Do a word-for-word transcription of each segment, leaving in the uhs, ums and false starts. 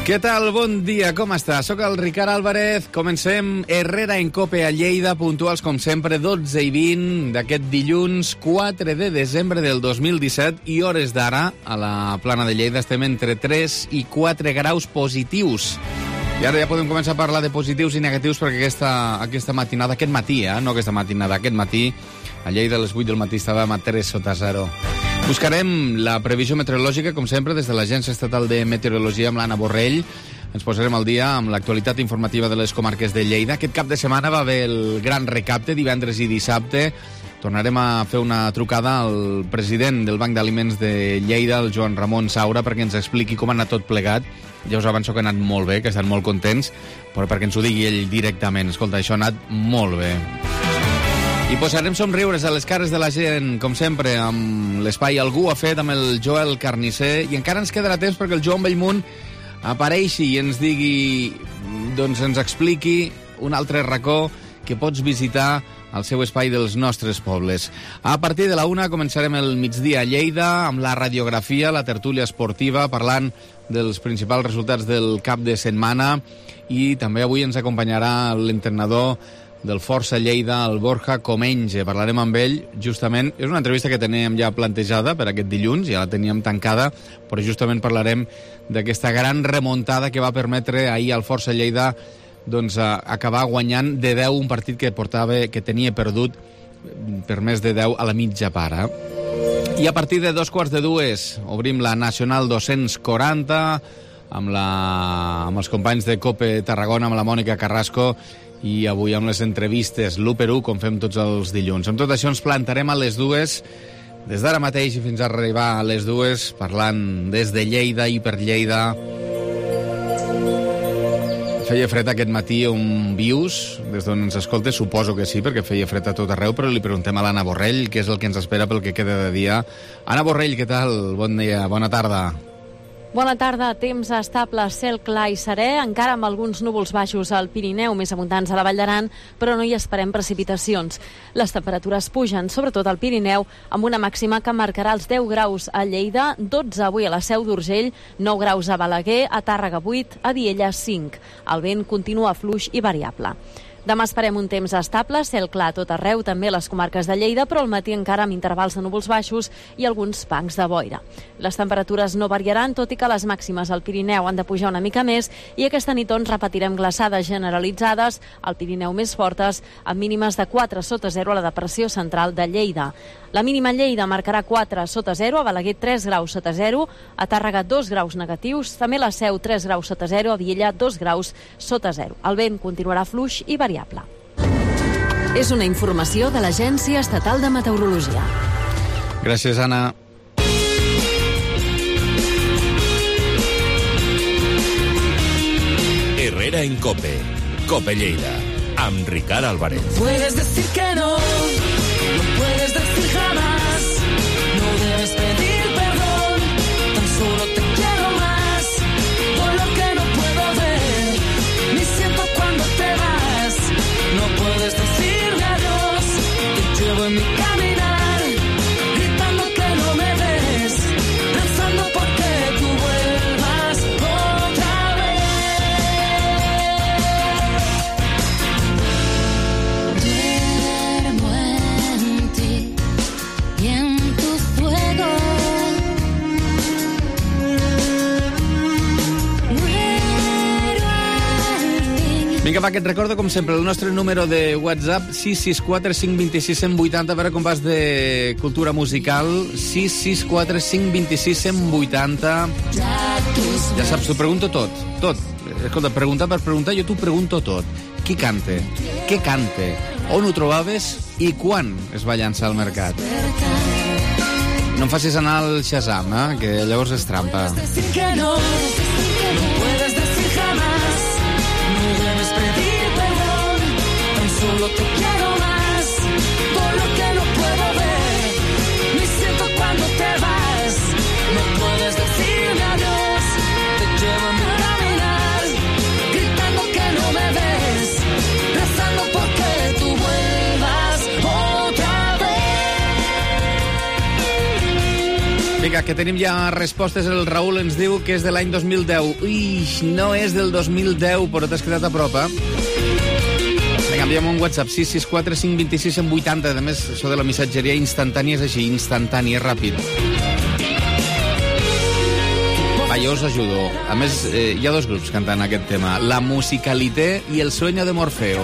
Què tal? Bon dia, com està? Soc el Ricard Álvarez. Comencem Herrera en Cope a Lleida, puntuals com sempre, dotze i vint d'aquest dilluns quatre de desembre del dos mil disset, i hores d'ara a la plana de Lleida estem entre tres i quatre graus positius. I ara ja podem començar a parlar de positius i negatius, perquè aquesta, aquesta matinada, aquest matí, eh? no aquesta matinada, aquest matí, a Lleida a les vuit del matí estàvem a tres sota zero. Buscarem la previsió meteorològica, com sempre, des de l'Agència Estatal de Meteorologia amb l'Anna Borrell. Ens posarem al dia amb l'actualitat informativa de les comarques de Lleida. Aquest cap de setmana va haver el gran recapte, divendres i dissabte. Tornarem a fer una trucada al president del Banc d'Aliments de Lleida, el Joan Ramon Saura, perquè ens expliqui com ha anat tot plegat. Ja us avanço que ha anat molt bé, que estan molt contents, però perquè ens ho digui ell directament. Escolta, això ha anat molt bé. I posarem somriures a les cares de la gent, com sempre, amb l'espai Algú ha fet, amb el Joel Carnisser, i encara ens quedarà temps perquè el Joan Bellmunt apareixi i ens digui, doncs ens expliqui un altre racó que pots visitar al seu espai dels nostres pobles. A partir de la una començarem el migdia a Lleida amb la radiografia, la tertúlia esportiva, parlant dels principals resultats del cap de setmana, i també avui ens acompanyarà l'entrenador del Força Lleida, el Borja Comenge. Parlarem amb ell, justament. És una entrevista que teníem ja plantejada per aquest dilluns, ja la teníem tancada, però justament parlarem d'aquesta gran remuntada que va permetre ahir al Força Lleida doncs, a acabar guanyant de deu un partit que portava, que tenia perdut per més de deu a la mitja part. Eh? I a partir de dos quarts de dues obrim la Nacional dos-cents quaranta amb, la, amb els companys de Cope Tarragona, amb la Mònica Carrasco, i avui amb les entrevistes l'u per u, com fem tots els dilluns. Amb tot això ens plantarem a les dues, des d'ara mateix i fins a arribar a les dues, parlant des de Lleida i per Lleida. Feia fred aquest matí on vius, des d'on ens escoltes? Suposo que sí, perquè feia fred a tot arreu, però li preguntem a l'Anna Borrell què és el que ens espera pel que queda de dia. Anna Borrell, què tal? Bon dia, bona tarda. Bona tarda, temps estable, cel clar i serè, encara amb alguns núvols baixos al Pirineu, més abundants a la Vall d'Aran, però no hi esperem precipitacions. Les temperatures pugen, sobretot al Pirineu, amb una màxima que marcarà els deu graus a Lleida, dotze avui a la Seu d'Urgell, nou graus a Balaguer, a Tàrrega vuit, a Viella cinc. El vent continua fluix i variable. Demà esperem un temps estable, cel clar a tot arreu, també a les comarques de Lleida, però al matí encara amb intervals de núvols baixos i alguns bancs de boira. Les temperatures no variaran, tot i que les màximes al Pirineu han de pujar una mica més, i aquesta nit doncs repetirem glaçades generalitzades, al Pirineu més fortes, amb mínimes de quatre sota zero a la depressió central de Lleida. La mínima a Lleida marcarà quatre sota zero, a Balaguer tres graus sota zero, a Tàrrega dos graus negatius, també a la Seu tres graus sota zero, a Viella dos graus sota zero. El vent continuarà fluix i variable. És una informació de l'Agència Estatal de Meteorologia. Gràcies, Anna. Herrera en Cope. Cope Lleida. Amb Ricard Álvarez. Puedes decir que no, no puedes decir jamás. No debes pedir perdón, tan solo te quiero más. Por lo que no puedo ver, ni siento cuando te vas. No puedes decirme adiós, te llevo en mi caminar, gritando que no me ves, rezando porque tú vuelvas otra vez. Duermo en ti y en tu fuego. Vinga, va, que et recordo, com sempre, el nostre número de WhatsApp, sis sis quatre cinc dos sis cent vuitanta, a veure com vas de cultura musical, sis sis quatre cinc dos sis cent vuitanta. Ja saps, t'ho pregunto tot, tot. Escolta, preguntar per preguntar, jo t'ho pregunto tot. Qui cante? Què cante? On ho trobaves i quan es va llançar al mercat? No em facis anar al Shazam, eh? Que llavors és trampa. Solo te quiero más, por lo que no puedo ver, ni siento cuando te vas. No puedes decirme adiós, te llevo en mi caminar, gritando que no me ves, rezando porque tú vuelvas otra vez. Vinga, que tenim ja respostes. El Raül ens diu que és de l'any dos mil deu. Ui, no és del dos mil deu, però t'has quedat a prop, eh? Vinga, enviem un WhatsApp, sis sis quatre cinc dos sis cent vuitanta. A més, això de la missatgeria instantània és així, instantània, ràpid. Va, jo us ajudo. A més, eh, hi ha dos grups cantant aquest tema. La Musicalité i El Sueño de Morfeo.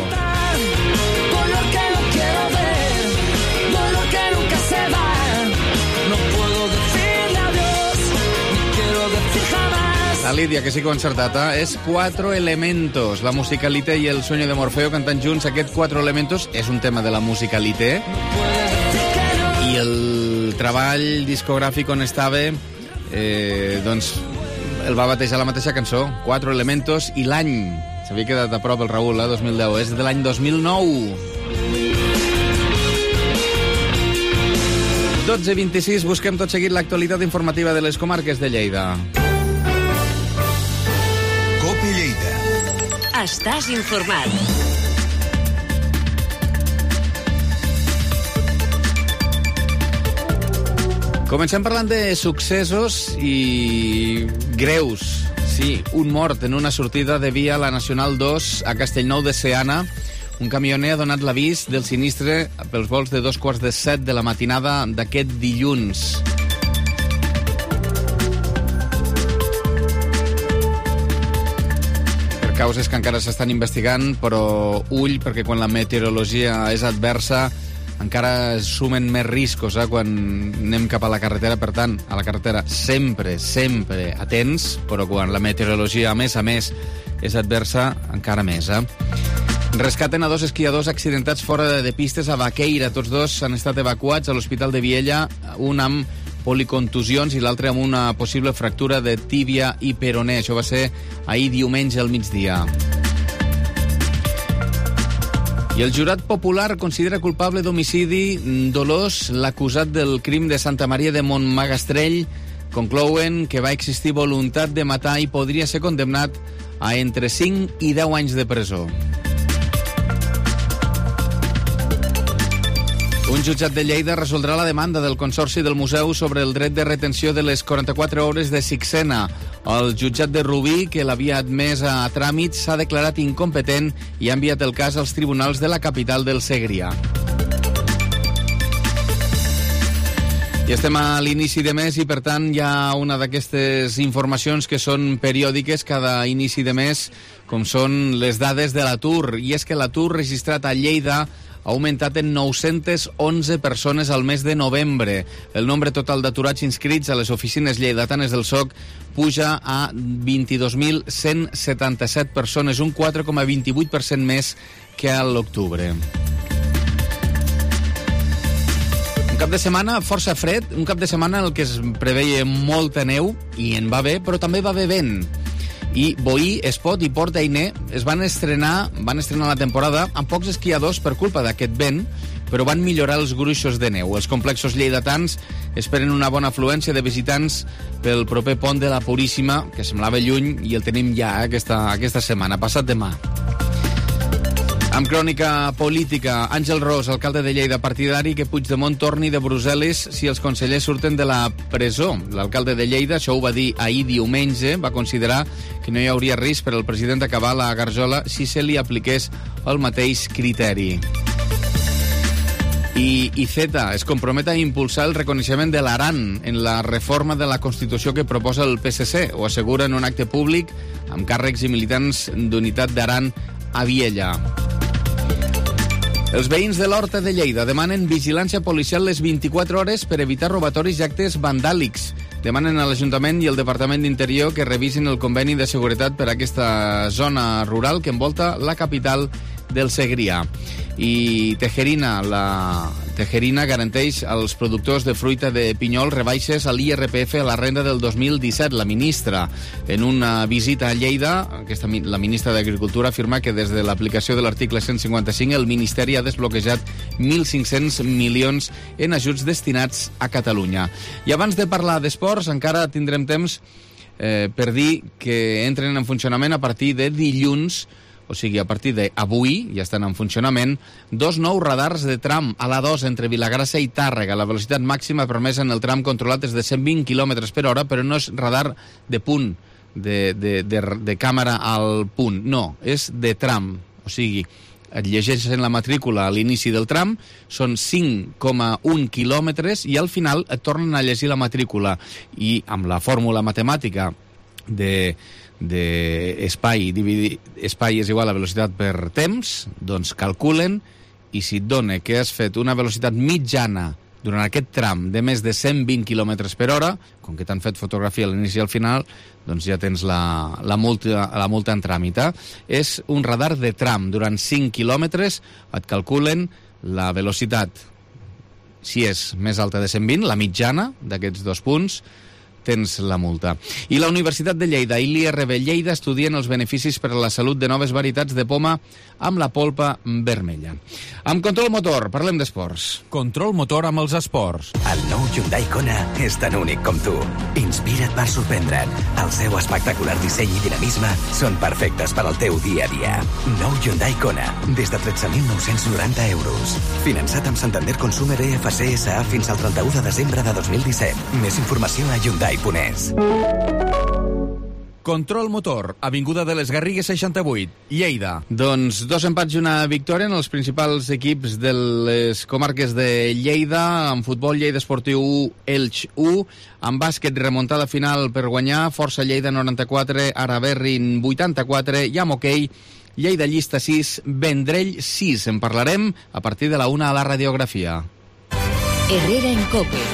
La Lídia, que sí que ho ha encertat, eh? És Cuatro Elementos. La Musicalité i El Sueño de Morfeo cantant junts. Aquest Cuatro Elementos és un tema de la Musicalité. I el treball discogràfic on estava, eh, doncs, el va batejar la mateixa cançó, Cuatro Elementos, i l'any. S'havia quedat a prop el Raül, eh? dos mil deu. És de l'any dos mil nou. dotze i vint-i-sis, busquem tot seguit l'actualitat informativa de les comarques de Lleida. Cope Lleida. Estàs informat. Comencem parlant de successos i greus. Sí, un mort en una sortida de via a la Nacional dos a Castellnou de Seana. Un camioner ha donat l'avís del sinistre pels vols de dos quarts de set de la matinada d'aquest dilluns. Per causes que encara s'estan investigant, però ull, perquè quan la meteorologia és adversa encara es sumen més riscos eh, quan anem cap a la carretera. Per tant, a la carretera sempre, sempre atents, però quan la meteorologia, a més a més, és adversa, encara més. Eh? Rescaten a dos esquiadors accidentats fora de pistes a Baqueira. Tots dos han estat evacuats a l'Hospital de Viella, un amb policontusions i l'altre amb una possible fractura de tíbia i peroné. Això va ser ahir diumenge al migdia. I el jurat popular considera culpable d'homicidi dolós l'acusat del crim de Santa Maria de Montmagastrell. Conclouen que va existir voluntat de matar i podria ser condemnat a entre cinc i deu anys de presó. Un jutjat de Lleida resoldrà la demanda del Consorci del Museu sobre el dret de retenció de les quaranta-quatre hores de Sixena. El jutjat de Rubí, que l'havia admès a tràmit, s'ha declarat incompetent i ha enviat el cas als tribunals de la capital del Segrià. I estem a l'inici de mes i, per tant, hi ha una d'aquestes informacions que són periòdiques cada inici de mes, com són les dades de l'atur. I és que l'atur registrat a Lleida ha augmentat en nou-centes onze persones al mes de novembre. El nombre total d'aturats inscrits a les oficines lleidatanes del S O C puja a vint-i-dos mil cent setanta-set persones, un quatre coma vint-i-vuit per cent més que a l'octubre. Un cap de setmana força fred, un cap de setmana en el que es preveia molta neu, i en va haver, però també va haver vent. I Boí, Espot i Port d'Ainer es van estrenar, van estrenar la temporada amb pocs esquiadors per culpa d'aquest vent, però van millorar els gruixos de neu. Els complexos lleidatans esperen una bona afluència de visitants pel proper pont de la Puríssima, que semblava lluny, i el tenim ja aquesta, aquesta setmana, passat demà. Amb crònica política, Àngel Ros, alcalde de Lleida, partidari que Puigdemont torni de Brussel·les si els consellers surten de la presó. L'alcalde de Lleida, això ho va dir ahir diumenge, va considerar que no hi hauria risc per al president d'acabar la garjola si se li apliqués el mateix criteri. I Iceta es compromet a impulsar el reconeixement de l'Aran en la reforma de la Constitució que proposa el P S C. Ho assegura en un acte públic amb càrrecs i militants d'Unitat d'Aran a Viella. Els veïns de l'Horta de Lleida demanen vigilància policial les vint-i-quatre hores per evitar robatoris i actes vandàlics. Demanen a l'Ajuntament i el Departament d'Interior que revisin el conveni de seguretat per a aquesta zona rural que envolta la capital del Segrià. I Tejerina, la Tejerina garanteix als productors de fruita de pinyol rebaixes a l'I R P F a la renda del dos mil disset. La ministra, en una visita a Lleida, aquesta, la ministra d'Agricultura afirma que des de l'aplicació de l'article cent cinquanta-cinc el Ministeri ha desbloquejat mil cinc-cents milions en ajuts destinats a Catalunya. I abans de parlar d'esports, encara tindrem temps eh, per dir que entren en funcionament a partir de dilluns o sigui, a partir d'avui, ja estan en funcionament, dos nous radars de tram a l'A dos entre Vilagrassa i Tàrrega. La velocitat màxima permesa en el tram controlat és de cent vint quilòmetres per hora, però no és radar de punt, de, de, de, de càmera al punt. No, és de tram. O sigui, et llegeixen la matrícula a l'inici del tram, són cinc coma un quilòmetres i al final et tornen a llegir la matrícula. I amb la fórmula matemàtica de... d'espai, dividir espai és igual a velocitat per temps, doncs calculen, i si et dona que has fet una velocitat mitjana durant aquest tram de més de cent vint quilòmetres per hora, com que t'han fet fotografia a l'inici i al final, doncs ja tens la, la, multa, la multa en tràmit. És un radar de tram. Durant cinc quilòmetres et calculen la velocitat, si és més alta de cent vint, la mitjana d'aquests dos punts, tens la multa. I la Universitat de Lleida i l'I R B Lleida estudien els beneficis per a la salut de noves varietats de poma amb la polpa vermella. Amb Control Motor, parlem d'esports. Control Motor amb els esports. El nou Hyundai Kona és tan únic com tu. Inspira't per sorprendre't. El seu espectacular disseny i dinamisme són perfectes per al teu dia a dia. Nou Hyundai Kona, des de tretze mil nou-cents noranta euros. Finançat amb Santander Consumer E F C S A fins al trenta-u de desembre de dos mil disset. Més informació a Hyundai. Control Motor, Avinguda de les Garrigues seixanta-vuit, Lleida. Doncs dos empats i una victòria en els principals equips de les comarques de Lleida. En futbol, Lleida Esportiu u, Elx u. En bàsquet, remuntada final per guanyar. Força Lleida noranta-quatre, Araberrin vuitanta-quatre. I amb hoquei, Lleida Llista sis, Vendrell sis. En parlarem a partir de la una a la radiografia. Herrera en Cope.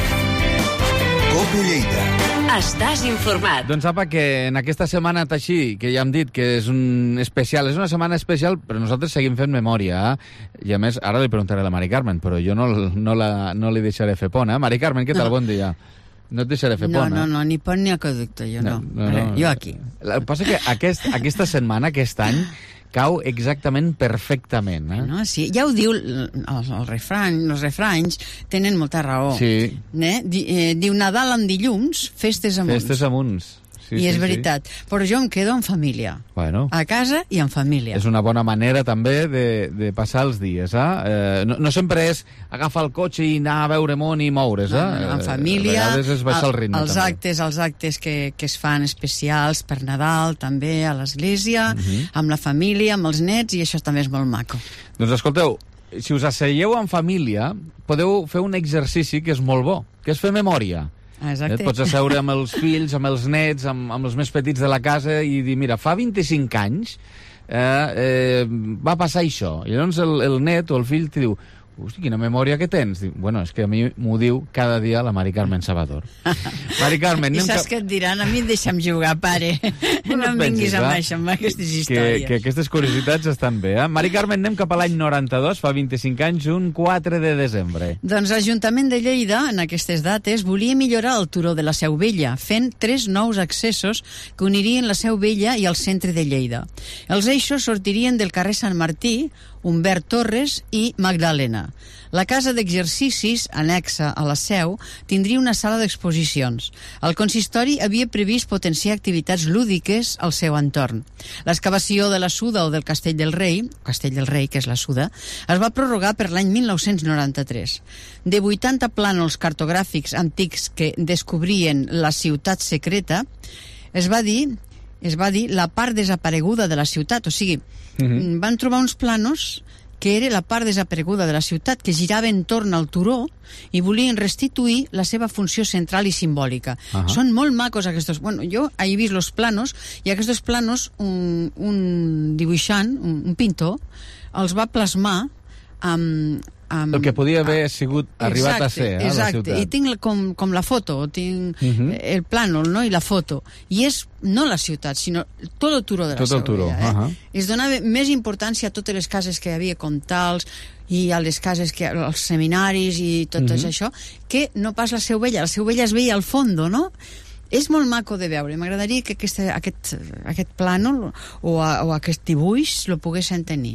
Cope Lleida. Estàs informat. Doncs apa, que en aquesta setmana així, que ja hem dit que és un especial, és una setmana especial, però nosaltres seguim fent memòria, eh? I a més, ara li preguntaré a la Mari Carmen, però jo no, no, la, no li deixaré fer pont, eh? Mari Carmen, què tal? No. Bon dia. No et deixaré fer no, pont, no, eh? No, no, ni pont ni aqueducte, jo no. no, no, no. Jo aquí. El que passa que aquest, aquesta setmana, aquest any, cau exactament perfectament. Eh? No, sí, ja ho diu el, el refrany, els refranys tenen molta raó. Sí. Eh? Di, eh, diu Nadal en dilluns, festes amunt. Festes amunt. Sí, I sí, és veritat. Sí. Però jo em quedo en família. Bueno. A casa i en família. És una bona manera també de, de passar els dies. Eh? Eh, no, no sempre és agafar el cotxe i anar a veure món i moure's. Eh? No, no, en família. A vegades és baixar el ritme. Els també. actes, els actes que, que es fan especials per Nadal, també a l'església, uh -huh. amb la família, amb els nets, i això també és molt maco. Doncs escolteu, si us asseieu en família, podeu fer un exercici que és molt bo, que és fer memòria. Exacte. Et pots asseure amb els fills, amb els nets, amb, amb els més petits de la casa i dir, mira, fa vint-i-cinc anys eh, eh, va passar això. I llavors el, el net o el fill t'hi diu, hosti, quina memòria que tens. Dic, bueno, és que a mi m'ho diu cada dia la Mari Carmen Salvador. Mari Carmen... I saps cap... què et diran? A mi deixa'm jugar, pare. No, no em vinguis amb això, amb aquestes històries. Que, que aquestes curiositats estan bé, eh? Mari Carmen, anem cap a l'any noranta-dos, fa vint-i-cinc anys, un quatre de desembre. Doncs l'Ajuntament de Lleida, en aquestes dates, volia millorar el turó de la Seu Vella, fent tres nous accessos que unirien la Seu Vella i el centre de Lleida. Els eixos sortirien del carrer Sant Martí, Humbert Torres i Magdalena. La casa d'exercicis, anexa a la Seu, tindria una sala d'exposicions. El consistori havia previst potenciar activitats lúdiques al seu entorn. L'excavació de la Suda o del Castell del Rei, Castell del Rei, que és la Suda, es va prorrogar per l'any mil nou-cents noranta-tres. De vuitanta plànols cartogràfics antics que descobrien la ciutat secreta, es va dir, es va dir la part desapareguda de la ciutat, o sigui, Uh-huh. van trobar uns planos que era la part desapareguda de la ciutat, que girava entorn al turó i volien restituir la seva funció central i simbòlica. Uh-huh. Són molt macos aquests... Bueno, jo he vist els planos, i aquests planos un, un dibuixant, un, un pintor, els va plasmar amb... Um, el que podia haver sigut arribat exacte, a ser, eh, exacte. la ciutat. I tinc com, com la foto, tinc uh -huh. el plànol, no?, i la foto. I és no la ciutat, sinó tot el turó de la tot el turó. Vella. Eh? Uh -huh. Es donava més importància a totes les cases que hi havia com tals, i a les cases, que, als seminaris i tot uh -huh. això, que no pas la Seu Vella. La Seu Vella es veia al fondo, no?, és molt maco de veure. M'agradaria que aquesta, aquest, aquest plànol o, a, o aquest dibuix lo poguessin tenir.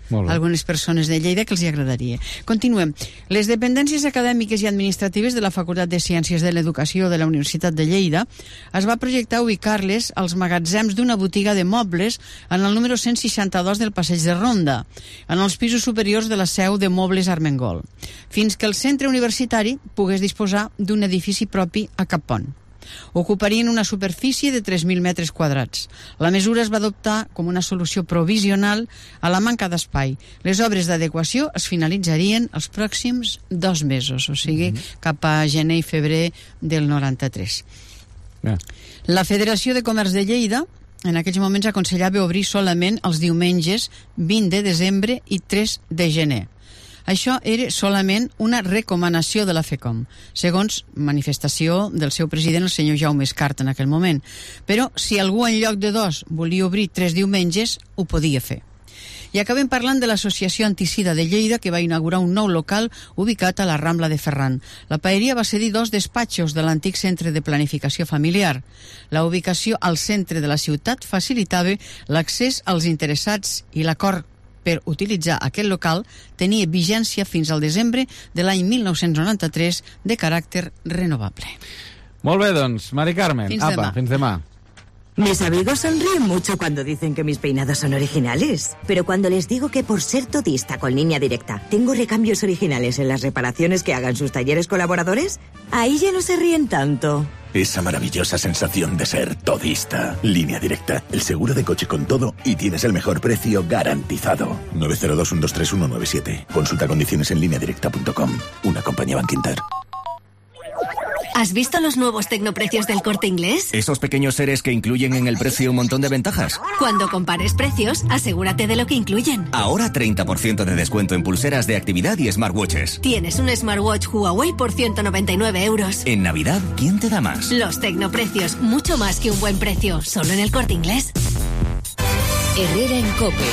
algunes persones de Lleida que els hi agradaria. Continuem. Les dependències acadèmiques i administratives de la Facultat de Ciències de l'Educació de la Universitat de Lleida es va projectar ubicar-les als magatzems d'una botiga de mobles en el número cent seixanta-dos del Passeig de Ronda, en els pisos superiors de la seu de Mobles Armengol, fins que el centre universitari pogués disposar d'un edifici propi a Cap Pont. Ocuparien una superfície de tres mil metres quadrats. La mesura es va adoptar com una solució provisional a la manca d'espai. Les obres d'adequació es finalitzarien els pròxims dos mesos, o sigui, mm-hmm. cap a gener i febrer del noranta-tres. Yeah. La Federació de Comerç de Lleida en aquells moments aconsellava obrir solament els diumenges vint de desembre i tres de gener. Això era solament una recomanació de la FECOM, segons manifestació del seu president, el senyor Jaume Escart, en aquell moment. Però si algú en lloc de dos volia obrir tres diumenges, ho podia fer. I acabem parlant de l'Associació Anticida de Lleida, que va inaugurar un nou local ubicat a la Rambla de Ferran. La paeria va cedir dos despatxos de l'antic centre de planificació familiar. La ubicació al centre de la ciutat facilitava l'accés als interessats i l'acord per utilitzar aquest local tenia vigència fins al desembre de l'any mil nou-cents noranta-tres de caràcter renovable. Molt bé, doncs, Mari Carmen. Fins Apa, demà. fins demà. Mis amigos sonríen mucho cuando dicen que mis peinados son originales. Pero cuando les digo que por ser todista con Línea Directa tengo recambios originales en las reparaciones que hagan sus talleres colaboradores, ahí ya no se ríen tanto. Esa maravillosa sensación de ser todista. Línea Directa, el seguro de coche con todo y tienes el mejor precio garantizado. nueve cero dos, uno dos tres, uno nueve siete. Consulta condiciones en línea directa punto com. Una compañía Bankinter. ¿Has visto los nuevos tecnoprecios del Corte Inglés? Esos pequeños seres que incluyen en el precio un montón de ventajas. Cuando compares precios, asegúrate de lo que incluyen. Ahora treinta por ciento de descuento en pulseras de actividad y smartwatches. Tienes un smartwatch Huawei por ciento noventa y nueve euros. En Navidad, ¿quién te da más? Los tecnoprecios, mucho más que un buen precio. Solo en el Corte Inglés. Herrera en COPE.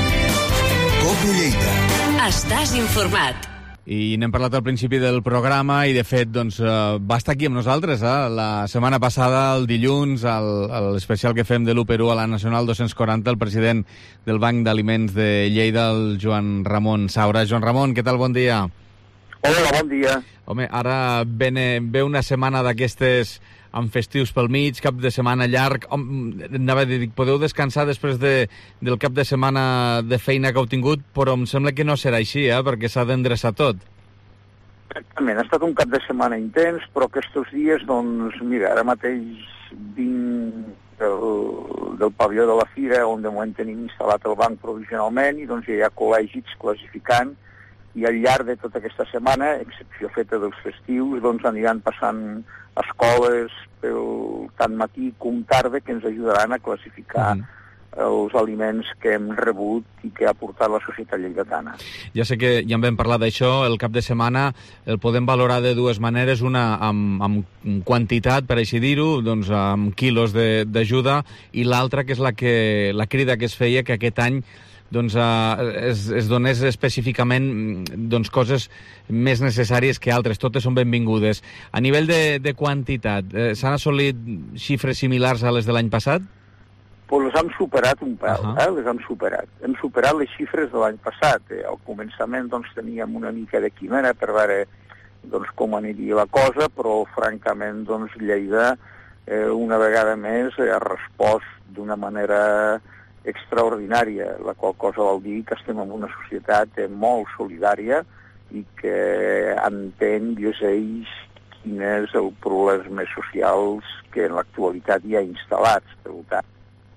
COPE Lleida. Estàs informat. I n'hem parlat al principi del programa i, de fet, doncs, eh, va estar aquí amb nosaltres, eh? La setmana passada, el dilluns, al, a l'especial que fem de l'u per u a la Nacional dos-cents quaranta, el president del Banc d'Aliments de Lleida, el Joan Ramon Saura. Joan Ramon, què tal? Bon dia. Hola, bon dia. Home, ara ve, ve una setmana d'aquestes amb festius pel mig, cap de setmana llarg. Anava a dir, podeu descansar després de, del cap de setmana de feina que heu tingut, però em sembla que no serà així, eh? Perquè s'ha d'endreçar tot. Exactament, ha estat un cap de setmana intens, però aquests dies, doncs, mira, ara mateix vinc del, del pavelló de la Fira, on de moment tenim instal·lat el banc provisionalment, i doncs hi ha col·legis classificant, i al llarg de tota aquesta setmana, excepció feta dels festius, doncs aniran passant escoles pel, tant matí com tarda, que ens ajudaran a classificar mm. els aliments que hem rebut i que ha portat la societat lleidatana. Ja sé que ja en vam parlar d'això, el cap de setmana el podem valorar de dues maneres, una amb, amb quantitat, per així dir-ho, doncs amb quilos d'ajuda, i l'altra que és la, que, la crida que es feia, que aquest any doncs, eh, es, es donés específicament doncs, coses més necessàries que altres, totes són benvingudes. A nivell de, de quantitat, eh, s'han assolit xifres similars a les de l'any passat? Pues les hem superat un pèl, uh -huh. eh? les hem superat. Hem superat les xifres de l'any passat. Eh? Al començament doncs, teníem una mica de quimera per veure doncs, com aniria la cosa, però francament doncs, Lleida eh, una vegada més ha respost d'una manera extraordinària, la qual cosa vol dir que estem en una societat molt solidària i que entén, llegeix, quin és el problemes socials que en l'actualitat hi ha instal·lats. Per tant,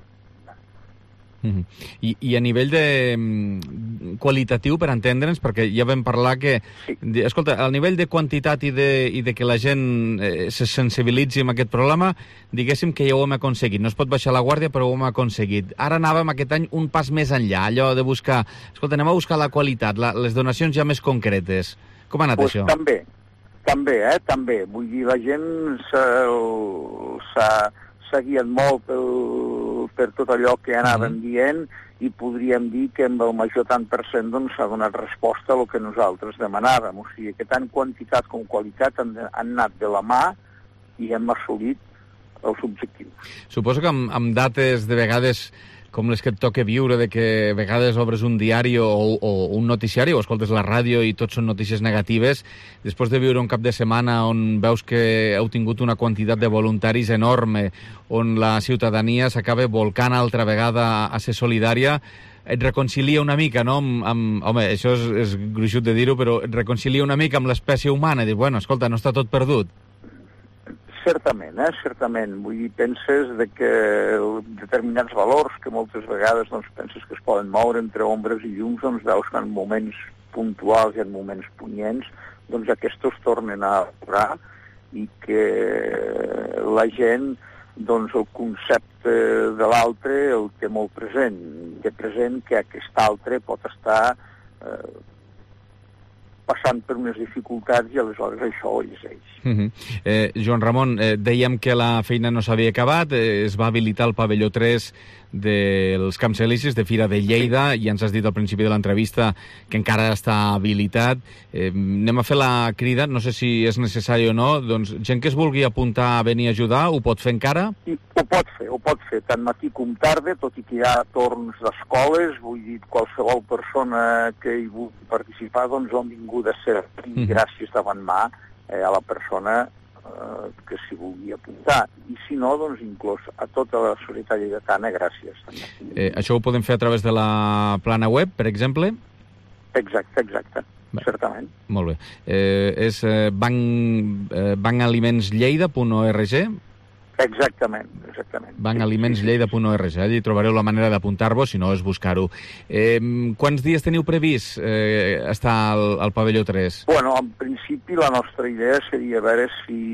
Mm-hmm. I, I a nivell de um, qualitatiu, per entendre'ns, perquè ja vam parlar que... Sí. De, escolta, al nivell de quantitat i de, i de que la gent eh, se sensibilitzi amb aquest problema, diguéssim que ja ho hem aconseguit. No es pot baixar la guàrdia, però ho hem aconseguit. Ara anàvem aquest any un pas més enllà, allò de buscar... Escolta, anem a buscar la qualitat, la, les donacions ja més concretes. Com ha anat pues això? També, també, eh? També. Vull dir, la gent s'ha... s'ha guiat molt per, per tot allò que anàvem mm. dient i podríem dir que amb el major tant per cent doncs, s'ha donat resposta a el que nosaltres demanàvem. O sigui que tant quantitat com qualitat han, han anat de la mà i hem assolit els objectius. Suposo que amb, amb dates de vegades com les que et toca viure, de que a vegades obres un diari o, o un noticiari o escoltes la ràdio i tot són notícies negatives, després de viure un cap de setmana on veus que heu tingut una quantitat de voluntaris enorme, on la ciutadania s'acaba volcant altra vegada a ser solidària, et reconcilia una mica, no? Amb, amb, home, això és, és gruixut de dir-ho, però et reconcilia una mica amb l'espècie humana. Dius, bueno, escolta, no està tot perdut. Certament, eh? Certament. Vull dir, penses de que determinats valors que moltes vegades doncs, penses que es poden moure entre ombres i llums, doncs veus que en moments puntuals i en moments punyents, doncs aquests tornen a aflorar i que la gent doncs el concepte de l'altre el té molt present, té present que aquest altre pot estar eh, passant per unes dificultats i aleshores això ho llegeix. Uh-huh. eh, Joan Ramon, eh, dèiem que la feina no s'havia acabat, eh, es va habilitar el pavelló tres dels Camps Elisis de Fira de Lleida, i ja ens has dit al principi de l'entrevista que encara està habilitat. Eh, anem a fer la crida, no sé si és necessari o no, doncs gent que es vulgui apuntar a venir a ajudar, ho pot fer encara? I ho pot fer, ho pot fer, tant matí com tarda, tot i que hi ha torns d'escoles, vull dir, qualsevol persona que hi vulgui participar, doncs benvinguda a ser, i mm. gràcies davant mà eh, a la persona eh, que s'hi vulgui apuntar. I si no, doncs inclús a tota la societat lleidatana, gràcies. Eh, això ho podem fer a través de la plana web, per exemple? Exacte, exacte. Bé, certament. Molt bé. Eh, és eh, banc, eh, bancalimentslleida punt org? Exactament, exactament. bancalimentslleida punt org. Allí trobareu la manera d'apuntar-vos, si no és buscar-ho. Eh, quants dies teniu previst eh, estar al, al pavelló tres? Bueno, en principi la nostra idea seria veure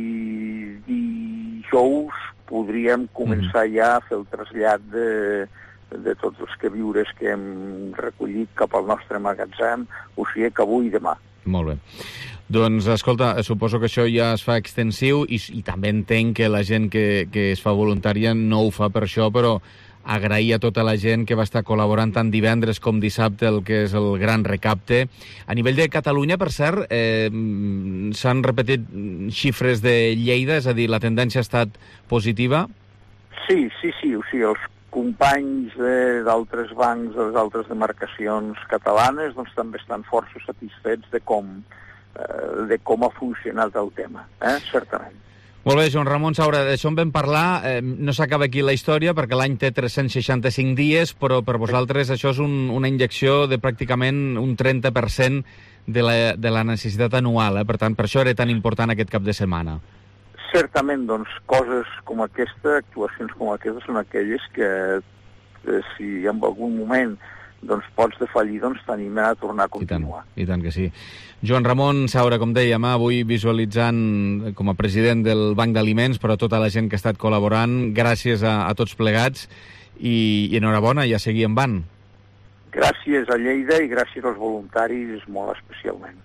si dijous podríem començar mm. ja a fer el trasllat de, de tots els queviures que hem recollit cap al nostre magatzem, o sigui que avui i demà. Molt bé. Doncs, escolta, suposo que això ja es fa extensiu i, i també entenc que la gent que, que es fa voluntària no ho fa per això, però agrair a tota la gent que va estar col·laborant tant divendres com dissabte el que és el gran recapte. A nivell de Catalunya, per cert, eh, s'han repetit xifres de Lleida, és a dir, la tendència ha estat positiva? Sí, sí, sí, o sigui, els companys d'altres bancs, de les altres demarcacions catalanes, doncs també estan força satisfets de com, eh, de com ha funcionat el tema, eh? Certament. Molt bé, Joan Ramon Saura, d'això en vam parlar, eh, no s'acaba aquí la història perquè l'any té tres-cents seixanta-cinc dies, però per vosaltres això és un, una injecció de pràcticament un trenta per cent de la, de la necessitat anual, eh? Per tant, per això era tan important aquest cap de setmana. Certament, doncs, coses com aquesta, actuacions com aquestes, són aquelles que, que si en algun moment doncs, pots defallir, doncs t'animen a tornar a continuar. I tant, i tant que sí. Joan Ramon Saura, com dèiem, avui visualitzant com a president del Banc d'Aliments, però tota la gent que ha estat col·laborant, gràcies a, a tots plegats i, i enhorabona, i a seguir en van. Gràcies a Lleida i gràcies als voluntaris molt especialment.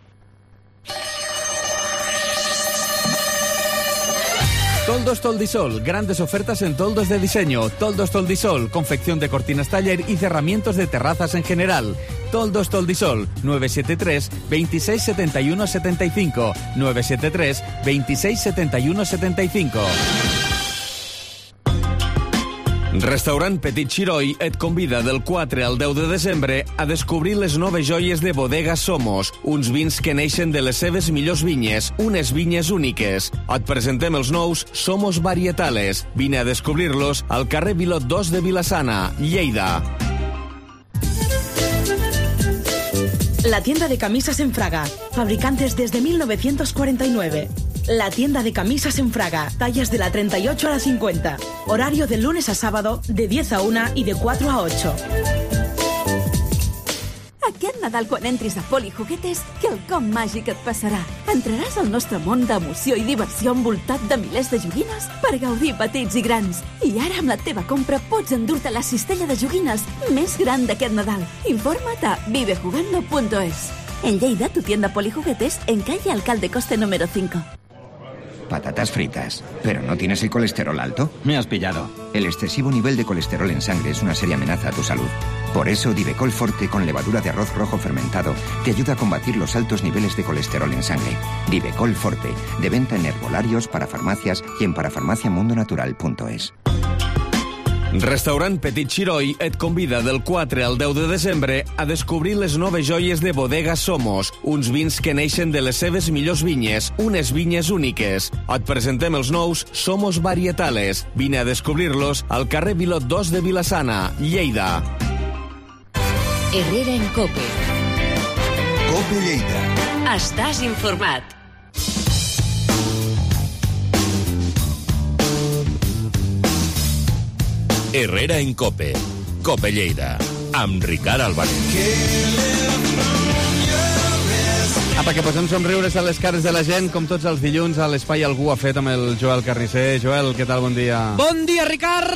Toldos Toldisol, grandes ofertas en toldos de diseño. Toldos Toldisol, confección de cortinas taller y cerramientos de terrazas en general. Toldos Toldisol, nueve siete tres, veintiséis setenta y uno setenta y cinco, nueve siete tres, veintiséis setenta y uno setenta y cinco. Restaurant Petit Xiroi et convida del quatre al deu de desembre a descobrir les noves joies de Bodega Somos, uns vins que neixen de les seves millors vinyes, unes vinyes úniques. Et presentem els nous Somos Varietales. Vine a descobrir-los al carrer Vilot dos de Vilassana, Lleida. La tienda de camisas en Fraga, fabricantes desde mil novecientos cuarenta y nueve. La tienda de camisas en Fraga, tallas de la treinta y ocho a la cincuenta. Horario de lunes a sábado, de diez a una y de cuatro a ocho. Aquest Nadal, quan entris a Polijuguetes, quelcom màgic et passarà. Entraràs al nostre món d'emoció i diversió envoltat de milers de joguines per gaudir petits i grans. I ara, amb la teva compra, pots endur-te la cistella de joguines més gran d'aquest Nadal. Informa't a vive jugando punto es. En Lleida, tu tienda Polijuguetes, en calle Alcalde Coste número cinco. Patatas fritas. ¿Pero no tienes el colesterol alto? Me has pillado. El excesivo nivel de colesterol en sangre es una seria amenaza a tu salud. Por eso, Divecol Forte con levadura de arroz rojo fermentado te ayuda a combatir los altos niveles de colesterol en sangre. Divecol Forte, de venta en herbolarios, para farmacias y en parafarmaciamundonatural punto es. Restaurant Petit Xiroi et convida del quatre al deu de desembre a descobrir les noves joies de Bodega Somos, uns vins que neixen de les seves millors vinyes, unes vinyes úniques. Et presentem els nous Somos Varietales. Vine a descobrir-los al carrer Vilot dos de Vilassana, Lleida. Herrera en Cope. Cope Lleida. Estàs informat. Herrera en Cope. Cope Lleida. Amb Ricard Álvarez. Apa, que posem somriures a les cares de la gent, com tots els dilluns a l'Espai Algú ha fet amb el Joel Carnisser. Joel, què tal? Bon dia. Bon dia, Ricard!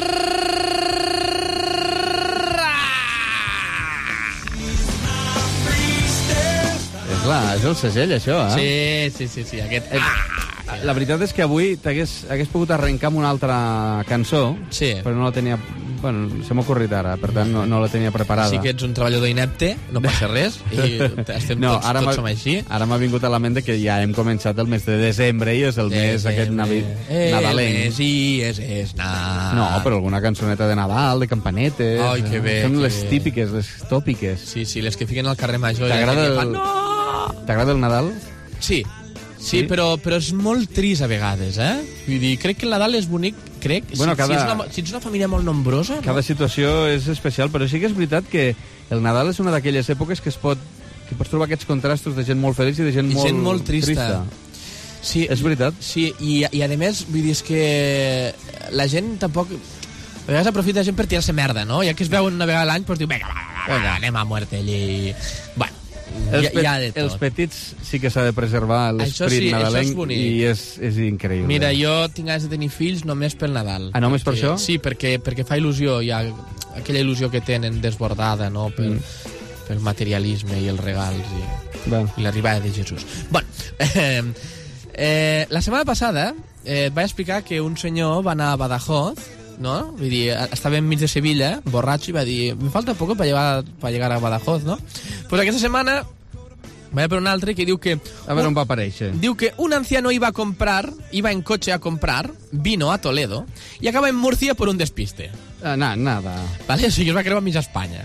És, la, és el segell, això, eh? Sí, sí, sí, sí. Aquest... La veritat és que avui t'hagués hagués pogut arrencar amb una altra cançó, sí. Però no la tenia... Bueno, se m'ha ocorrit ara, per tant no, no la tenia preparada. Sí que ets un treballador inepte, no passa res, i estem no, tots, tots som així. Ara m'ha vingut a la ment que ja hem començat el mes de desembre i és el desembre, mes aquest navi, eh, nadalenc. El mes i és, és, na... No, però alguna cançoneta de Nadal, de campanetes... Ai, que bé. Són que les bé. típiques, les tòpiques. Sí, sí, les que fiquen al carrer Major. T'agrada el... Fan, no! T'agrada el Nadal? Sí. Sí, sí, però, però és molt trist a vegades, eh? Vull dir, crec que el Nadal és bonic, crec. Bueno, si, cada... si, ets una, si ets una família molt nombrosa... No? Cada situació és especial, però sí que és veritat que el Nadal és una d'aquelles èpoques que es pot que pots trobar aquests contrastos de gent molt feliç i de gent, I molt, gent molt trista. trista. Sí, és veritat. Sí, i, i a més, vull dir, és que la gent tampoc... A vegades aprofita la gent per tirar-se merda, no? Ja que es veuen una vegada a l'any, doncs diu, vinga, va, va, va, va, anem a muerte allí... Bueno, Els, hi, hi ha de tot. Els petits sí que s'ha de preservar l'esperit sí, nadalenc és i és, és increïble. Mira, jo tinc ganes de tenir fills només pel Nadal. Ah, només per perquè, això? Sí, perquè, perquè fa il·lusió, hi ha aquella il·lusió que tenen desbordada, no?, pel, mm. pel materialisme i els regals i, i l'arribada de Jesús. Bueno, eh, eh, la setmana passada eh, et vaig explicar que un senyor va anar a Badajoz, no? Vull dir, estava enmig de Sevilla, borratxo, i va dir, me falta poco para llegar, para llegar a Badajoz, no? Pues aquesta setmana vaig per un altre que diu que... A veure on va aparèixer. Diu que un anciano iba a comprar, iba en coche a comprar vino a Toledo y acaba en Murcia por un despiste. Ah, na, nada. Vale, o sigui, es va creuar mitja Espanya.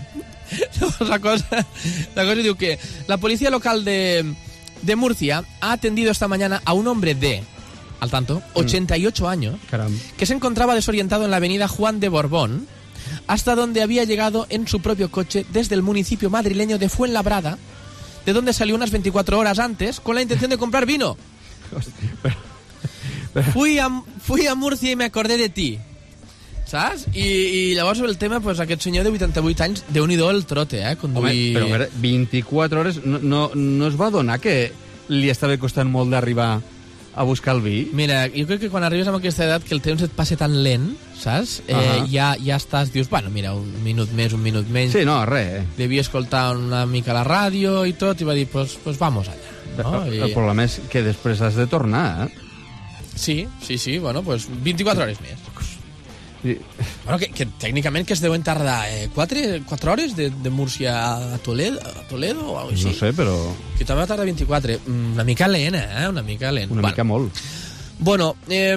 La cosa, la cosa diu que la policía local de, de Murcia ha atendido esta mañana a un hombre de... al tanto, ochenta y ocho años, Caram. que se encontraba desorientado en la avenida Juan de Borbón, hasta donde había llegado en su propio coche desde el municipio madrileño de Fuenlabrada, de donde salió unas veinticuatro horas antes con la intención de comprar vino. Hòstia, però, però... Fui, a, fui a Murcia y me acordé de ti. Saps? I, i llavors el tema, pues, aquest senyor de vuitanta-vuit anys, Déu-n'hi-do el trote, eh? Conduir... Home, però a veure, vint-i-quatre hores no, no, no es va adonar que li estava costant molt d'arribar a buscar el vi? Mira, jo crec que quan arribes a aquesta edat que el temps et passa tan lent, saps? Eh, uh -huh. ja, ja estàs, dius, bueno, mira, un minut més, un minut menys. Sí, no, res. Devia escoltar una mica la ràdio i tot, i va dir, pues, pues vamos allà. No? El, I... el problema és que després has de tornar, eh? Sí, sí, sí, bueno, pues vint-i-quatre hores més. Sí. Bueno, que, que tècnicament que es deuen tardar eh, quatre, quatre hores de, de Múrcia a Toledo, a Toledo o alguna cosa No així. sé, però... Que també va tardar vint-i-quatre. Una mica lent, eh? Una mica lent. Una bueno. mica molt. Bueno, eh,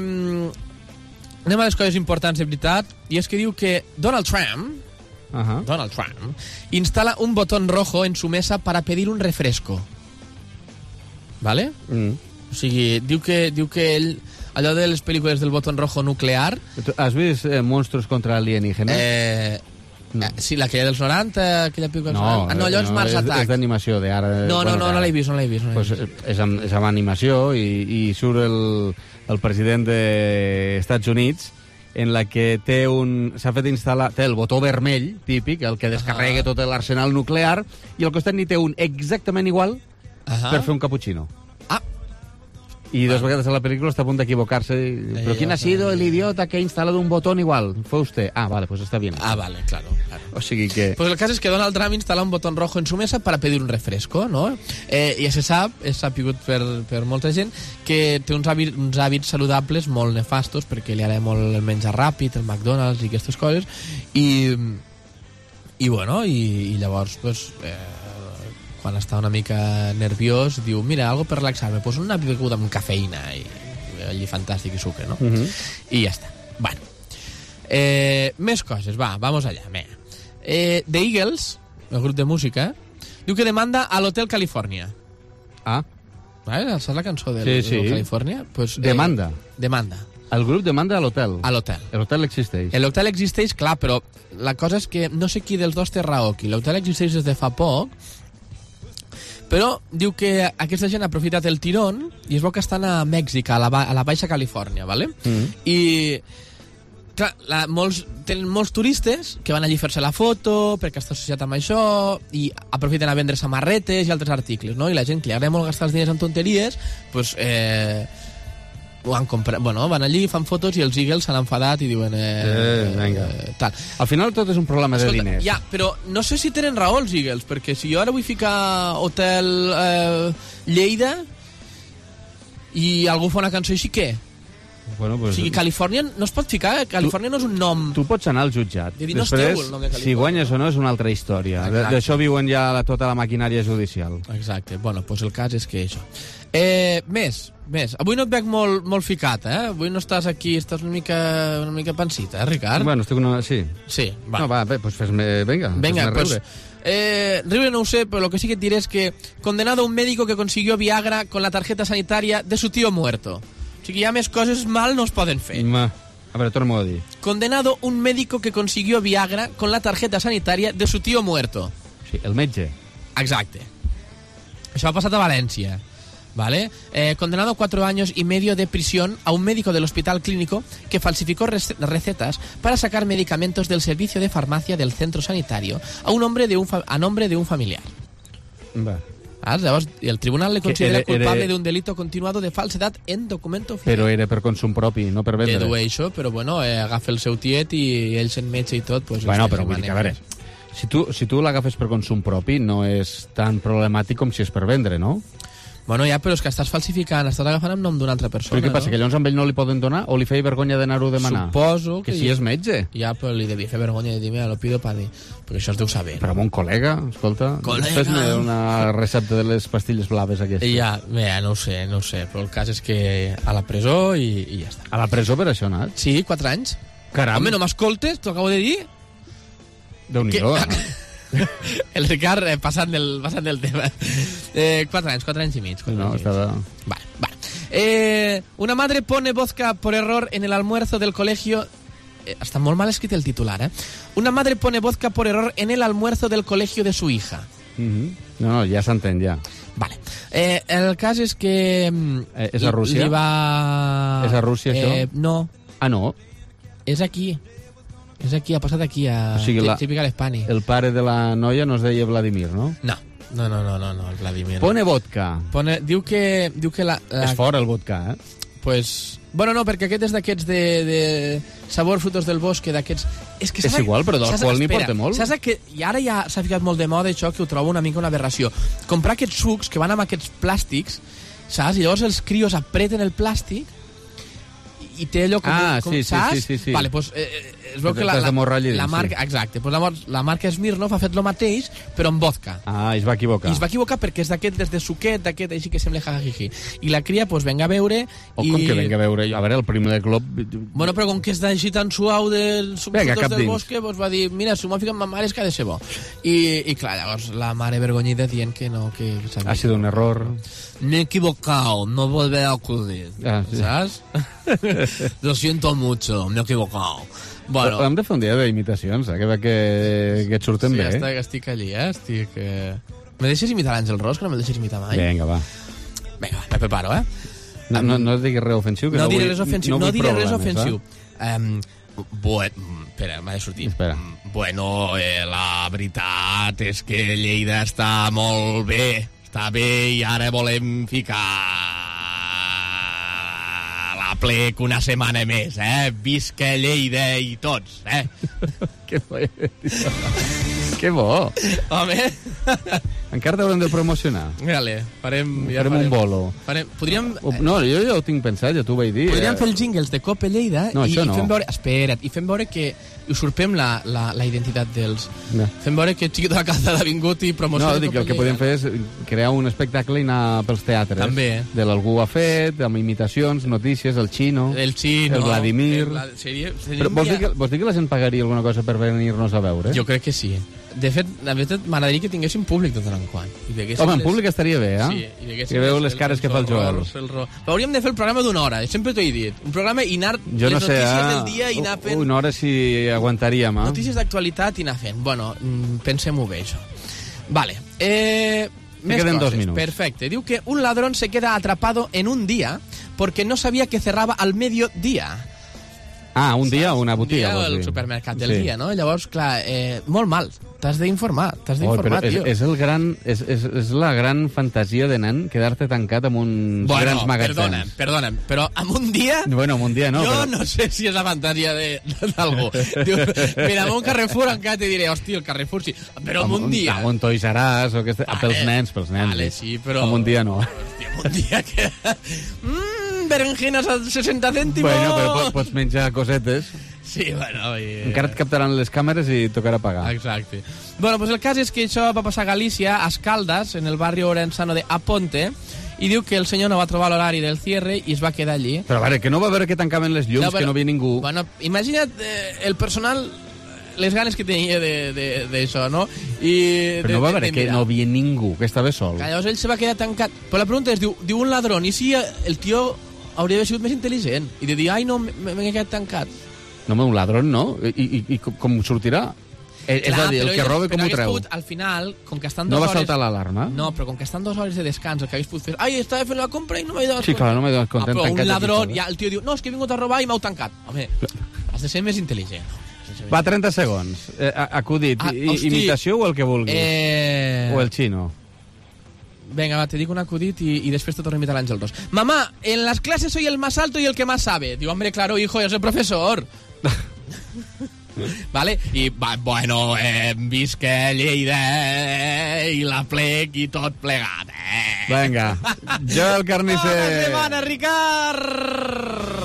anem a les coses importants de veritat, i és que diu que Donald Trump, uh -huh. Donald Trump instala un botón rojo en su mesa para pedir un refresco. ¿Vale? Mm. O sigui, diu que, diu que ell... Allò de les pel·lícules del botón rojo nuclear... Has vist eh, Monstruos contra alienígenes? Eh... No. Sí, aquella dels noranta, aquella pel·lícula... No, ah, no, allò és no, Mars és, Attack. és d'animació, de ara... No, no, no, no l'he vist, no l'he vist. No pues, vist. és, amb, és amb animació i, i surt el, el president dels Estats Units en la que té un... s'ha fet instal·lar... té el botó vermell, típic, el que descarrega tot l'arsenal nuclear, i al costat n'hi té un exactament igual Ahà. per fer un cappuccino. Ah. I dos vegades a la pel·lícula està a punt d'equivocar-se. Però ¿quién ha sido el idiota que ha instalado un botón igual? Fue usted. Ah, vale, pues está bien. Ah, vale, claro, claro. O sigui que... Pues el cas és que Donald Trump instala un botón rojo en su mesa para pedir un refresco, ¿no? Eh, ja se sap, és sapigut per, per molta gent, que té uns hàbits, uns hàbits saludables molt nefastos, perquè li agrada molt el menjar ràpid, el McDonald's i aquestes coses, i, i bueno, i, i llavors, pues... Eh, quan està una mica nerviós, diu, mira, algo per relaxar-me, pues una beguda amb cafeïna i allí fantàstic i sucre, no? Uh -huh. I ja està. Bueno. Eh, més coses, va, vamos allá. Eh, The Eagles, el grup de música, diu que demanda a l'Hotel Califòrnia. Ah. Vale, saps la cançó del sí, sí. Califòrnia? Pues, eh, demanda. Demanda. El grup demanda a l'hotel. A l'hotel. L'hotel existeix. L'hotel existeix, clar, però la cosa és que no sé qui dels dos té raó. Qui l'hotel existeix des de fa poc, però diu que aquesta gent ha aprofitat el tirón i es veu que estan a Mèxic, a la, a la Baixa Califòrnia, ¿vale? Mm. I clar, la, molts, tenen molts turistes que van allí a fer-se la foto perquè està associat amb això i aprofiten a vendre samarretes i altres articles, no? I la gent que li agrada molt gastar els diners en tonteries, pues, eh, ho han comprat, bueno, van allí, fan fotos i els Eagles s'han enfadat i diuen eh, eh, venga. eh, tal. Al final tot és un problema de Escolta, diners. Ja, però no sé si tenen raó els Eagles, perquè si jo ara vull ficar Hotel eh, Lleida i algú fa una cançó així, què? Bueno, pues, o sigui, Califòrnia no es pot ficar, Califòrnia tu, no és un nom. Tu pots anar al jutjat. Dir, no Després, esteu el nom de si guanyes o no és una altra història. D'això viuen ja la, tota la maquinària judicial. Exacte. Bueno, pues el cas és que això. Eh, més, més. Avui no et veig molt, molt ficat, eh? Avui no estàs aquí, estàs una mica, una mica pansita, eh, Ricard? Bueno, estic una... Sí. Sí, va. No, va, bé, pues fes-me... Venga, Venga, fes-me pues... riure. Eh, riure no ho sé, pero lo que sí que diré es que condenado un médico que consiguió Viagra con la tarjeta sanitaria de su tío muerto. O sigui, ja més coses mal no es poden fer. Ma. A veure, torna-m'ho a dir. Condenado un médico que consiguió Viagra con la tarjeta sanitaria de su tío muerto. Sí, el metge. Exacte. Això ha passat a València. ¿Vale? Eh, condenado a cuatro años y medio de prisión a un médico del hospital clínico que falsificó recetas para sacar medicamentos del servicio de farmacia del centro sanitario a un hombre de un a nombre de un familiar. Va. Ah, llavors, el tribunal le considera era, culpable era... de un delito continuado de falsedad en documento oficial. Però era per consum propi, no per vendre. Dedueixo, però bueno, eh, agafa el seu tiet i ell se'n metge i tot. Pues, bueno, però vull dir que, a veure, si tu, si tu l'agafes per consum propi no és tan problemàtic com si és per vendre, no? Bueno, ja, però és que estàs falsificant, estàs agafant el nom d'una altra persona. Però què passa, no? que llavors amb ell no li poden donar o li feia vergonya d'anar-ho a demanar? Suposo que... Que si és metge. Ja, però li devia fer vergonya de dir, mira, lo pido pa dir. Però això es deu saber. Però amb un col·lega, escolta, fes-me una recepta de les pastilles blaves aquestes. Ja, bé, no ho sé, no ho sé, però el cas és que a la presó i, i ja està. A la presó per això ha anat? Sí, quatre anys. Caram. Home, no m'escoltes, t'ho acabo de dir? Déu-n'hi-do, que... El Ricard eh, passant, del, passant del tema. Eh, quatre anys, quatre anys i mig. No, estava... Vale, vale. Eh, una madre pone vodka por error en el almuerzo del colegio... Eh, està molt mal escrit el titular, eh? Una madre pone vodka por error en el almuerzo del colegio de su hija. Mm-hmm. No, no, ja s'entén, ja. Vale. Eh, el cas és que... Eh, és a Rússia? Li va... És a Rússia, eh, això? No. Ah, no? És aquí. És aquí, ha passat aquí, a o sigui, la, típica l'Espani. El pare de la noia no es deia Vladimir, no? No, no, no, no, no, no el Vladimir. Pone vodka. Pone, diu que... Diu que la, la... És fort el vodka, eh? Pues... Bueno, no, perquè aquest és d'aquests de, de sabor frutos del bosque, d'aquests... És, que és igual, però d'alcohol n'hi porta molt. Saps que... I ara ja s'ha ficat molt de moda això, que ho trobo una mica una aberració. Comprar aquests sucs que van amb aquests plàstics, saps? I llavors els crios apreten el plàstic i té allò com... Ah, com sí, saps? sí, sí, sí. Vale, pues, eh, es veu que la, la, la marca... Sí. Exacte, pues la, la marca Smirnoff ha fet el mateix, però amb vodka. Ah, i es va equivocar. I es va equivocar perquè és d'aquest, des de suquet, d'aquest així que sembla jajajiji. I la cria, pues, venga a veure... O i... com que venga a veure? A veure, el primer glob... Bueno, però com que és d'així tan suau del venga, frutos del dins. bosque, pues va dir, mira, si m'ho ficat ma mare és que ha de ser bo. I, i clar, llavors la mare vergonyida dient que no, que... Ha sido un error. Me he equivocado, no volveré a acudir. Ah, sí. ¿Sabes? Lo siento mucho, me he equivocado. Bueno, però hem de fer un dia d'imitacions, eh? Que, que, que et surten sí, bé. Sí, estic, estic allí, eh? Estic... Eh... Me deixes imitar l'Àngel Ros, que no me deixes imitar mai? Vinga, va. Vinga, me preparo, eh? No, no, no diguis res ofensiu, que no, no, diré vull, res ofensiu, no, no diré problemes, res ofensiu. Eh? Um, bueno, espera, m'ha de sortir. Espera. Bueno, eh, la veritat és que Lleida està molt bé, està bé i ara volem ficar la plec una setmana més, eh? Visca Lleida i tots, eh? Que bo, que bo. Home... Encara t'haurem de promocionar. Vale, farem... Ja farem, farem un bolo. Farem, podríem... No, jo ja ho tinc pensat, ja t'ho vaig dir. Podríem fer els jingles de Cope Lleida no, i, i no. fem veure... Espera't, i fem veure que usurpem la, la, la identitat dels... No. Fem veure que Chiquito de la Calzada ha vingut i promociona No, dic que el que podem fer és crear un espectacle i anar pels teatres. També. De l'algú ha fet, amb imitacions, notícies, el Chino, el, Chino, el Vladimir... El, la, seria, seria Però vols dir, que, vols dir que la gent pagaria alguna cosa per venir-nos a veure? Jo crec que sí. De fet, la veritat, m'agradaria que tinguéssim públic de tant en quant. I Home, en públic estaria bé, eh? Sí, i que veu les cares que fa el Joel. Però hauríem de fer el programa d'una hora, sempre t'ho he dit. Un programa i anar jo les no sé, notícies eh? del dia i anar fent... Una hora si aguantaríem, eh? Notícies d'actualitat i anar fent. Bueno, pensem-ho bé, això. Vale. Eh... Me queden dos minuts. Perfecte. Diu que un ladrón se queda atrapado en un día porque no sabía que cerraba al mediodía. Ah, un dia o una botiga. Un dia al supermercat del sí. dia, no? Llavors, clar, eh, molt mal. T'has d'informar, t'has d'informar, oh, tio. És, és, el gran, és, és, és la gran fantasia de nen quedar-te tancat amb uns bueno, grans magatzems. Perdona'm, perdona'm, però amb un dia... Bueno, amb un dia no. Jo però... no sé si és la fantasia d'algú. Mira, amb un Carrefour encara te diré, hòstia, el Carrefour sí, però amb, amb un dia... Amb un Toys R Us, o aquest... vale, pels nens, pels nens. Vale, sí, però... Amb un dia no. Hòstia, amb un dia que... Mmm, berenjenes a seixanta cèntimos... Bueno, però pots menjar cosetes... Sí, bueno... I... Encara et captaran les càmeres i tocarà pagar. Exacte. Bueno, pues el cas és que això va passar a Galícia, a Escaldas, en el barri orensano de Aponte, i diu que el senyor no va trobar l'horari del cierre i es va quedar allí. Però a veure, que no va veure que tancaven les llums, no, però, que no havia ningú... Bueno, imagina't eh, el personal, les ganes que tenia d'això, no? I però de, no va veure de, de que no havia ningú, que estava sol. Llavors ell se va quedar tancat. Però la pregunta és, diu, diu un ladrón, i si el tio hauria d'haver sigut més intel·ligent? I de dir, ai, no, m'he quedat tancat. No, un ladrón no. I, i, i com sortirà? És Clar, a dir, el que roba com ho treu. Pogut, al final, com que estan no dues va hores... saltar l'alarma? No, però com que estan dues hores de descans, el que hagués pogut fer... Ai, estava fent la compra i no m'he donat Sí, clar, no m'he donat compte. Ah, però un ladró, ja, el tio diu, no, és que he vingut a robar i m'heu tancat. Home, has de ser més intel·ligent. Va, trenta segons. Eh, acudit. Ah, I, imitació o el que vulguis? Eh... O el Chino? Venga, va, te digo un acudit y, y después te torno a invitar a Ángel dos. Mamá, en las clases soy el más alto y el que más sabe. Digo, hombre, claro, hijo, yo soy profesor. Vale? I, va, bueno, eh, visca Lleida i la plec i tot plegat, eh? Vinga, jo el carnisser... Bona setmana, Ricard!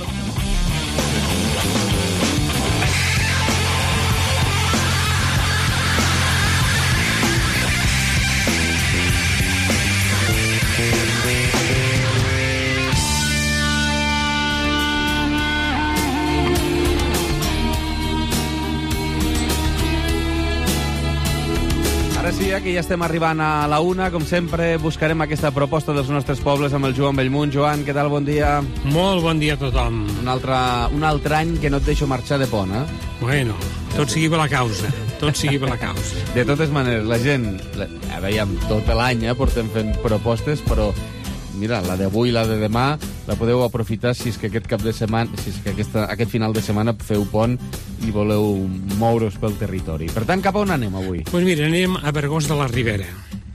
Ara sí, que ja estem arribant a la una, com sempre, buscarem aquesta proposta dels nostres pobles amb el Joan Bellmunt. Joan, què tal? Bon dia. Molt bon dia a tothom. Un altre, un altre any que no et deixo marxar de pont, eh? Bueno, tot sigui per la causa. Tot sigui per la causa. De totes maneres, la gent, la, ja veiem, tot l'any, eh, portem fent propostes, però mira, la d'avui i la de demà la podeu aprofitar si és que aquest cap de setmana, si és que aquesta, aquest final de setmana feu pont i voleu moure's pel territori. Per tant, cap a on anem avui? Doncs pues mira, anem a Bergós de la Ribera.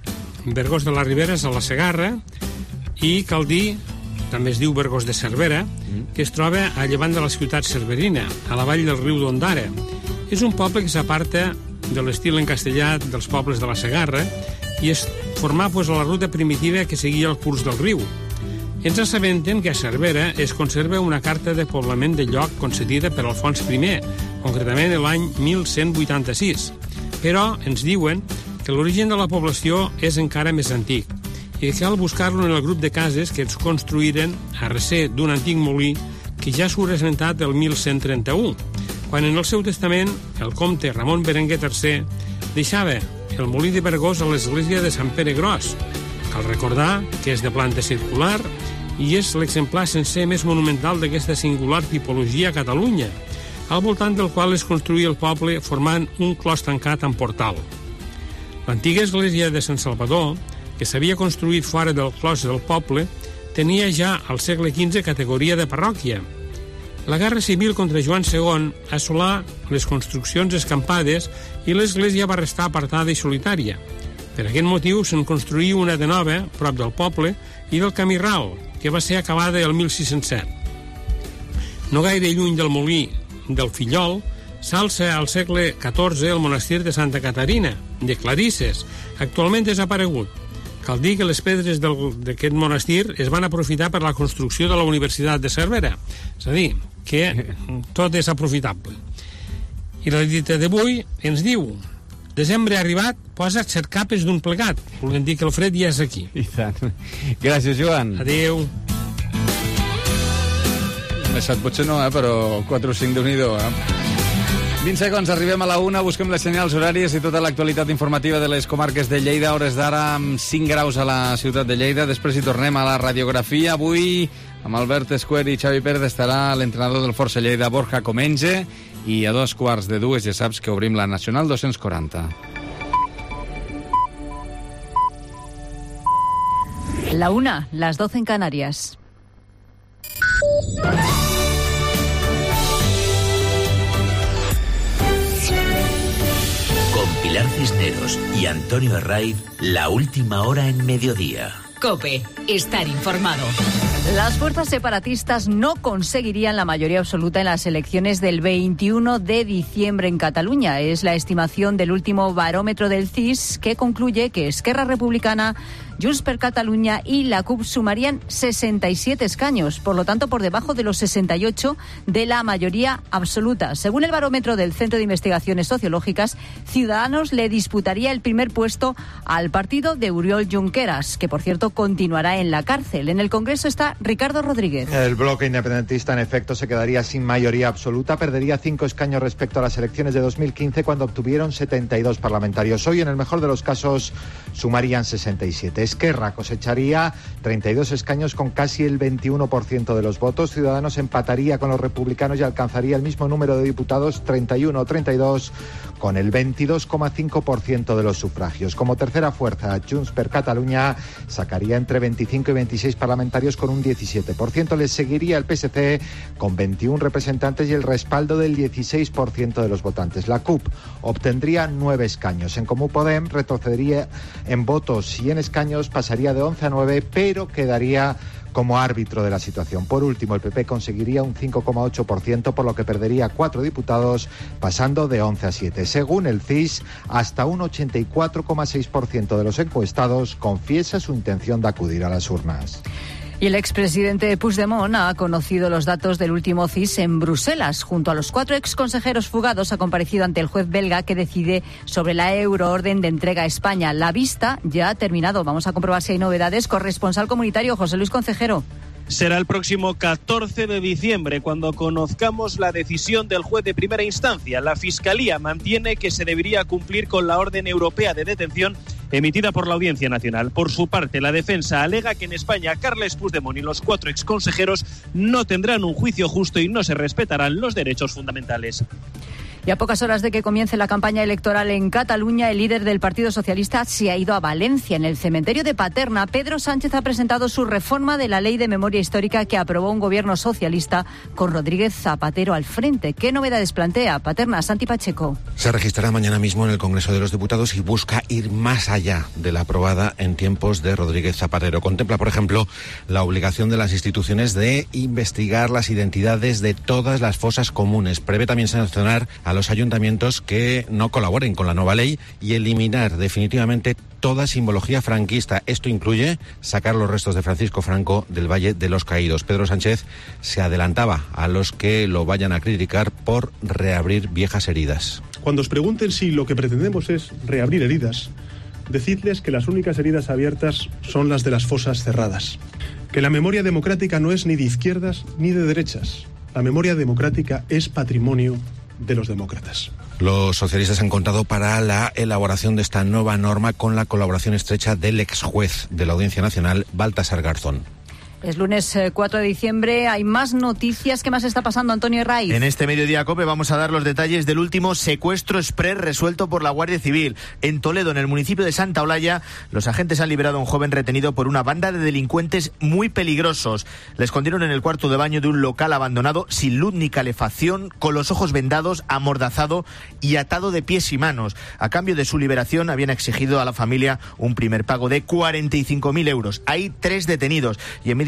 Bergós de la Ribera és a la Segarra i cal dir, també es diu Bergós de Cervera, mm. que es troba a llevant de la ciutat cerverina, a la vall del riu d'Ondara. És un poble que s'aparta de l'estil en castellà dels pobles de la Segarra i es formà pues, la ruta primitiva que seguia el curs del riu. Ens assabenten que a Cervera es conserva una carta de poblament de lloc concedida per Alfons primer, concretament l'any mil cent vuitanta-sis. Però ens diuen que l'origen de la població és encara més antic i cal buscar-lo en el grup de cases que es construïren a recer d'un antic molí que ja surt esmentat el mil cent trenta-u, quan en el seu testament el comte Ramon Berenguer tercer deixava el molí de Bergós a l'església de Sant Pere Gros. Cal recordar que és de planta circular i és l'exemplar sencer més monumental d'aquesta singular tipologia a Catalunya, al voltant del qual es construïa el poble formant un clos tancat amb portal. L'antiga església de Sant Salvador, que s'havia construït fora del clos del poble, tenia ja al segle quinze categoria de parròquia. La Guerra Civil contra Joan segon assolà les construccions escampades i l'església va restar apartada i solitària. Per aquest motiu se'n construí una de nova, prop del poble, i del camí ral, que va ser acabada el mil sis-cents set. No gaire lluny del molí del Fillol S'alça al segle catorze el monestir de Santa Caterina, de Clarisses, actualment desaparegut. Cal dir que les pedres d'aquest monestir es van aprofitar per la construcció de la Universitat de Cervera. És a dir, que tot és aprofitable. I la dita d'avui ens diu: desembre ha arribat, posa't set capes d'un plegat. Volem dir que el fred ja és aquí. I tant. Gràcies, Joan. Adéu. Més set potser no, eh? Però quatre o cinc d'unido, eh? vint segons, arribem a la una, busquem les senyals horàries i tota l'actualitat informativa de les comarques de Lleida. Hores d'ara amb cinc graus a la ciutat de Lleida. Després hi tornem a la radiografia. Avui, amb Albert Escuer i Xavi Pérez, estarà l'entrenador del Força Lleida, Borja Comenge, i a dos quarts de dues ja saps que obrim la Nacional dos-cents quaranta. La una, las doce en Canarias. Con Pilar Cisneros y Antonio Herraiz, la última hora en mediodía. COPE, estar informado. Las fuerzas separatistas no conseguirían la mayoría absoluta en las elecciones del veintiuno de diciembre en Cataluña. Es la estimación del último barómetro del C I S, que concluye que Esquerra Republicana, Junts per Catalunya y la C U P sumarían sesenta y siete escaños, por lo tanto por debajo de los sesenta y ocho de la mayoría absoluta. Según el barómetro del Centro de Investigaciones Sociológicas, Ciudadanos le disputaría el primer puesto al partido de Oriol Junqueras, que por cierto continuará en la cárcel. En el Congreso está Ricardo Rodríguez. El bloque independentista, en efecto, se quedaría sin mayoría absoluta, perdería cinco escaños respecto a las elecciones de dos mil quince, cuando obtuvieron setenta y dos parlamentarios. Hoy, en el mejor de los casos, sumarían sesenta y siete. Esquerra cosecharía treinta y dos escaños con casi el veintiuno por ciento de los votos. Ciudadanos empataría con los republicanos y alcanzaría el mismo número de diputados, treinta y uno o treinta y dos, con el veintidós coma cinco por ciento de los sufragios. Como tercera fuerza, Junts per Catalunya sacaría entre veinticinco y veintiséis parlamentarios con un diecisiete por ciento. Les seguiría el P S C con veintiún representantes y el respaldo del dieciséis por ciento de los votantes. La C U P obtendría nueve escaños. En Comú Podem retrocedería en votos y en escaños, pasaría de once a nueve, pero quedaría como árbitro de la situación. Por último, el P P conseguiría un cinco coma ocho por ciento, por lo que perdería cuatro diputados, pasando de once a siete. Según el C I S, hasta un ochenta y cuatro coma seis por ciento de los encuestados confiesa su intención de acudir a las urnas. Y el expresidente Puigdemont ha conocido los datos del último C I S en Bruselas. Junto a los cuatro exconsejeros fugados, ha comparecido ante el juez belga que decide sobre la euroorden de entrega a España. La vista ya ha terminado. Vamos a comprobar si hay novedades. Corresponsal comunitario José Luis Concejero. Será el próximo catorce de diciembre cuando conozcamos la decisión del juez de primera instancia. La Fiscalía mantiene que se debería cumplir con la orden europea de detención emitida por la Audiencia Nacional. Por su parte, la defensa alega que en España Carles Puigdemont y los cuatro exconsejeros no tendrán un juicio justo y no se respetarán los derechos fundamentales. Y a pocas horas de que comience la campaña electoral en Cataluña, el líder del Partido Socialista se ha ido a Valencia. En el cementerio de Paterna, Pedro Sánchez ha presentado su reforma de la Ley de Memoria Histórica que aprobó un gobierno socialista con Rodríguez Zapatero al frente. ¿Qué novedades plantea Paterna? Santi Pacheco. Se registrará mañana mismo en el Congreso de los Diputados y busca ir más allá de la aprobada en tiempos de Rodríguez Zapatero. Contempla, por ejemplo, la obligación de las instituciones de investigar las identidades de todas las fosas comunes. Prevé también sancionar a los ayuntamientos que no colaboren con la nueva ley y eliminar definitivamente toda simbología franquista. Esto incluye sacar los restos de Francisco Franco del Valle de los Caídos. Pedro Sánchez se adelantaba a los que lo vayan a criticar por reabrir viejas heridas. Cuando os pregunten si lo que pretendemos es reabrir heridas, decidles que las únicas heridas abiertas son las de las fosas cerradas. Que la memoria democrática no es ni de izquierdas ni de derechas. La memoria democrática es patrimonio de los demócratas. Los socialistas han contado para la elaboración de esta nueva norma con la colaboración estrecha del ex juez de la Audiencia Nacional, Baltasar Garzón. Es lunes cuatro de diciembre, hay más noticias. ¿Qué más está pasando, Antonio Herraiz? En este Mediodía COPE vamos a dar los detalles del último secuestro exprés resuelto por la Guardia Civil. En Toledo, en el municipio de Santa Olalla, los agentes han liberado a un joven retenido por una banda de delincuentes muy peligrosos. Le escondieron en el cuarto de baño de un local abandonado, sin luz ni calefacción, con los ojos vendados, amordazado y atado de pies y manos. A cambio de su liberación, habían exigido a la familia un primer pago de cuarenta y cinco mil euros. Hay tres detenidos y en medio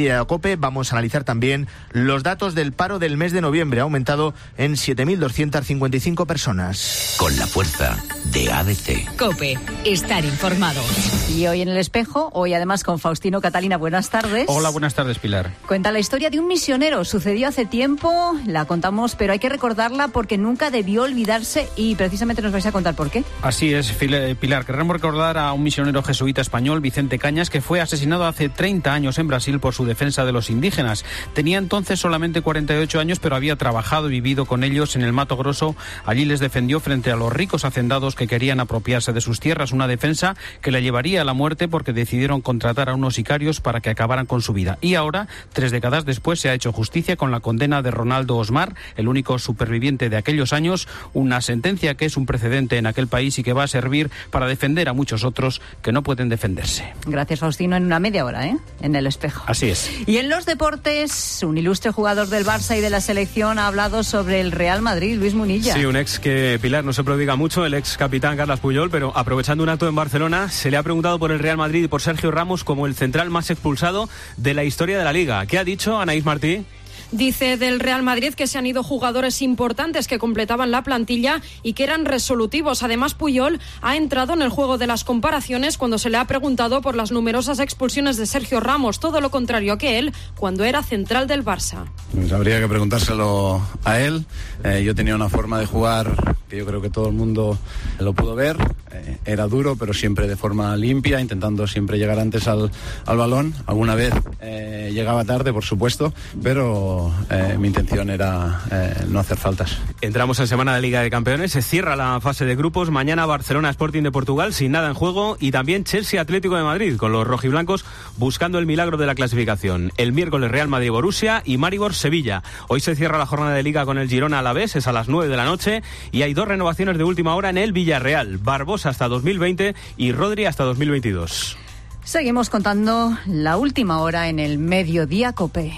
Media Cope vamos a analizar también los datos del paro del mes de noviembre. Ha aumentado en siete mil doscientas cincuenta y cinco personas. Con la fuerza de A B C. COPE. Estar informado. Y hoy en El Espejo, hoy además con Faustino Catalina. Buenas tardes. Hola, buenas tardes, Pilar. Cuenta la historia de un misionero. Sucedió hace tiempo, la contamos, pero hay que recordarla porque nunca debió olvidarse y precisamente nos vais a contar por qué. Así es, Pilar. Queremos recordar a un misionero jesuita español, Vicente Cañas, que fue asesinado hace treinta años en Brasil por su defensa de los indígenas. Tenía entonces solamente cuarenta y ocho años, pero había trabajado y vivido con ellos en el Mato Grosso. Allí les defendió frente a los ricos hacendados que querían apropiarse de sus tierras, una defensa que le llevaría a la muerte porque decidieron contratar a unos sicarios para que acabaran con su vida. Y ahora, tres décadas después, se ha hecho justicia con la condena de Ronaldo Osmar, el único superviviente de aquellos años, una sentencia que es un precedente en aquel país y que va a servir para defender a muchos otros que no pueden defenderse. Gracias, Faustino, en una media hora, ¿eh? En El Espejo. Así es. Y en los deportes, un ilustre jugador del Barça y de la selección ha hablado sobre el Real Madrid, Luis Munilla. Sí, un ex que, Pilar, no se prodiga mucho, el ex capitán Carles Puyol, pero aprovechando un acto en Barcelona, se le ha preguntado por el Real Madrid y por Sergio Ramos como el central más expulsado de la historia de la Liga. ¿Qué ha dicho Anaís Martí? Dice del Real Madrid que se han ido jugadores importantes que completaban la plantilla y que eran resolutivos. Además, Puyol ha entrado en el juego de las comparaciones cuando se le ha preguntado por las numerosas expulsiones de Sergio Ramos, todo lo contrario que él cuando era central del Barça. Pues habría que preguntárselo a él. Eh, yo tenía una forma de jugar que yo creo que todo el mundo lo pudo ver. Eh, era duro, pero siempre de forma limpia, intentando siempre llegar antes al, al balón. Alguna vez eh, llegaba tarde, por supuesto, pero Eh, mi intención era eh, no hacer faltas. Entramos en semana de Liga de Campeones, se cierra la fase de grupos, mañana Barcelona Sporting de Portugal sin nada en juego y también Chelsea Atlético de Madrid con los rojiblancos buscando el milagro de la clasificación. El miércoles Real Madrid Borussia y Maribor Sevilla. Hoy se cierra la jornada de Liga con el Girona Alavés, es a las nueve de la noche y hay dos renovaciones de última hora en el Villarreal, Barbosa hasta dos mil veinte y Rodri hasta dos mil veintidós. Seguimos contando la última hora en el Mediodía Cope.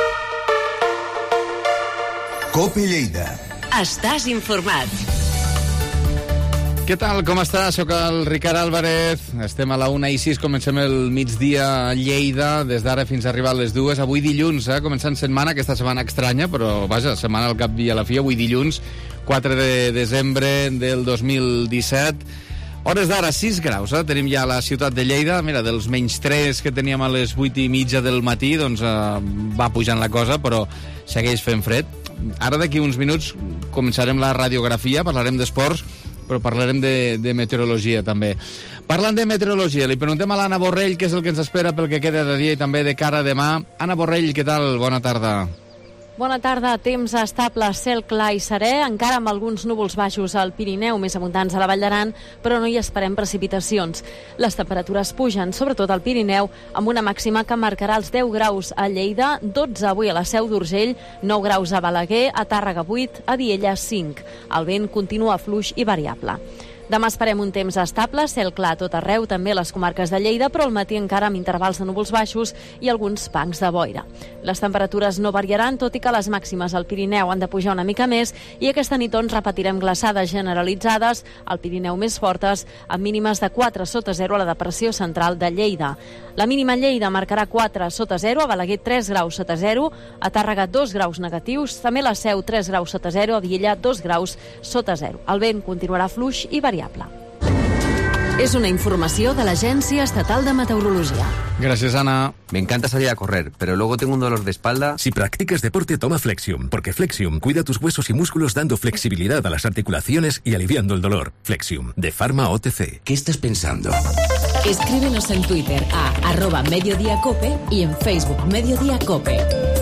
Cope Lleida. Estàs informat. Què tal, com està? Soc el Ricard Álvarez. Estem a la una i sis, comencem el migdia a Lleida, des d'ara fins a arribar a les dues. Avui dilluns, eh? Començant setmana, aquesta setmana estranya, però vaja, setmana al cap i a la fi. Avui dilluns, quatre de desembre del dos mil disset. Hores d'ara, sis graus, eh? Tenim ja la ciutat de Lleida. Mira, dels menys tres que teníem a les vuit i mitja del matí, doncs eh, va pujant la cosa, però segueix fent fred. Ara d'aquí uns minuts començarem la radiografia, parlarem d'esports, però parlarem de, de meteorologia també. Parlant de meteorologia, li preguntem a l'Anna Borrell què és el que ens espera pel que queda de dia i també de cara a demà. Anna Borrell, què tal? Bona tarda. Bona tarda, temps estable, cel clar i serè, encara amb alguns núvols baixos al Pirineu, més abundants a la Vall d'Aran, però no hi esperem precipitacions. Les temperatures pugen, sobretot al Pirineu, amb una màxima que marcarà els deu graus a Lleida, dotze avui a la Seu d'Urgell, nou graus a Balaguer, a Tàrrega vuit, a Viella cinc. El vent continua fluix i variable. Demà esperem un temps estable, cel clar a tot arreu, també a les comarques de Lleida, però al matí encara amb intervals de núvols baixos i alguns bancs de boira. Les temperatures no variaran, tot i que les màximes al Pirineu han de pujar una mica més i aquesta nit doncs repetirem glaçades generalitzades, al Pirineu més fortes, amb mínimes de quatre sota zero a la depressió central de Lleida. La mínima a Lleida marcarà quatre sota zero, a Balaguer tres graus sota zero, a Tàrrega dos graus negatius, també a la Seu tres graus sota zero, a Viella dos graus sota zero. El vent continuarà fluix i variable. Es una información de la Agencia Estatal de Meteorología. Gracias, Ana. Me encanta salir a correr, pero luego tengo un dolor de espalda. Si practicas deporte, toma Flexium, porque Flexium cuida tus huesos y músculos dando flexibilidad a las articulaciones y aliviando el dolor. Flexium, de Pharma O T C. ¿Qué estás pensando? Escríbenos en Twitter a arroba Mediodía Cope y en Facebook Mediodía Cope.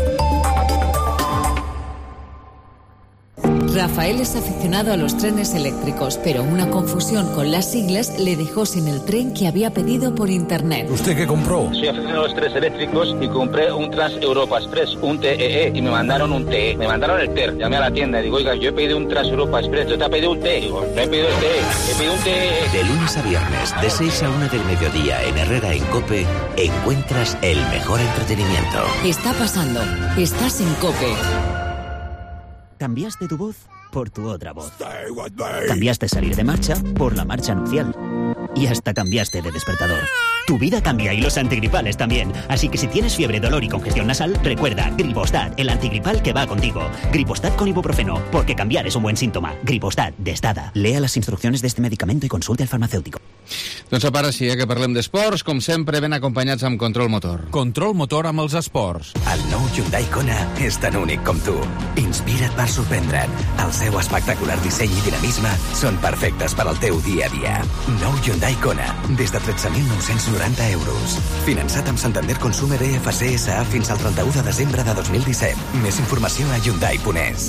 Rafael es aficionado a los trenes eléctricos, pero una confusión con las siglas le dejó sin el tren que había pedido por internet. ¿Usted qué compró? Soy aficionado a los trenes eléctricos y compré un Trans Europa Express, un T E E, y me mandaron un T E. Me mandaron el T E R. Llamé a la tienda y digo, oiga, yo he pedido un Trans Europa Express, yo te he pedido un T E. Digo, no he pedido el T E, he pedido un T E. De lunes a viernes, de seis a una del mediodía en Herrera en COPE, encuentras el mejor entretenimiento. Está pasando. Estás en COPE. Cambiaste tu voz por tu otra voz. Cambiaste salir de marcha por la marcha nupcial. y hasta cambiaste de despertador. Tu vida cambia y los antigripales también. Así que si tienes fiebre, dolor y congestión nasal, recuerda Gripostat, el antigripal que va contigo. Gripostat con ibuprofeno, porque cambiar es un buen síntoma. Gripostat, de Stada. Lea las instrucciones de este medicamento y consulte al farmacéutico. Doncs ara sí, eh, que parlem d'esports, com sempre ben acompanyats amb Control Motor. Control Motor amb els esports. El nou Hyundai Kona és tan únic com tu. Inspira't per sorprendre't. El seu espectacular disseny i dinamisme són perfectes per al teu dia a dia. Nou Hyundai Kona, des de tretze mil nou-cents noranta euros. Finançat amb Santander Consumer E F C S A fins al trenta-u de desembre de dos mil disset. Més informació a Hyundai punt es.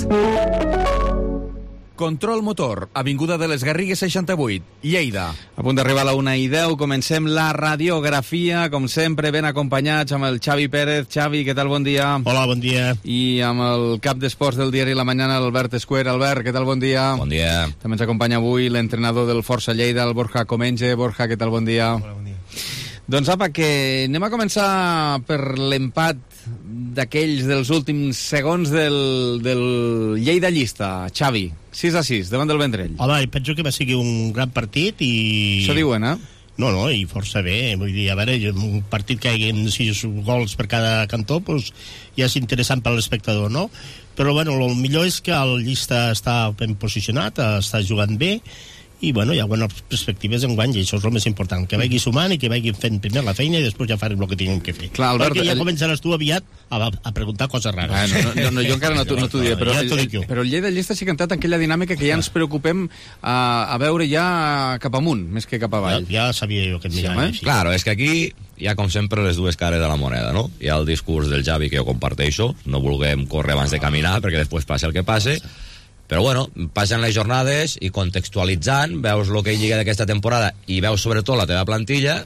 Control Motor, Avinguda de les Garrigues seixanta-vuit, Lleida. A punt d'arribar a la una i deu, comencem la radiografia, com sempre, ben acompanyats amb el Xavi Pérez. Xavi, què tal? Bon dia. Hola, bon dia. I amb el cap d'esports del diari La Mañana, l'Albert Escuer. Albert, què tal? Bon dia. Bon dia. També ens acompanya avui l'entrenador del Força Lleida, el Borja Comenge. Borja, què tal? Bon dia. Hola, bon dia. Doncs apa, que anem a començar per l'empat d'aquells dels últims segons del, del Lleida Llista. Xavi, sis a sis, davant del Vendrell. Home, penso que va ser un gran partit i... Això diuen, eh? No, no, i força bé. Vull dir, a veure, un partit que hi hagi sis gols per cada cantó, doncs ja és interessant per l'espectador, no? Però, bueno, el millor és que el Llista està ben posicionat, està jugant bé, i bueno, hi ha bones perspectives en guany i això és el més important, que vagi sumant i que vagi fent primer la feina i després ja farem el que tinguem que fer. Clar, Albert, perquè ja el... començaràs tu aviat a, a preguntar coses rares. Ah, no, no, no, jo encara no t'ho no diré, però, ja el, però el Lleida Llista sí que ha entrat en aquella dinàmica que ja ens preocupem a, a veure ja cap amunt, més que cap avall. Ja, ja sabia jo que et mirava. Sí, claro, és que aquí hi ha com sempre les dues cares de la moneda, no? Hi ha el discurs del Xavi que jo comparteixo, no vulguem córrer abans de caminar perquè després passa el que passe. Però bueno, passen les jornades i contextualitzant, veus el que hi lliga d'aquesta temporada i veus sobretot la teva plantilla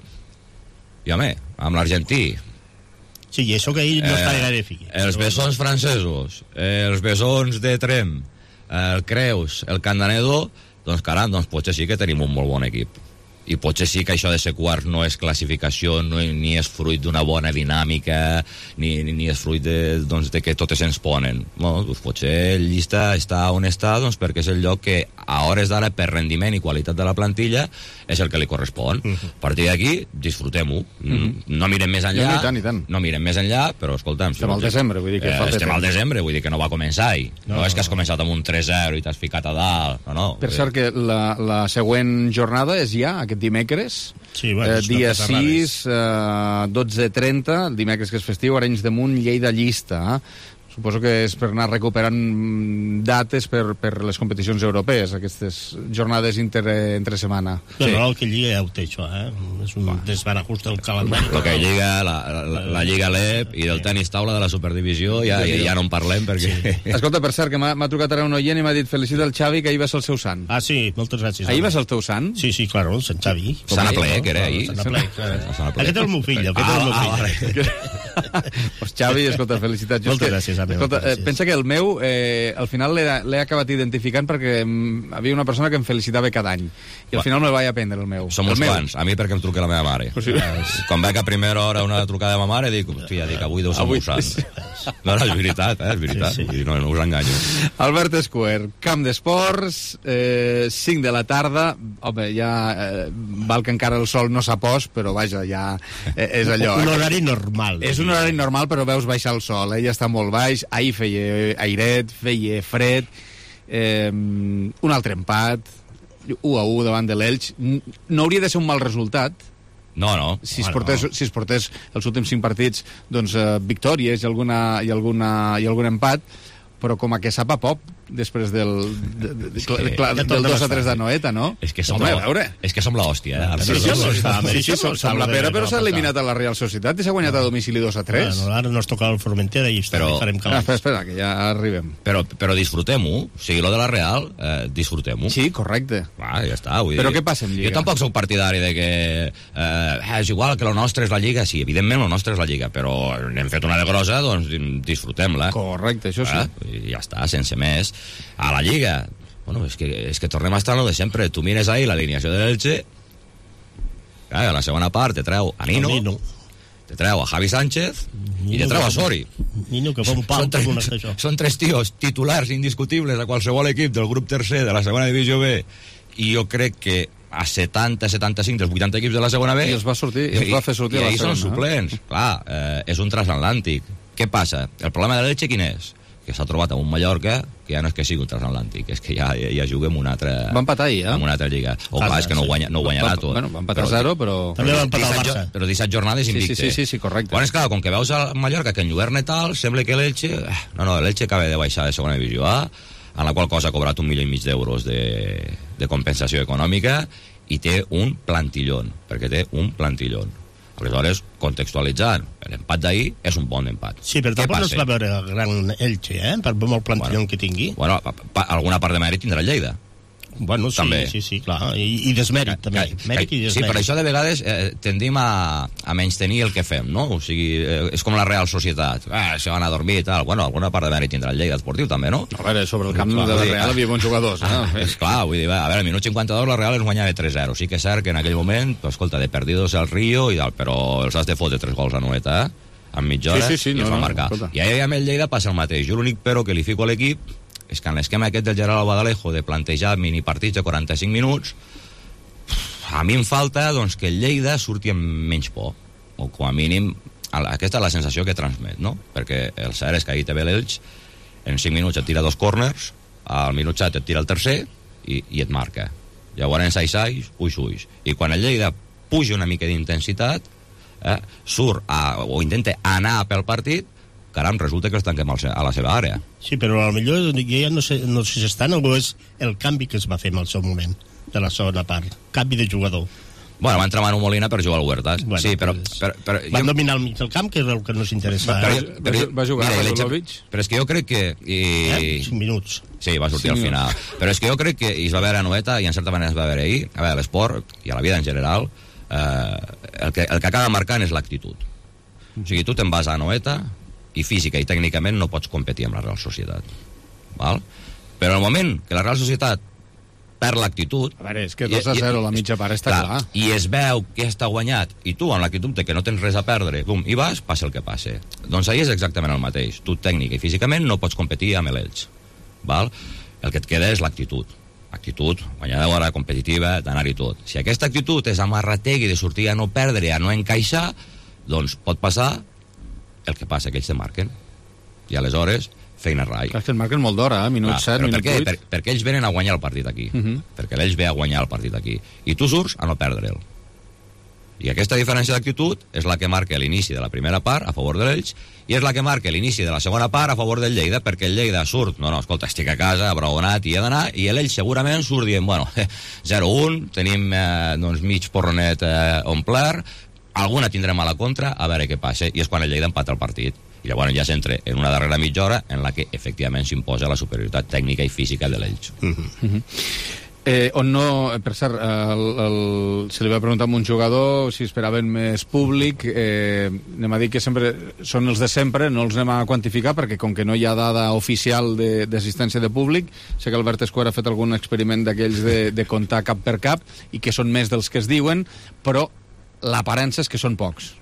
i home, amb l'argentí. Sí, i això que ell no eh, està gaire fi. Els bessons francesos, els bessons de Trem, el Creus, el Candanedo, doncs caram, doncs potser sí que tenim un molt bon equip. I potser sí que això de ser quart no és classificació, no, ni és fruit d'una bona dinàmica, ni, ni és fruit de, doncs, de que totes ens ponen. Bueno, doncs potser el Llista està on està doncs, perquè és el lloc que a hores d'ara per rendiment i qualitat de la plantilla és el que li correspon. Uh-huh. A partir d'aquí, disfrutem-ho. Uh-huh. No mirem més enllà, no, i tant, i tant. no mirem més enllà, però escolta'm... Estem al desembre, vull dir que eh, falta Estem al desembre, vull dir que no va començar ahir. No, no, no és que has començat amb un tres zero i t'has ficat a dalt. No, no. Per cert que la, la següent jornada és ja, aquest dimecres, sí, bueno, eh, dia sis, eh, dotze trenta, el dimecres que és festiu, Arenys de Munt, Lleida Llista. Eh? Suposo que és per anar recuperant dates per, per les competicions europees, aquestes jornades inter, entre setmana. Però sí. El que lliga ja ho té, això, eh? És un desbarajust del calendari. El que lliga la, la, la Lliga L E P i del tenis taula de la Superdivisió, ja, ja, ja no en parlem, perquè... Sí. Escolta, per cert, que m'ha trucat ara un oient i m'ha dit felicita el Xavi, que ahir va ser el seu sant. Ah, sí, moltes gràcies. Ahir va ser el teu sant? Sí, sí, clar, el Sant Xavi. Sant Aplec, que era ahir. Sant Aplec, aquest és el meu fill, aquest és el meu fill. Pues Xavi, escolta, felicitats. Moltes gràcies. Escolta, eh, pensa que el meu, eh, al final l'he acabat identificant perquè mm, havia una persona que em felicitava cada any. I al final me'l vaig aprendre, el meu. Som el uns meu. quants. A mi perquè em truca la meva mare. Pues sí. Quan veig a primera hora una trucada de ma mare, dic, hòstia, dic, avui deu ser avui... molt sant. No, no, és veritat, eh, és veritat. Sí, sí. No, no us enganyo. Albert Escuer, Camp d'Esports, eh, cinc de la tarda. Home, ja eh, val que encara el sol no s'ha post, però vaja, ja eh, és allò. Un horari normal. És un horari normal, però veus baixar el sol, eh? Ja està molt baix. Ahir feia airet, feia fred, eh, un altre empat, u a u davant de l'Elx. No hauria de ser un mal resultat. No, no. Si es portés, si es portés els últims cinc partits, doncs eh, victòries i, alguna, i, alguna, i algun empat, però com a que sap a poc després del, de, de, de, que, del, del dos a tres de Noeta, no? És que som, Home, la, és que som l'hòstia, eh? Sí, sí, sí, sí, som, som la pera, però s'ha eliminat a la Real Societat i s'ha guanyat a domicili dos a tres. Bueno, ara nos toca el Formentera i però, farem calents. Espera, espera, que ja arribem. Però, però disfrutem-ho, o sigui, lo de la Real, eh, disfrutem-ho. Sí, correcte. Ah, ja està, vull dir... Però què passa en Lliga? Jo tampoc soc partidari de que eh, és igual que lo nostre és la Lliga. Sí, evidentment lo nostre és la Lliga, però n'hem fet una de grossa, doncs disfrutem-la. Correcte, això sí. Eh? I ja està, sense més. A la Lliga, bueno, és que, és que tornem a estar en lo de sempre. Tu mires ahí l'alineació de l'Elche, a la segona part te treu a Nino, Nino. te treu a Javi Sánchez Nino, i te treu a Sori. Nino, que fa un pal. Són, tres, són tres tios titulars indiscutibles a qualsevol equip del grup tercer de la segona divisió B, i jo crec que a setanta setanta-cinc dels vuitanta equips de la segona B i els va, sortir, i els va fer sortir i, a la i segona. I són suplents, eh? Clar, eh, és un transatlàntic. Què passa? El problema de l'Elche quin és? Que s'ha trobat amb un Mallorca que ja no és que sigui un transatlàntic, és que ja, ja, ja juga en una altra... Va empatar ahir, eh? En una altra lliga. O clar, és que no, guanya, no guanyarà tot. Bueno, va empatar zero, però... També va empatar el Barça. Però disset jornades invicte. Sí, sí, sí, sí, correcte. Bueno, és clar, com que veus a Mallorca que enlluerna tal, sembla que l'Elche... No, no, l'Elche acaba de baixar de segona divisió A, en la qual cosa ha cobrat un milió i mig d'euros de, de compensació econòmica i té un plantillón, perquè té un plantillón. Aleshores, contextualitzant, l'empat d'ahir és un bon empat. Sí, però tampoc no es va veure gran Elche, eh? Per molt plantillón bueno, que tingui. Bueno, pa, alguna part de mèrit tindrà Lleida. Bueno, sí, també. sí, sí, clar. I, i desmèrit, també. Que, Mèrit que, i desmèrit. sí, per això de vegades eh, tendim a, a menystenir el que fem, no? O sigui, eh, és com la Real Societat. Ah, se van a dormir i tal. Bueno, alguna part de mèrit tindrà el Lleida Esportiu, també, no? A veure, sobre el camp de la Real hi havia bons jugadors, ah, no? És clar, vull dir, a veure, al minut cinquanta-dos la Real ens guanyava tres zero. Sí que és cert que en aquell moment, pues, escolta, de perdidos al Río i tal, però els has de fotre tres gols a Noeta, eh? En mitja hora, sí, sí, sí, i els no, va no, marcar. Escolta. I ahir amb el Lleida passa el mateix. Jo l'únic però que li fico a l'equip és que en l'esquema aquest del Gerard Albadalejo de plantejar minipartits de quaranta-cinc minuts, a mi em falta doncs, que el Lleida surti amb menys por, o com a mínim aquesta és la sensació que transmet, no? Perquè el cert és que ahir te ve l'Elx, en cinc minuts et tira dos corners, al minut set et tira el tercer i, i et marca. Llavors en sais-sais, ulls-ulls. I quan el Lleida puja una mica d'intensitat, eh, surt a, o intenta anar pel partit, caram, resulta que els tanquem a la seva àrea. Sí, però a lo millor ja no sé, no sé si estan o és el canvi que es va fer en el seu moment de la segona part, canvi de jugador. Bueno, va entrar Manu Molina per jugar al Huertas. Bueno, sí, però, pues, però, però van jo... dominar el mig del camp, que és el que no s'interessa. Va, va, va, va jugar a Radulovic? Però és que jo crec que... I... Eh? cinc minuts. Sí, va sortir al final. Però és que jo crec que, i es va veure a Noeta, i en certa manera es va veure ahir, a veure, l'esport i a la vida en general, eh, el, que, el que acaba marcant és l'actitud. O sigui, tu te'n vas a Noeta i física i tècnicament no pots competir amb la Real Societat. Val? Però al moment que la Real Societat perd l'actitud... A veure, és que dos a zero la mitja part està clar, clar. I es veu que està guanyat, i tu amb l'actitud de que no tens res a perdre, bum, i vas, passa el que passa. Doncs ahir és exactament el mateix. Tu tècnica i físicament no pots competir amb l'Elx. Val? El que et queda és l'actitud. Actitud guanyadora, competitiva, d'anar-hi tot. Si aquesta actitud és amarrategui de sortir a no perdre, a no encaixar, doncs pot passar el que passa, que ells te marquen. I aleshores, feina rai. Clar, que et marquen molt d'hora, eh? Minut set, minut per vuit. Per, perquè ells venen a guanyar el partit aquí. Uh -huh. Perquè ells ve a guanyar el partit aquí. I tu surts a no perdre'l. I aquesta diferència d'actitud és la que marca l'inici de la primera part a favor de l'Elx i és la que marca l'inici de la segona part a favor del Lleida, perquè el Lleida surt, no, no, escolta, estic a casa, abraonat i he d'anar, i l'Elx segurament surt dient, bueno, zero un, tenim eh, doncs mig porronet eh, omplert, alguna tindrem a la contra, a veure què passa, i és quan el Lleida empata el partit. I llavors ja s'entra en una darrera mitja hora en la que efectivament s'imposa la superioritat tècnica i física de l'Elx. Uh -huh. Uh -huh. Eh, on no, per cert, el, el, se li va preguntar a un jugador si esperaven més públic, eh, anem a dir que sempre són els de sempre, no els anem a quantificar perquè com que no hi ha dada oficial d'assistència de, de públic, sé que Albert Escuera ha fet algun experiment d'aquells de, de comptar cap per cap i que són més dels que es diuen, però l'aparença és que són pocs.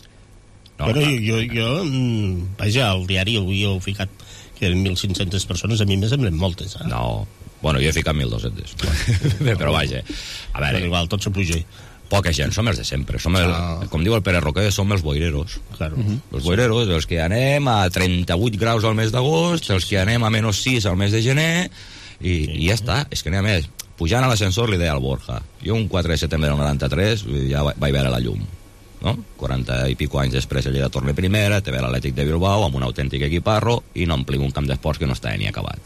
No, però jo, jo, jo mm, vaja, al diari avui heu ficat que eren mil cinc-centes persones, a mi me semblen moltes, eh? No, bueno, jo he ficat mil dos-cents. Però vaja, a veure... Però igual, tot s'ho puja. Poca gent, som els de sempre. Som el, ah. Com diu el Pere Roquer, som els boireros. Claro. Uh -huh. Els boireros, els que anem a trenta-vuit graus al mes d'agost, els que anem a menys sis al mes de gener, i, sí. i ja està. És que n'hi ha més. Pujant a l'ascensor li deia al Borja. Jo un quatre de setembre del noranta-tres ja vaig veure la llum. No? quaranta i pico anys després el Lleida torna primera, te ve l'Atlètic de Bilbao amb un autèntic equiparro i no omplim un camp d'esports que no està ni acabat.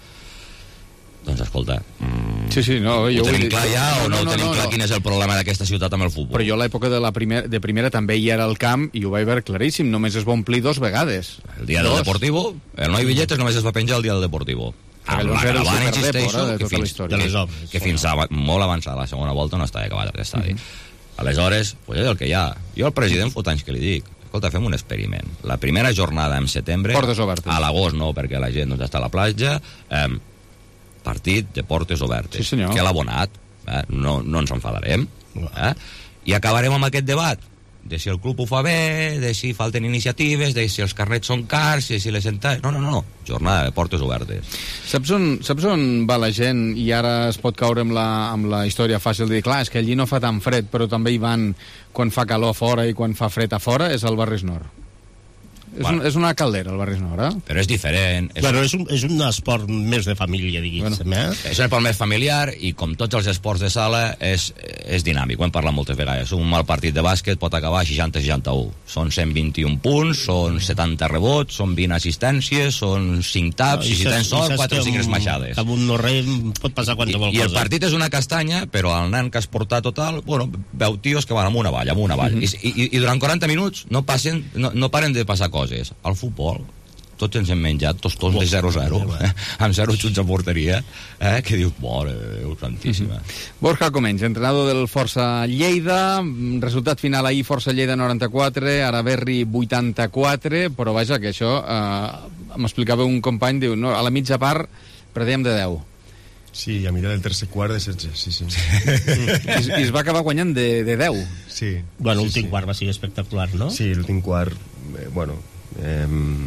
Doncs escolta, mm, sí, sí, no, jo ho tenim dir... clar ja o no, no, no tenim no, clar no. Quin és el problema d'aquesta ciutat amb el futbol? Però jo a l'època de la primer, de primera també hi era al camp i ho vaig veure claríssim, només es va omplir dos vegades. El dia dos. Del Deportivo, el Noi Billetes només es va penjar el dia del Deportivo. Ah, el Gavant insisteixo que, fins, de les obres, que fins a molt avançada la segona volta no estava acabat aquest estadi. Uh -huh. Aleshores, pues és el que hi ha. Jo al president fot anys que li dic, escolta, fem un experiment. La primera jornada en setembre, portes obertes. A l'agost no, perquè la gent doncs, està a la platja, eh, partit de portes obertes. Sí, senyor. Que l'ha abonat, eh? no, no ens enfadarem. Eh? I acabarem amb aquest debat. de si el club ho fa bé, de si falten iniciatives, de si els carnets són cars, de si les entrades... No, no, no, no. Jornada de portes obertes. Saps on, saps on va la gent? I ara es pot caure amb la, amb la història fàcil de dir, clar, és que allí no fa tan fred, però també hi van quan fa calor a fora i quan fa fred a fora, és el Barris Nord. És, bueno. un, és una caldera, el Barris Nord, eh? Però és diferent. És... Bueno, és un, és un esport més de família, diguéssim. Bueno. Eh? És un esport més familiar i, com tots els esports de sala, és, és dinàmic. Ho hem parlat moltes vegades. Un mal partit de bàsquet pot acabar seixanta a seixanta-u. Són cent vint-i-un punts, són setanta rebots, són vint assistències, són cinc taps, no, i, i si tens sort, quatre o cinc esmaixades. Amb un no res pot passar qualsevol cosa. I el partit és una castanya, però el nen que has portat total, bueno, veu tios que van amunt avall, amunt avall. Mm -hmm. I, i, I durant quaranta minuts no, passen, no, no paren de passar coses. Al futbol tots ens hem menjat tostons de zero a zero, eh? Amb zero xuts a porteria, eh? Que dius, mare Déu santíssima. Mm-hmm. Borja Comenys, entrenador del Força Lleida, resultat final ahir, Força Lleida noranta-quatre, Araberri vuitanta-quatre, però vaja, que això, eh, m'explicava un company, diu, no, a la mitja part perdíem de deu. Sí, a mitjà del tercer quart de setze, sí, sí. I, I es va acabar guanyant de, de deu. Sí. Bueno, l'últim sí, sí. quart va ser espectacular, no? Sí, l'últim quart, eh, bueno... Eh,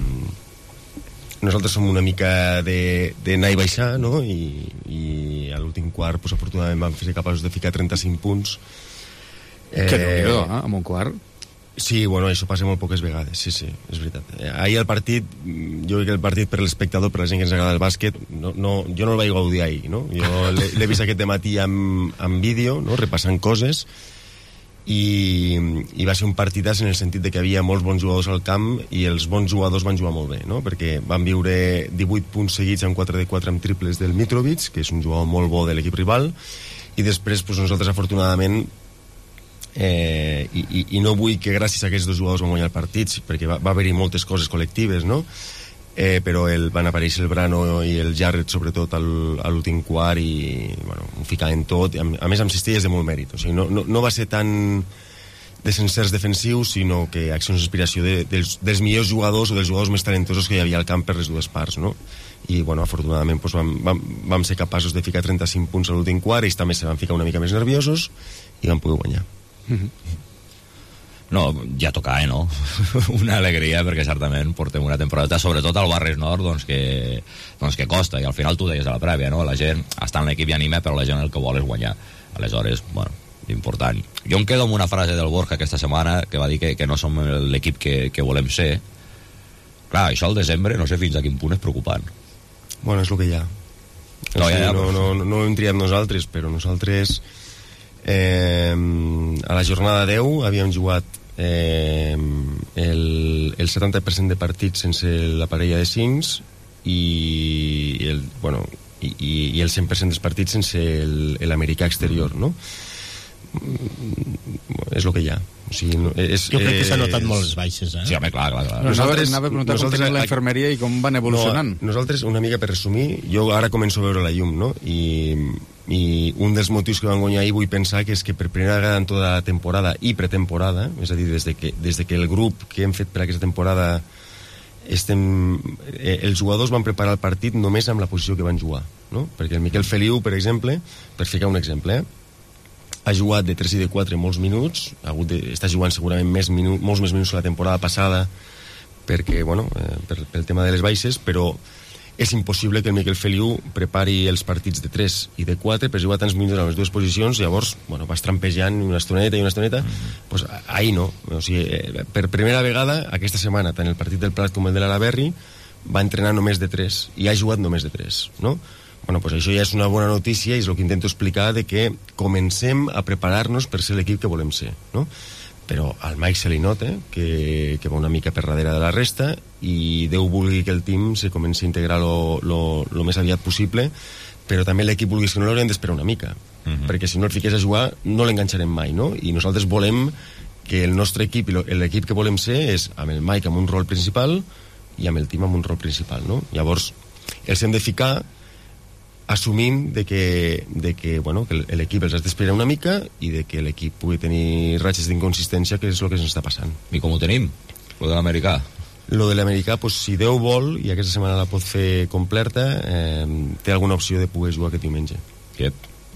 nosaltres som una mica de, de anar i baixar, no? I, i a l'últim quart, pues, afortunadament vam ser capaços de ficar trenta-cinc punts. Eh, que déu-n'hi-do, eh? Amb un quart. Sí, bueno, això passa molt poques vegades, sí, sí, és veritat. Eh, ahir el partit, jo crec que el partit per l'espectador, per la gent que ens agrada el bàsquet, no, no, jo no el vaig gaudir ahir, no? Jo l'he vist aquest matí amb, amb vídeo, no? Repassant coses, i, i va ser un partidàs en el sentit de que hi havia molts bons jugadors al camp i els bons jugadors van jugar molt bé, no? Perquè van viure divuit punts seguits amb quatre de quatre amb triples del Mitrovic, que és un jugador molt bo de l'equip rival, i després pues, nosaltres afortunadament eh, i, i, i no vull que gràcies a aquests dos jugadors van guanyar el partit, perquè va, va haver-hi moltes coses col·lectives, no? Eh, però el, van aparèixer el Brano i el Jarret sobretot al, a l'últim quart i bueno, ho ficaven tot, a, a més amb cistelles de molt mèrit, o sigui, no, no, no va ser tan de sencers defensius, sinó que accions d'inspiració de, dels, dels millors jugadors o dels jugadors més talentosos que hi havia al camp per les dues parts, no? I bueno, afortunadament doncs, vam, vam, vam ser capaços de ficar trenta-cinc punts a l'últim quart, ells també se van ficar una mica més nerviosos i vam poder guanyar. Mm-hmm. No, ja tocava, eh, no? Una alegria, perquè certament portem una temporada, sobretot al Barris Nord, doncs que, doncs que costa, i al final tu deies a la prèvia, no? La gent està en l'equip i anima, però la gent el que vol és guanyar. Aleshores, bueno, important. Jo em quedo amb una frase del Borja aquesta setmana, que va dir que, que no som l'equip que, que volem ser. Clar, això al desembre, no sé fins a quin punt és preocupant. Bueno, és el que hi ha. No, ja, ja, no, no, no, no ho hem triat nosaltres, però nosaltres eh, a la jornada deu havíem jugat Eh, el, el setanta per cent de partits sense la parella de cincs i el, bueno, i, i, i el cent per cent dels partits sense l'americà exterior, no? És el que hi ha. O sigui, no, és, jo crec que s'ha notat molt les baixes, eh? Sí, home, clar, clar, clar. Nosaltres, anava a preguntar com tenia la infermeria i com van evolucionant. No, nosaltres, una mica per resumir, jo ara començo a veure la llum, no? I, i un dels motius que van guanyar ahir vull pensar que és que per primera vegada en tota la temporada i pretemporada, és a dir, des de que, des de que el grup que hem fet per aquesta temporada estem, eh, els jugadors van preparar el partit només amb la posició que van jugar, no? Perquè el Miquel Feliu, per exemple, per ficar un exemple, eh, ha jugat de tres i de quatre molts minuts, ha hagut de, està jugant segurament més minu, molts més minuts que la temporada passada perquè, bueno, eh, per, pel tema de les baixes, però és impossible que el Miquel Feliu prepari els partits de tres i de quatre per jugar tants minuts a les dues posicions, llavors, bueno, vas trampejant una estoneta i una estoneta, mm-hmm. pues, ahir no. O sigui, eh, per primera vegada, aquesta setmana, tant el partit del Prat com el de l'Araberri, va entrenar només de tres, i ha jugat només de tres, no? Bueno, pues això ja és una bona notícia i és el que intento explicar de que comencem a preparar-nos per ser l'equip que volem ser, no? Però al Mike se li nota que, que va una mica per darrere de la resta i Déu vulgui que el team se comenci a integrar lo, lo, lo més aviat possible, però també l'equip vulgui que no l'haurem d'esperar una mica, uh-huh. perquè si no el fiqués a jugar no l'enganxarem mai, no? I nosaltres volem que el nostre equip i l'equip que volem ser és amb el Mike amb un rol principal i amb el team amb un rol principal, no? Llavors els hem de ficar assumint de que, de que, bueno, que l'equip els has d'esperar una mica i de que l'equip pugui tenir ratxes d'inconsistència, que és el que ens està passant. I com ho tenim? Lo de l'americà? Lo de l'americà, pues, si Déu vol, i aquesta setmana la pot fer completa, eh, té alguna opció de poder jugar aquest diumenge. Yep.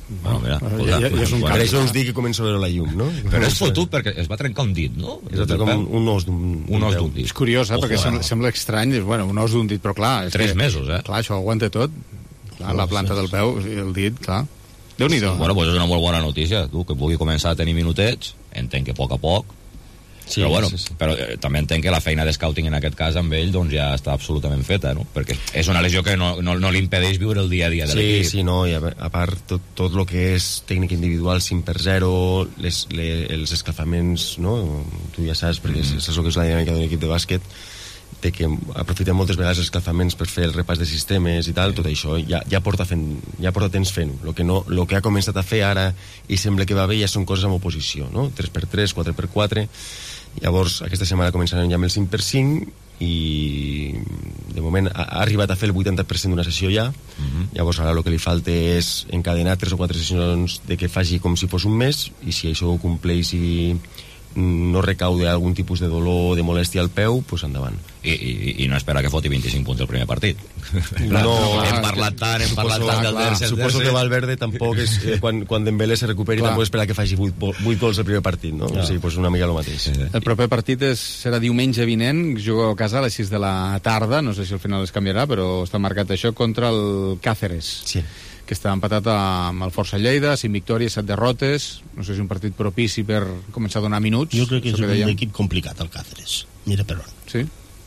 Bueno, mira, ja, ja, ja, ja és un bueno, per això us dic que començo a veure la llum, no? Però és fotut perquè es va trencar un dit, no? Es va trencar un, un os d'un un os d'un dit. És curiós, eh? Perquè sembla, sembla estrany, és, bueno, un os d'un dit, però clar... És Tres que, mesos, eh? Clar, això ho aguanta tot. Clar, la planta del peu, el dit, clar. Déu-n'hi-do. Sí, bueno, pues és una molt bona notícia, tu, que pugui començar a tenir minutets, entenc que a poc a poc, sí, però bueno, sí, sí. Però eh, també entenc que la feina de scouting en aquest cas amb ell doncs ja està absolutament feta, no? Perquè és una lesió que no, no, no li impedeix viure el dia a dia de sí, l'equip. Sí, no, i a, a part tot, tot el que és tècnica individual cinc per zero, les, les, els escalfaments, no? Tu ja saps, perquè mm. saps el que és la dinàmica d'un equip de bàsquet, de que aprofitem moltes vegades els escalfaments per fer el repàs de sistemes i tal, tot això ja, ja, porta, fent, ja porta temps fent-ho. El que, no, lo que ha començat a fer ara i sembla que va bé ja són coses amb oposició, no? tres per tres, quatre per quatre. Llavors aquesta setmana començarem ja amb el cinc per cinc i de moment ha, ha arribat a fer el vuitanta per cent d'una sessió ja. Uh-huh. Llavors ara el que li falta és encadenar tres o quatre sessions de que faci com si fos un mes, i si això ho compleix i no recau d'algun tipus de dolor o de molèstia al peu, doncs pues endavant. I, i, i no espera que foti vint-i-cinc punts el primer partit. No, hem parlat tant, hem parlat suposo, tant del Derse. Suposo que Valverde tampoc és, eh, quan, quan Dembélé se recuperi clar. Tampoc espera que faci vuit gols el primer partit, no? Clar. O sigui, pues una mica el mateix. El proper partit és, serà diumenge vinent, jugueu a casa a les sis de la tarda, no sé si al final es canviarà, però està marcat això contra el Cáceres. Sí. Que està empatat amb el Força Lleida, cinc victòries, set derrotes. No sé si és un partit propici per començar a donar minuts. Jo crec que és que un equip complicat, el Cáceres. Mira per on. Sí?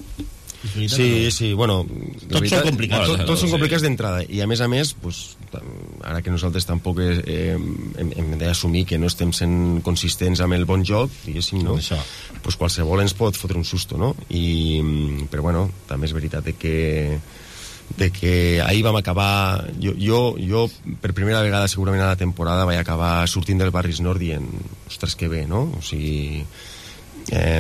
Sí, sí, bueno... Tots veritat, són complicats. Tot, tots són complicats d'entrada. I a més a més, pues, ara que nosaltres tampoc eh, hem, hem d'assumir que no estem sent consistents amb el bon joc, diguéssim, no? Pues qualsevol ens pot fotre un susto, no? I, però bueno, també és veritat que de que ahir vam acabar jo, jo, jo per primera vegada segurament a la temporada vaig acabar sortint del Barris Nord dient, ostres, que bé, no? O sigui eh,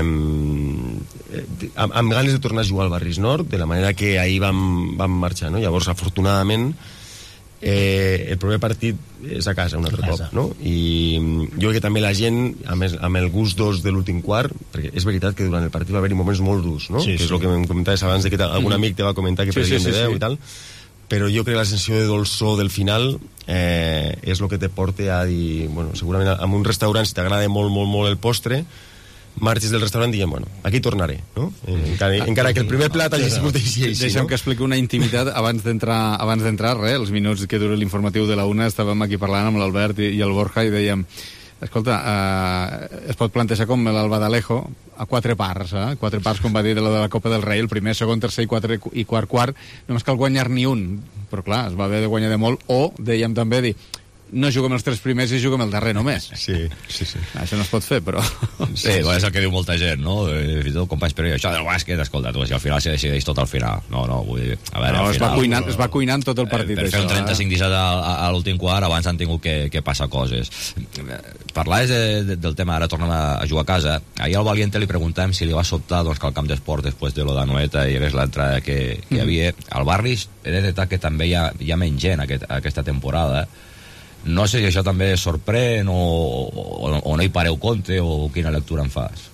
amb, amb ganes de tornar a jugar al Barris Nord de la manera que ahir vam, vam marxar, no? Llavors afortunadament eh, el proper partit és a casa un altre cop, no? I jo crec que també la gent amb el, amb el gust dos de l'últim quart, perquè és veritat que durant el partit va haver-hi moments molt durs, no? Sí, que és sí. El que em comentaves abans de que algun amic te va comentar que sí, perdien sí, sí, de deu sí. I tal, però jo crec que la sensació de dolçor del final eh, és el que te porta a dir, bueno, segurament en un restaurant si t'agrada molt, molt, molt el postre marxis del restaurant dient, bueno, aquí tornaré, no? Encara, encara que el primer plat hagi sigut així, així, Deixa'm no? que expliqui una intimitat abans d'entrar, abans d'entrar, res, els minuts que dura l'informatiu de la una, estàvem aquí parlant amb l'Albert i, i el Borja i dèiem, escolta, eh, es pot plantejar com l'Albadalejo a quatre parts, eh? Quatre parts, com va dir de la de la Copa del Rei, el primer, segon, tercer i, quatre, i quart, quart, només cal guanyar ni un, però clar, es va haver de guanyar de molt, o dèiem també dir, no juguem els tres primers i juguem el darrer només. Sí, sí, sí. Això no es pot fer, però... Sí, sí, bueno, és el que diu molta gent, no? Fins i tot companys, però això del bàsquet, escolta, tu, si al final se decideix tot al final. No, no, vull dir... A veure, no, al es, final, va cuinant, no, es va cuinant tot el partit, per això. Per fer un trenta-cinc disset a, a, a l'últim quart, abans han tingut que, que passar coses. Parlaves de, de, del tema, ara tornem a, a jugar a casa. Ahir al Valiente li preguntàvem si li va sobtar doncs, que al camp d'esport, després de lo d'Anoeta, hi hagués l'entrada que, que hi havia. Al Barris, he de detectar que també hi ha, hi ha menys gent aquest, aquesta temporada. No sé si això també sorprèn o, o, o no hi pareu compte o quina lectura en fas.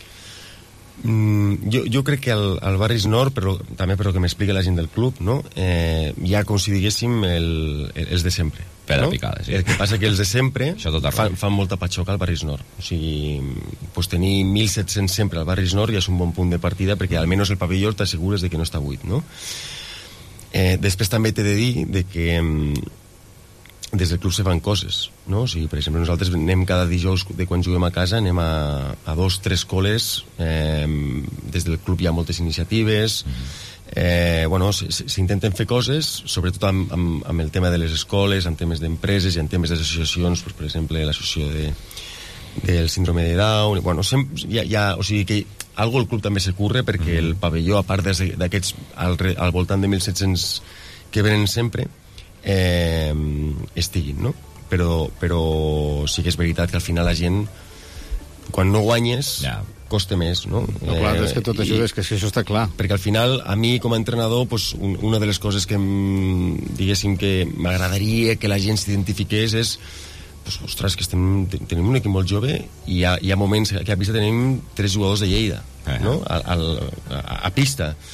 Mm, jo, jo crec que al, al Barris Nord, però també per que m'explica la gent del club, no? eh, hi ha, com si diguéssim, el, el, els de sempre. Pedra no? picada, sí. El que passa que els de sempre fan, fan molta patxoca al Barris Nord. O sigui, pues tenir mil set-cents sempre al Barris Nord ja és un bon punt de partida perquè almenys el pavelló t'assegures de que no està buit, no? Eh, després també t'he de dir de que des del club se fan coses, no? O sigui, per exemple, nosaltres anem cada dijous de quan juguem a casa, anem a, a dos, tres coles, eh, des del club hi ha moltes iniciatives, eh, bueno, s'intenten fer coses, sobretot amb, amb, amb el tema de les escoles, amb temes d'empreses i amb temes d'associacions, doncs, per exemple, l'associació de, del síndrome de Down, bueno, sem, hi ha, hi ha, o sigui que algo el club també se curre perquè el pavelló, a part d'aquests al, al voltant de mil set-cents que venen sempre, eh, estiguin, no? Però, però sí que és veritat que al final la gent, quan no guanyes, ja. costa més, no? No, clar, és que tot ajuda, és que això està clar. Perquè al final, a mi com a entrenador, pues, un, una de les coses que, diguéssim, que m'agradaria que la gent s'identifiqués és, pues, ostres, que estem, tenim un equip molt jove i hi ha, hi ha moments que a pista tenim tres jugadors de Lleida, eh. no? A, a, a, a pista.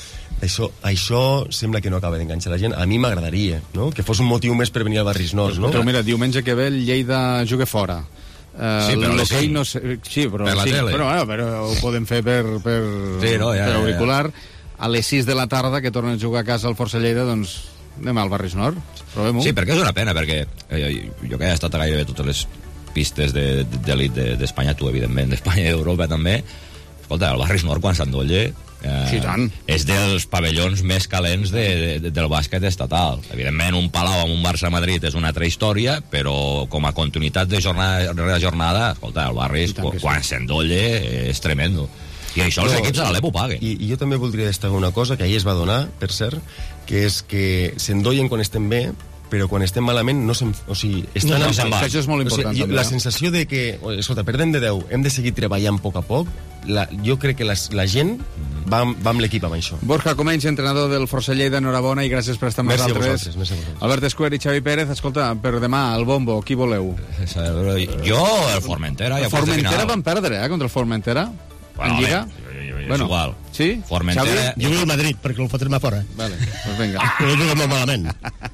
Això, això sembla que no acaba d'enganxar la gent. A mi m'agradaria, no? Que fos un motiu més per venir al Barris Nord, no? Però mira, diumenge que ve el Lleida juga fora. Uh, sí, però l'hoquei no sé, sí, però, per la sí, tele. Però, bueno, però ho podem fer per, per, sí, no, ja, per auricular. Ja, ja. A les sis de la tarda, que tornen a jugar a casa al Força Lleida, doncs anem al Barris Nord. Provem-ho. Sí, perquè és una pena, perquè eh, jo que he estat a gairebé totes les pistes d'elit de, d'Espanya, tu, evidentment, d'Espanya i d'Europa també, escolta, el Barris Nord, quan s'endolla, Eh, sí, tant. És dels pavellons més calents de, de, del bàsquet estatal. Evidentment, un Palau amb un Barça-Madrid és una altra història, però com a continuïtat de jornada rere jornada, escolta, el Barris, quan, quan sí. s'endolla, és tremendo. I això els equips de l'Alep ho paguen. I, I jo també voldria destacar una cosa que ahir es va donar, per cert, que és que s'endollen quan estem bé, però quan estem malament no se'n... O sigui, estan no, no, en... això és molt important. O sigui, també, la no? sensació de que, escolta, perdem de deu, hem de seguir treballant a poc a poc, la, jo crec que la, la gent va, va amb l'equip amb això. Borja Comenys, entrenador del Força Lleida, enhorabona i gràcies per estar amb merci nosaltres. A vosaltres, merci a Albert Escuer i Xavi Pérez, escolta, per demà, el bombo, qui voleu? Jo, el Formentera. El Formentera van perdre, eh, contra el Formentera, bueno, en Lliga. És bueno, igual. Sí? Formentera... Jo vull el Madrid, perquè el fotrem a fora. Vale, doncs vinga. No juguem molt malament.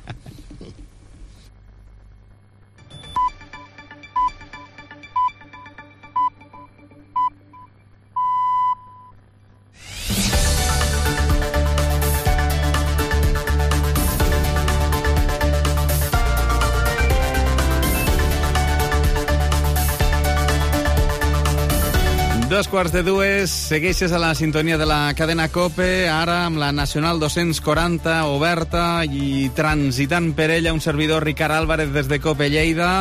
Dos quarts de dues, segueixes a la sintonia de la cadena COPE, ara amb la Nacional dos-cents quaranta oberta i transitant per ella un servidor, Ricard Álvarez, des de COPE Lleida.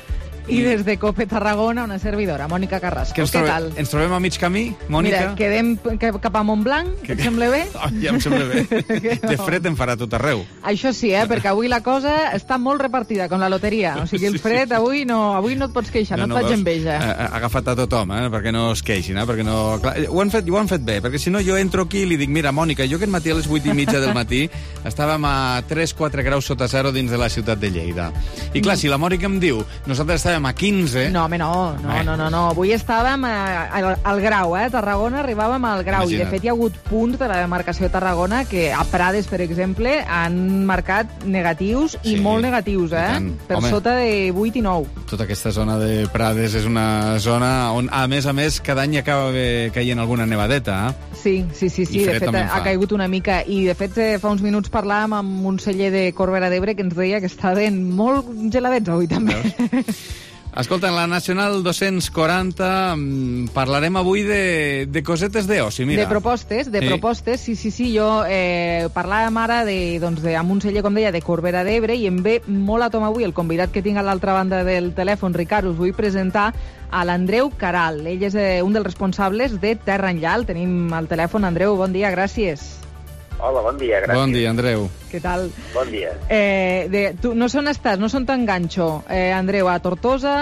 I des de COPE Tarragona, una servidora, Mònica Carrasco. Què trobe, tal? Ens trobem a mig camí, Mònica? Mira, quedem cap a Montblanc, que... et sembla bé? Oh, ja em sembla bé. De fred en farà tot arreu. Això sí, eh, perquè avui la cosa està molt repartida, com la loteria. O sigui, el fred avui no, avui no et pots queixar, no, no, no et faig enveja. Ha agafat a tothom, eh, perquè no es queixin, eh, perquè no... Clar, ho, han fet, ho han fet bé, perquè si no jo entro aquí i li dic, mira, Mònica, jo aquest matí a les vuit i mitja del matí estàvem a tres quatre graus sota zero dins de la ciutat de Lleida. I clar, si la Mònica em diu, nosaltres estàvem a quinze... No, home, no, no, no, no, no. Avui estàvem al, al grau, eh? A Tarragona arribàvem al grau. Imagina't. I, de fet, hi ha hagut punts de la demarcació de Tarragona que a Prades, per exemple, han marcat negatius i sí, molt negatius, eh? Per home, sota de vuit i nou. Tota aquesta zona de Prades és una zona on, a més a més, cada any acaba caient alguna nevadeta, eh? Sí, sí, sí, sí. De fet, ha caigut una mica. I, de fet, fa uns minuts parlàvem amb un celler de Corbera d'Ebre que ens deia que estaven molt geladets avui, també. Escolta, en la Nacional dos-cents quaranta parlarem avui de, de cosetes d'oci, mira. De propostes, de sí. propostes, sí, sí, sí. Jo eh, parlàvem ara de, doncs, de, amb un celler, com deia, de Corbera d'Ebre, i em ve molt a tom avui el convidat que tinc a l'altra banda del telèfon. Ricard, us vull presentar a l'Andreu Caral. Ell és eh, un dels responsables de Terra Enllà. El tenim al telèfon. Andreu, bon dia, gràcies. Hola, bon dia, gràcies. Bon dia, Andreu. Què tal? Bon dia. Eh, de, tu, no sé on estàs, no sé on t'enganxo. Eh, Andreu, a Tortosa?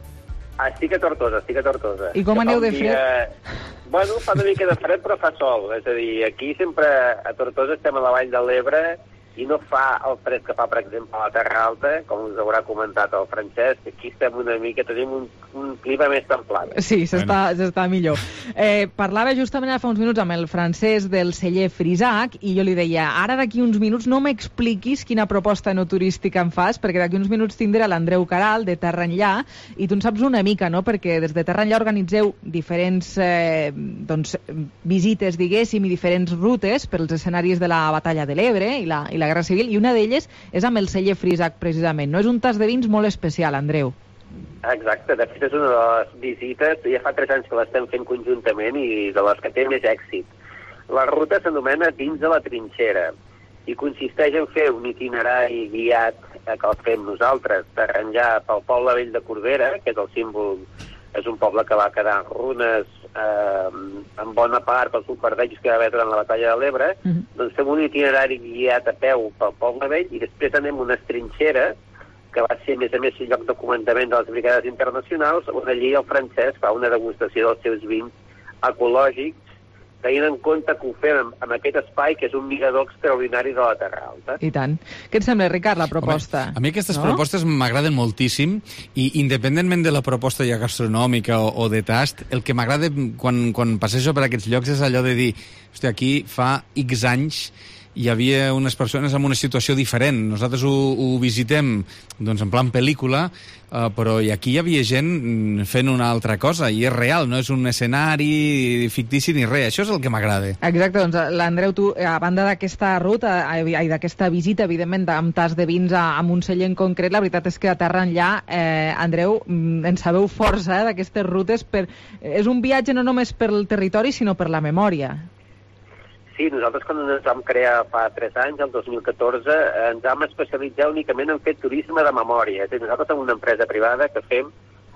Ah, estic a Tortosa, estic a Tortosa. I com aneu de fred? Dia... Bueno, fa una mica de fred, però fa sol. És a dir, aquí sempre a Tortosa estem a la vall de l'Ebre i no fa el fred que fa, per exemple, a la Terra Alta, com us haurà comentat el Francesc. Aquí estem una mica, tenim un, un clima més templat. Sí, s'està bueno. millor. Eh, parlava justament fa uns minuts amb el francès del celler Frisac i jo li deia, ara d'aquí uns minuts no m'expliquis quina proposta no turística em fas, perquè d'aquí uns minuts tindré l'Andreu Caral de Terra Enllà i tu en saps una mica, no?, perquè des de Terra Enllà organitzeu diferents eh, doncs, visites, diguéssim, i diferents rutes pels escenaris de la Batalla de l'Ebre i la, i la Guerra Civil, i una d'elles és amb el celler Frisac, precisament. No és un tas de vins molt especial, Andreu? Exacte, de fet és una de les visites, ja fa tres anys que l'estem fent conjuntament i de les que té més èxit. La ruta s'anomena Dins de la Trinxera i consisteix en fer un itinerari guiat que el fem nosaltres, Terra Enllà pel poble vell de Corbera, que és el símbol, és un poble que va quedar en runes eh, en bona part pels bombardejos que va haver durant la Batalla de l'Ebre. Mm-hmm. Doncs fem un itinerari guiat a peu pel poble vell i després anem a unes trinxeres que va ser, a més a més, el lloc de comandament de les brigades internacionals, on allí el francès fa una degustació dels seus vins ecològics tenint en compte que ho fem amb, amb aquest espai, que és un mirador extraordinari de la Terra Alta. I tant. Què et sembla, Ricard, la proposta? Home, a mi aquestes no? propostes m'agraden moltíssim i independentment de la proposta ja gastronòmica o, o de tast, el que m'agrada quan, quan passejo per aquests llocs és allò de dir, hòstia, aquí fa X anys hi havia unes persones en una situació diferent. Nosaltres ho, ho visitem doncs, en plan pel·lícula, eh, però i aquí hi havia gent fent una altra cosa, i és real, no és un escenari fictici ni res. Això és el que m'agrada. Exacte, doncs l'Andreu, tu, a banda d'aquesta ruta, i d'aquesta visita, evidentment, amb tas de vins a, a Montseny en concret, la veritat és que a terra enllà, eh, Andreu, en sabeu força eh, d'aquestes rutes. Per... És un viatge no només pel territori, sinó per la memòria. Sí, nosaltres quan ens vam crear fa tres anys, el dos mil catorze, ens vam especialitzar únicament en fer turisme de memòria. És a dir, nosaltres som una empresa privada que fem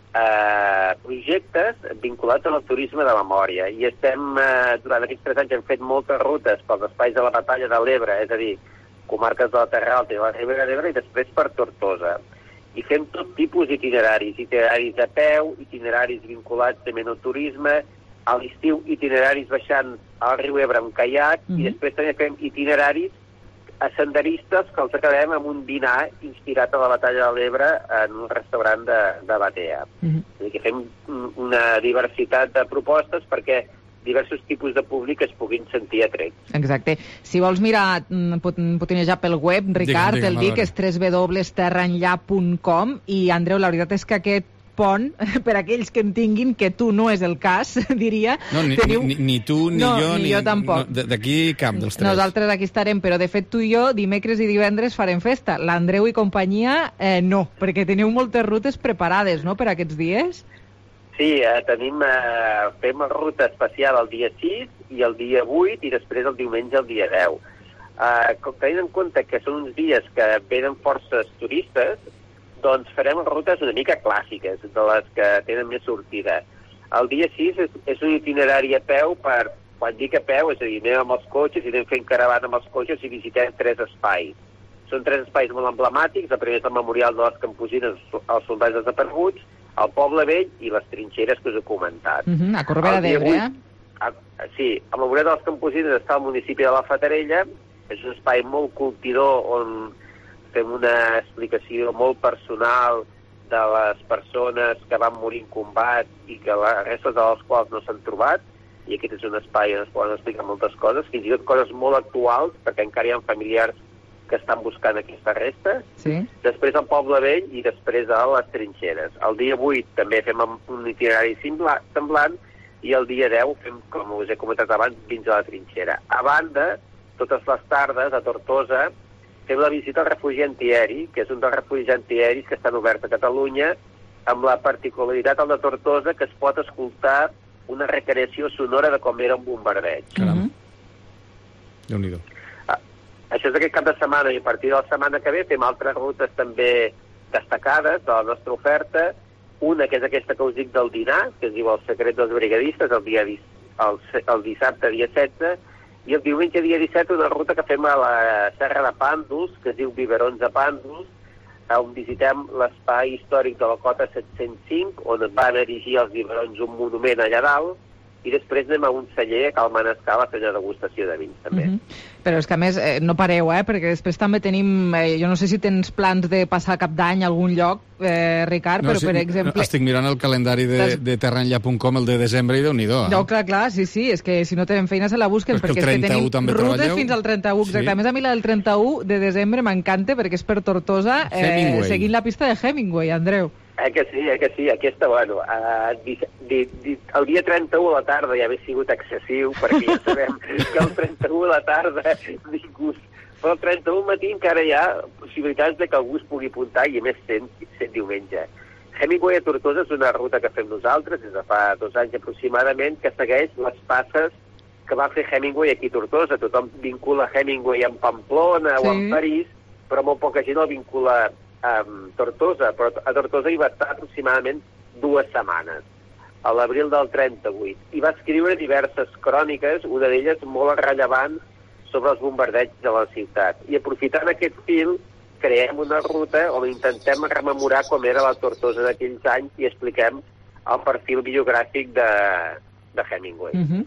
eh, projectes vinculats al turisme de memòria. I estem, eh, durant aquests tres anys hem fet moltes rutes pels espais de la Batalla de l'Ebre, és a dir, comarques de la Terra Alta i la Ribera d'Ebre, i després per Tortosa. I fem tot tipus d'itineraris, itineraris a peu, itineraris vinculats també al turisme, a l'estiu itineraris baixant al riu Ebre amb caiac, mm-hmm. i després també fem itineraris a senderistes que els acabem amb un dinar inspirat a la Batalla de l'Ebre en un restaurant de, de Batea. Mm-hmm. És a dir, que fem una diversitat de propostes perquè diversos tipus de públic es puguin sentir atrets. Exacte. Si vols mirar, potinejar pel web, Ricard, digue'm, digue'm, el dic és w w w punt terra enllà punt com, i Andreu, la veritat és que aquest pont, per aquells que entenguin que tu no és el cas, diria... No, ni, teniu... ni, ni tu, ni no, jo, ni, ni jo tampoc. No, d'aquí cap dels tres. Nosaltres aquí estarem, però de fet tu i jo dimecres i divendres farem festa. L'Andreu i companyia, eh, no, perquè teniu moltes rutes preparades, no?, per aquests dies? Sí, eh, tenim, eh, fem ruta especial el dia sis i el dia vuit i després el diumenge el dia deu. Eh, tenint en compte que són uns dies que venen forces turistes, doncs farem rutes una mica clàssiques, de les que tenen més sortida. El dia sis és, és un itinerari a peu per, quan dic a peu, és a dir, anem amb els cotxes i anem fent caravana amb els cotxes i visitem tres espais. Són tres espais molt emblemàtics, el primer és el Memorial de les Camposines, els soldats desapareguts, el Poble Vell i les trinxeres que us he comentat. Uh-huh, a Corbera d'Ebre, eh? Sí, el Memorial de les Camposines està al municipi de la Fatarella, és un espai molt colpidor on fem una explicació molt personal de les persones que van morir en combat i que les restes de les quals no s'han trobat, i aquest és un espai on es poden explicar moltes coses, fins i tot coses molt actuals, perquè encara hi ha familiars que estan buscant aquestes restes. Sí. Després al Poble Vell i després a les trinxeres. El dia vuit també fem un itinerari semblant i el dia deu fem, com us he comentat abans, fins a la trinxera. A banda, totes les tardes a Tortosa fem la visita al refugi antiaeri, que és un dels refugis antiaeris que estan oberts a Catalunya, amb la particularitat al de Tortosa que es pot escoltar una recreació sonora de com era un bombardeig. Caram. Déu-n'hi-do. Ah, això és aquest cap de setmana, i a partir de la setmana que ve fem altres rutes també destacades de la nostra oferta. Una, que és aquesta que us dic del dinar, que es diu El secret dels brigadistes, el, dia, el, el dissabte, dia setze, i el diumenge, dia disset, una ruta que fem a la Serra de Pàndols, que es diu Biberons de Pàndols, on visitem l'espai històric de la Cota set-cents cinc, on van erigir els biberons un monument allà dalt, i després anem a un celler a Cal Manescar a fer una degustació de vins, també. Uh-huh. Però és que, a més, eh, no pareu, eh? Perquè després també tenim... Eh, jo no sé si tens plans de passar cap d'any a algun lloc, eh, Ricard, no, però, sí, per exemple... Estic mirant el calendari de, de terra enllà punt com, el de desembre, i Déu-n'hi-do. Eh? No, clar, clar, sí, sí, és que si no tenen feina se la busquen, perquè, perquè és que tenim rutes treballeu? Fins al trenta-u, exacte. Sí. A més, a mi la del trenta-u de desembre m'encanta, perquè és per Tortosa, eh, seguint la pista de Hemingway, Andreu. Eh que sí, eh que sí, aquesta, bueno, uh, di, di, di, el dia trenta-u a la tarda ja hauria sigut excessiu, perquè ja sabem que el trenta-u a la tarda ningú... Però el trenta-u al matí encara hi ha possibilitats de que algú es pugui apuntar, i a més sent, sent diumenge. Hemingway a Tortosa és una ruta que fem nosaltres des de fa dos anys aproximadament, que segueix les passes que va fer Hemingway aquí a Tortosa. Tothom vincula Hemingway amb Pamplona, sí, o amb París, però molt poca gent el vincula amb Tortosa, però a Tortosa hi va estar aproximadament dues setmanes, a l'abril del trenta-vuit, i va escriure diverses cròniques, una d'elles molt rellevant sobre els bombardeigs de la ciutat. I aprofitant aquest fil, creem una ruta on intentem rememorar com era la Tortosa d'aquells anys i expliquem el perfil biogràfic de, de Hemingway. Uh-huh.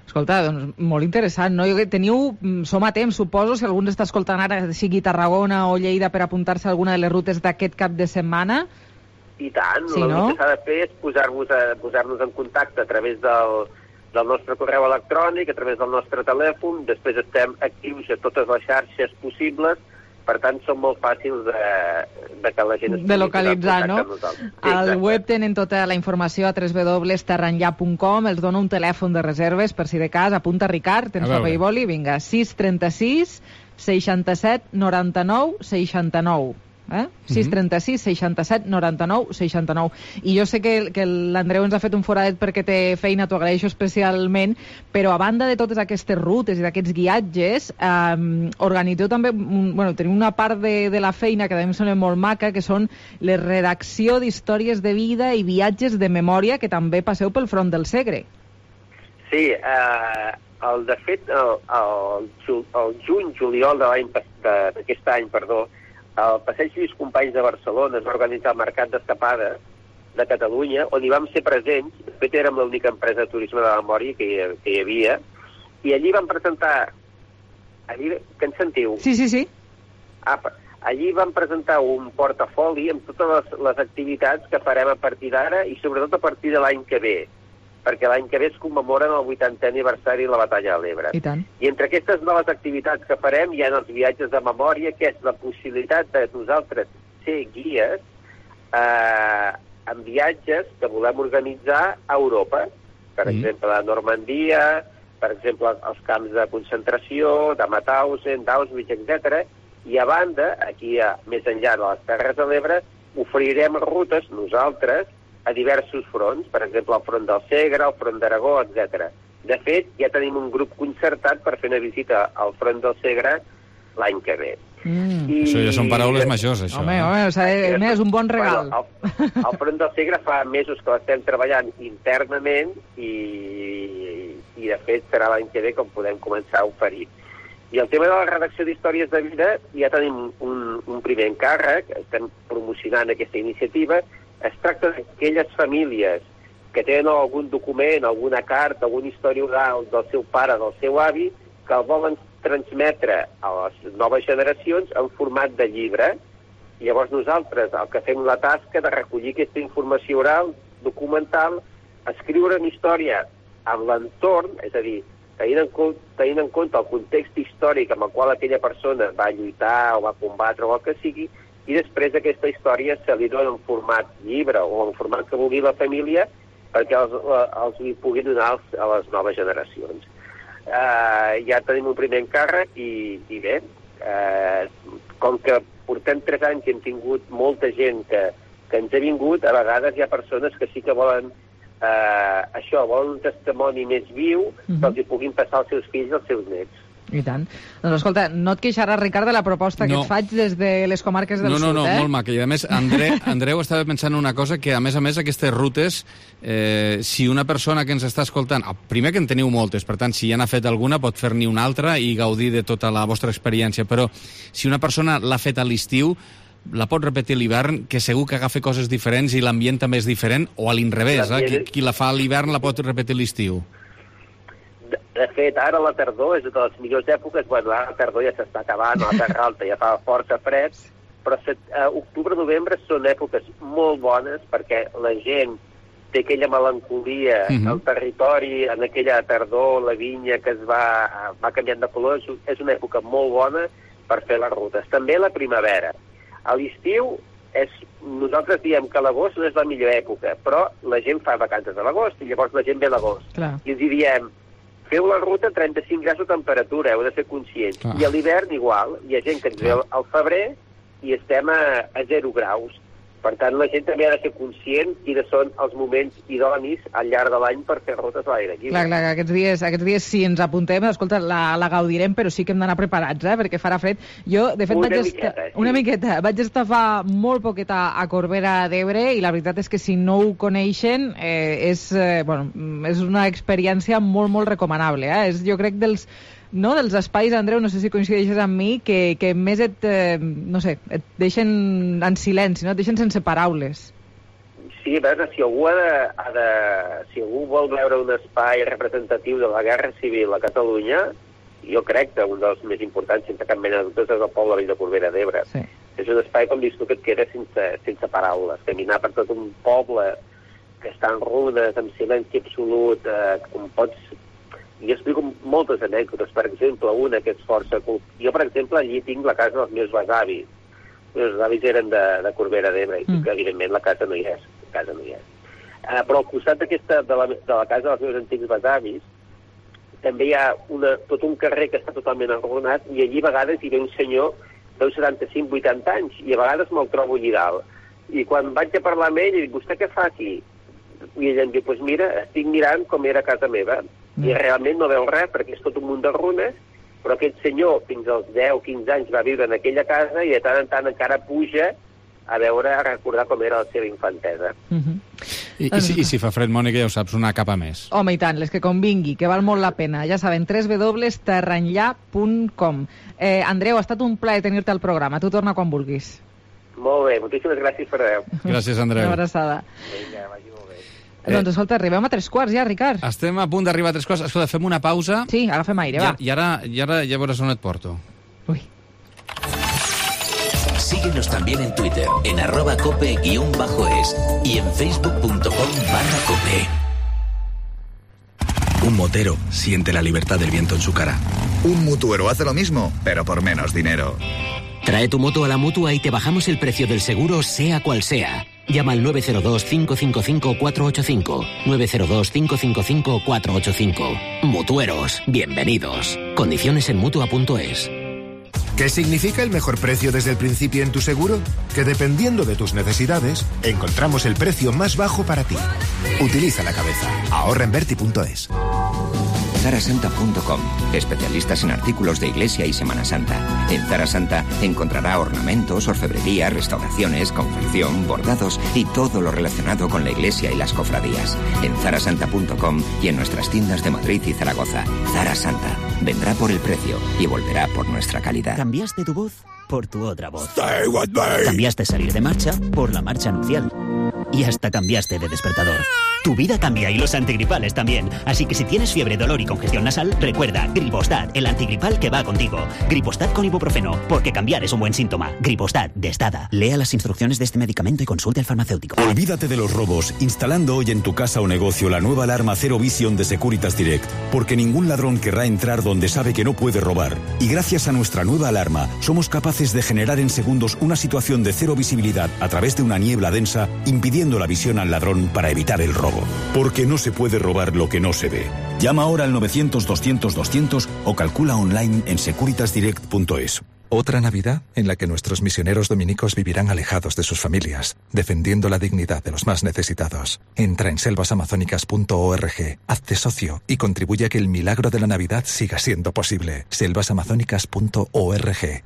Escolta, doncs molt interessant, no? Teniu, som a temps, suposo, si algú està escoltant ara, sigui Tarragona o Lleida, per apuntar-se a alguna de les rutes d'aquest cap de setmana? I tant, sí, l'únic no? que s'ha de fer és posar-vos posar-nos en contacte a través del, del nostre correu electrònic, a través del nostre telèfon, després estem actius a totes les xarxes possibles, per tant, són molt fàcils de, de que la gent es de localitzar, no? Sí, al web tenen tota la informació a w w w punt terranllà punt com, els dona un telèfon de reserves, per si de cas, apunta Ricard, tens paper i boli, vinga, sis trenta-sis seixanta-set noranta-nou seixanta-nou. Eh? sis trenta-sis seixanta-set noranta-nou seixanta-nou. I jo sé que, que l'Andreu ens ha fet un foradet perquè té feina, t'ho agraeixo especialment, però a banda de totes aquestes rutes i d'aquests guiatges, eh, organitzeu també, bueno, tenim una part de, de la feina que també em sembla molt maca, que són la redacció d'històries de vida i viatges de memòria, que també passeu pel front del Segre. Sí, eh, el, de fet, el, el, el juny-juliol d'aquest any, perdó, el Passeig Lluís Companys de Barcelona es va organitzar el Mercat d'Escapada de Catalunya, on hi vam ser presents. De fet, érem l'única empresa de turisme de memòria que hi, que hi havia, i allí vam presentar... Allí, que ens sentiu? Sí, sí, sí. Ah, allí vam presentar un portafoli amb totes les, les activitats que farem a partir d'ara i sobretot a partir de l'any que ve, perquè l'any que ve es commemoren el vuitantè aniversari de la Batalla de l'Ebre. I tant. I entre aquestes noves activitats que farem hi ha els viatges de memòria, que és la possibilitat de nosaltres ser guies eh, en viatges que volem organitzar a Europa. Per mm. exemple, a Normandia, per exemple, els camps de concentració, de Mauthausen, d'Auschwitz, etcètera. I a banda, aquí a, més enllà de les Terres de l'Ebre, oferirem rutes nosaltres a diversos fronts, per exemple, el front del Segre, el front d'Aragó, etcètera. De fet, ja tenim un grup concertat per fer una visita al front del Segre l'any que ve. Mm. I... Això ja són paraules majors, això. Home, home, o sigui, és un bon regal. Bueno, el, el front del Segre fa mesos que l'estem treballant internament i, i de fet, serà l'any que ve com podem començar a oferir. I el tema de la redacció d'històries de vida, ja tenim un, un primer encàrrec, estem promocionant aquesta iniciativa. Es tracta d'aquelles famílies que tenen algun document, alguna carta, alguna història oral del seu pare, del seu avi, que el volen transmetre a les noves generacions en format de llibre. I llavors nosaltres el que fem la tasca de recollir aquesta informació oral, documental, escriure una història amb l'entorn, és a dir, tenint en, compte, tenint en compte el context històric amb el qual aquella persona va lluitar o va combatre o el que sigui, i després aquesta història se li dona en format llibre o en format que vulgui la família perquè els, els hi pugui donar als, a les noves generacions. Uh, ja tenim un primer encàrrec i, i bé, uh, com que portem tres anys i hem tingut molta gent que, que ens ha vingut, a vegades hi ha persones que sí que volen uh, això, volen un testimoni més viu uh-huh. que els hi puguin passar als seus fills i als seus nets. I tant. Doncs escolta, no et queixaràs, Ricard, de la proposta no. que et faig des de les comarques del no, no, sud, no, eh? No, molt maca. I a més, André, Andreu estava pensant una cosa, que a més a més aquestes rutes, eh, si una persona que ens està escoltant, primer que en teniu moltes, per tant, si ja n'ha fet alguna, pot fer-n'hi una altra i gaudir de tota la vostra experiència, però si una persona l'ha fet a l'estiu, la pot repetir a l'hivern, que segur que agafa coses diferents i l'ambient també és diferent, o a l'inrevés, eh? qui, qui la fa a l'hivern la pot repetir a l'estiu. De fet, ara la tardor és una de les millors èpoques. Bueno, ara la tardor ja s'està acabant, a la Terra Alta ja fa força fred, però set, eh, octubre-novembre són èpoques molt bones perquè la gent té aquella melancolia, uh-huh. el territori, en aquella tardor, la vinya que es va, va canviant de color, és una època molt bona per fer les rutes. També la primavera. A l'estiu, és, nosaltres diem que l'agost no és la millor època, però la gent fa vacances a l'agost i llavors la gent ve a l'agost. Clar. I els diem, feu la ruta a trenta-cinc graus de temperatura, heu de ser conscients. Clar. I a l'hivern igual, hi ha gent que ens ve al febrer i estem a, a zero graus. Per tant, la gent també ha de ser conscient quins són els moments idonis al llarg de l'any per fer rutes a l'aire lliure. Clar, clar, aquests dies, aquests dies si ens apuntem, escolta, la, la gaudirem, però sí que hem d'anar preparats, eh, perquè farà fred. Jo, de fet, una vaig miqueta, estar, sí. una miqueta, vaig estar fa molt poquet a, a Corbera d'Ebre i la veritat és que si no ho coneixen eh, és, eh, bueno, és una experiència molt, molt recomanable. Eh? És, jo crec, dels no, dels espais, Andreu, no sé si coincideixes amb mi, que, que més et, eh, no sé, et deixen en silenci, no? Et deixen sense paraules. sí, a veure, si algú, ha de, ha de, si algú vol veure un espai representatiu de la Guerra Civil a Catalunya, jo crec que un dels més importants, sense cap mena de dubtes, és el poble de Vall de Corbera d'Ebre. Sí. És un espai, com dius tu, que et queda sense, sense paraules. Caminar per tot un poble que està en runes, amb silenci absolut, eh, com pots... I explico moltes anècdotes. Per exemple, una que és força... Jo, per exemple, allí tinc la casa dels meus besavis. Els meus besavis eren de, de Corbera d'Ebre, i mm. que, evidentment, la casa no hi és. La casa no hi és. Eh, però al costat d'aquesta, de, la, de la casa dels meus antics besavis, també hi ha una, tot un carrer que està totalment enrunat, i allí a vegades hi ve un senyor de setanta-cinc vuitanta anys, i a vegades me'l trobo allí dalt. I quan vaig a parlar amb ell, dic, vostè què fa aquí? I ell em diu, doncs mira, estic mirant com era casa meva. Mm. I realment no veu res, perquè és tot un munt de runes, però aquest senyor, fins als deu quinze anys, va viure en aquella casa i de tant en tant encara puja a veure, a recordar com era la seva infantesa. Mm-hmm. I, i, si, I si fa fred, Mònica, ja ho saps, una capa més. Home, i tant, les que convingui, que val molt la pena. Ja saben, w w w punt terranllà punt com. Eh, Andreu, ha estat un plaer tenir-te al programa. Tu torna quan vulguis. Molt bé, moltíssimes gràcies per adeu. Gràcies, Andreu. Una abraçada. Vinga, vagi molt bé. Eh, doncs escolta, arribem a tres quarts ja, Ricard. Estem a punt d'arribar a tres quarts. Escolta, fem una pausa. Sí, agafem aire, va. I, i, ara, i ara ja veuràs on et porto. Ui. Síguenos también en Twitter, en arroba cope guión bajo es y en facebook punto com barra cope. Un motero siente la libertad del viento en su cara. Un mutuero hace lo mismo, pero por menos dinero. Trae tu moto a la Mutua y te bajamos el precio del seguro, sea cual sea. Llama al nueve cero dos, cinco cinco cinco, cuatro ocho cinco. nueve cero dos, cinco cinco cinco, cuatro ocho cinco. Mutueros, bienvenidos. Condiciones en mutua punto es. ¿Qué significa el mejor precio desde el principio en tu seguro? Que dependiendo de tus necesidades, encontramos el precio más bajo para ti. Utiliza la cabeza. Ahorra en Berti punto es. Zara Santa punto com, especialistas en artículos de iglesia y Semana Santa. En Zara Santa encontrará ornamentos, orfebrería, restauraciones, confección, bordados y todo lo relacionado con la iglesia y las cofradías. En Zara Santa punto com y en nuestras tiendas de Madrid y Zaragoza. Zara Santa vendrá por el precio y volverá por nuestra calidad. ¿Cambiaste tu voz por tu otra voz? Stay with me. Cambiaste salir de marcha por la marcha nupcial. Y hasta cambiaste de despertador. Tu vida cambia y los antigripales también. Así que si tienes fiebre, dolor y congestión nasal, recuerda Gripostat, el antigripal que va contigo. Gripostat con ibuprofeno, porque cambiar es un buen síntoma. Gripostat, de Estada. Lea las instrucciones de este medicamento y consulte al farmacéutico. Olvídate de los robos, instalando hoy en tu casa o negocio la nueva alarma Zero Vision de Securitas Direct, porque ningún ladrón querrá entrar donde sabe que no puede robar. Y gracias a nuestra nueva alarma, somos capaces de generar en segundos una situación de cero visibilidad a través de una niebla densa, impidiendo la visión al ladrón para evitar el robo. Porque no se puede robar lo que no se ve. Llama ahora al novecientos, doscientos, doscientos o calcula online en securitas direct punto es. Otra Navidad en la que nuestros misioneros dominicos vivirán alejados de sus familias, defendiendo la dignidad de los más necesitados. Entra en selvas amazónicas punto org, hazte socio y contribuye a que el milagro de la Navidad siga siendo posible. selvas amazónicas punto org.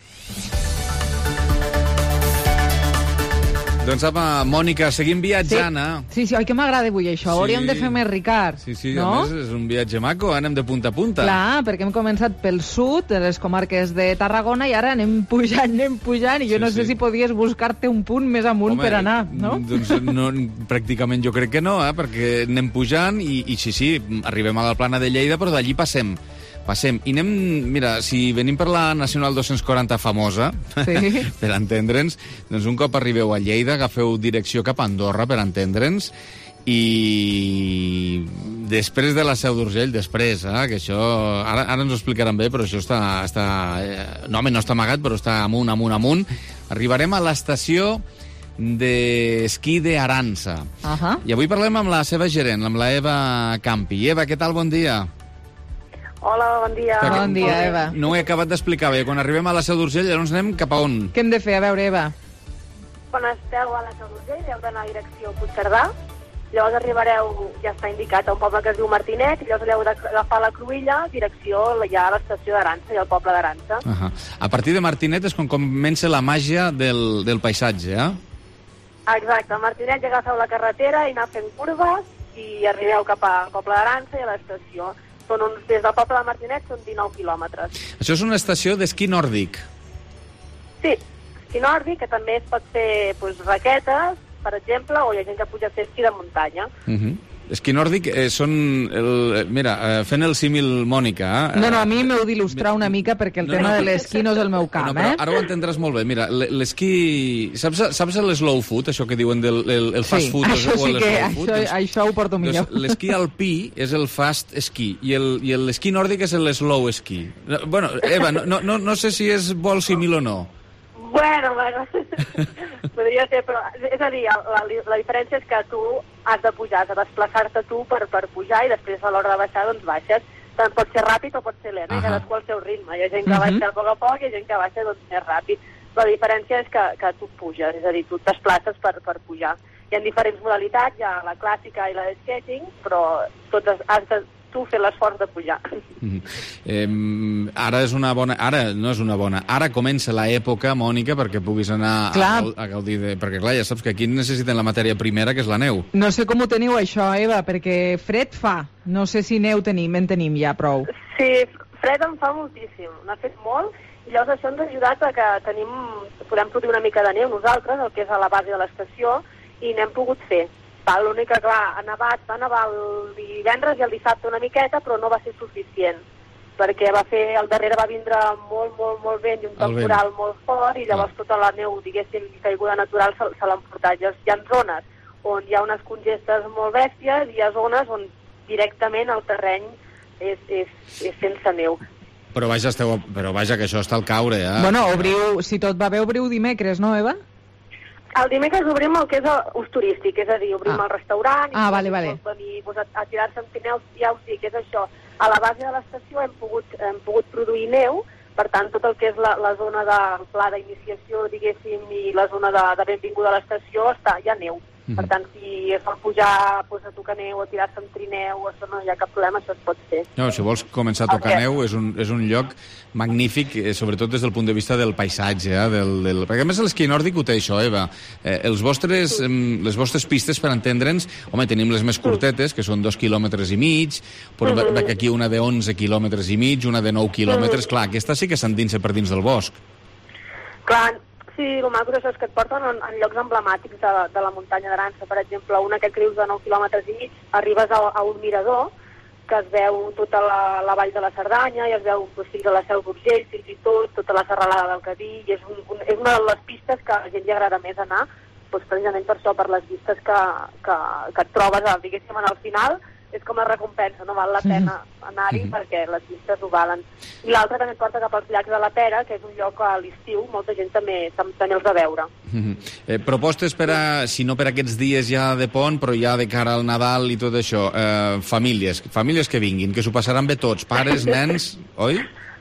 Doncs apa, Mònica, seguim viatjant, sí. eh? Sí, sí, oi que m'agrada avui això. Sí. Hauríem de fer més, Ricard. Sí, sí, no? a més és un viatge maco, anem de punta a punta. Clar, perquè hem començat pel sud, de les comarques de Tarragona, i ara anem pujant, anem pujant, i jo sí, no sé sí. si podies buscar-te un punt més amunt Home, per anar, no? Doncs no, pràcticament jo crec que no, eh? Perquè anem pujant i, i sí, sí, arribem a la plana de Lleida, però d'allí passem. Passem. I anem, mira, si venim per la Nacional dos-cents quaranta famosa, sí. per entendre'ns, doncs un cop arribeu a Lleida, agafeu direcció cap a Andorra, per entendre'ns, i després de la Seu d'Urgell, després, eh, que això... Ara, ara ens ho explicaran bé, però això està... està eh, no, home, no està amagat, però està amunt, amunt, amunt. Arribarem a l'estació d'esquí d'Aransa. Uh -huh. I avui parlem amb la seva gerent, amb la Eva Campi. Eva, què tal? Bon dia. Hola, bon dia. Perquè bon dia, Eva. No ho he acabat d'explicar bé. Quan arribem a la Seu d'Urgell, llavors anem cap a on? Què hem de fer? A veure, Eva. Quan esteu a la Seu d'Urgell, heu d'anar a direcció Puigcerdà. Llavors arribareu, ja està indicat, a un poble que es diu Martinet, i llavors heu d'agafar la Cruïlla, direcció ja a l'estació d'Aransa, i al poble d'Aransa. Uh -huh. A partir de Martinet és quan comença la màgia del, del paisatge, eh? Exacte, a Martinet ja agafeu la carretera i anar fent curves, i arribeu cap al poble d'Aransa i a l'estació. Són uns, des del poble de Martinet són dinou quilòmetres. Això és una estació d'esquí nòrdic. Sí, esquí nòrdic, que també es pot fer pues, raquetes per exemple, o hi ha gent que puja a fer esquí de muntanya. Uh -huh. Esquí nòrdic eh, són... El, mira, eh, fent el símil, Mònica... Eh, no, no, a mi m'heu d'il·lustrar una mica perquè el no, tema no, de l'esquí no és el meu camp, no, eh? Ara ho entendràs molt bé. Mira, l'esquí... Saps, saps l'eslow food, això que diuen del el, el fast sí, food? Això o sí que, food? això, Doncs, això ho porto millor. Doncs, l'esquí alpí és el fast esquí i l'esquí nòrdic és l'eslow esquí. Bueno, Eva, no, no, no sé si és vol símil o no. Bueno, bueno, podria ser, però és a dir, la, la diferència és que tu has de pujar, has de desplaçar-te tu per, per pujar i després a l'hora de baixar doncs baixes. Tant pot ser ràpid o pot ser lent, uh -huh. cadascú al seu ritme. Hi ha gent que uh -huh. baixa a poc a poc i hi ha gent que baixa doncs, més ràpid. La diferència és que, que tu puges, és a dir, tu et desplaces per, per pujar. Hi ha diferents modalitats, hi ha la clàssica i la de skating, però totes has de tu fer l'esforç de pujar. Mm-hmm. eh, ara és una bona... Ara no és una bona... Ara comença l'època, Mònica, perquè puguis anar a, a gaudir de... Perquè, clar, ja saps que aquí necessiten la matèria primera, que és la neu. No sé com ho teniu, això, Eva, perquè fred fa. No sé si neu tenim, en tenim ja prou. Sí, fred en fa moltíssim. N'ha fet molt, i llavors això ens ha ajudat a que tenim... podem produir una mica de neu nosaltres, el que és a la base de l'estació, i n'hem pogut fer. L'únic que, clar, ha nevat, va nevar el divendres i el dissabte una miqueta, però no va ser suficient, perquè va fer, al darrere va vindre molt, molt, molt vent i un temporal molt fort, i llavors tota la neu, diguéssim, caiguda natural se, se l'ha emportat. Hi ha, hi ha zones on hi ha unes congestes molt bèsties i hi ha zones on directament el terreny és, és, és sense neu. Però vaja, esteu, però vaja, que això està al caure, eh? Bueno, obriu, si tot va bé, obriu dimecres, no, Eva? El dimecres obrim el que és ús turístic, és a dir, obrim ah. el restaurant, ah, i vale, vale. venir pues, a, a tirar-se en trineus, ja ho sé, que és això. A la base de l'estació hem pogut, hem pogut produir neu, per tant, tot el que és la, la zona de pla d'iniciació, diguéssim, i la zona de, de benvinguda a l'estació, està, hi ha neu. Mm-hmm. Per tant, si es vol pujar pues, a tocar neu, a tirar-se en trineu, això no hi ha cap problema, això es pot fer. No, si vols començar a tocar okay. neu, és un, és un lloc magnífic, eh, sobretot des del punt de vista del paisatge, eh, del, del... perquè a més l'esquí nòrdic ho té això, Eva. Eh, els vostres, sí. eh, les vostres pistes, per entendre'ns, home, tenim les més curtetes, que són dos quilòmetres i mig, però mm-hmm. veig aquí una de onze quilòmetres i mig, una de nou quilòmetres, mm-hmm. clar, aquesta sí que s'endinsa per dins del bosc. Clar, sí, el maco és que et porten en, en llocs emblemàtics de, de la muntanya d'Arança. Per exemple, una que creus de nou quilòmetres i mig, arribes a, a un mirador que es veu tota la, la vall de la Cerdanya i es veu pues, fins a la Seu d'Urgell, fins i tot, tota la serralada del Cadí, i és, un, un, és una de les pistes que a la gent li agrada més anar, pues, precisament per això, per les vistes que, que, que et trobes, diguéssim, en el final, és com la recompensa, no val la pena anar-hi mm-hmm. perquè les vistes ho valen. I l'altre també et porta cap als llacs de la Pera, que és un lloc a l'estiu, molta gent també, també els va veure. Mm-hmm. eh, propostes per a, si no per aquests dies ja de pont, però ja de cara al Nadal i tot això, eh, famílies, famílies que vinguin, que s'ho passaran bé tots, pares, nens, oi?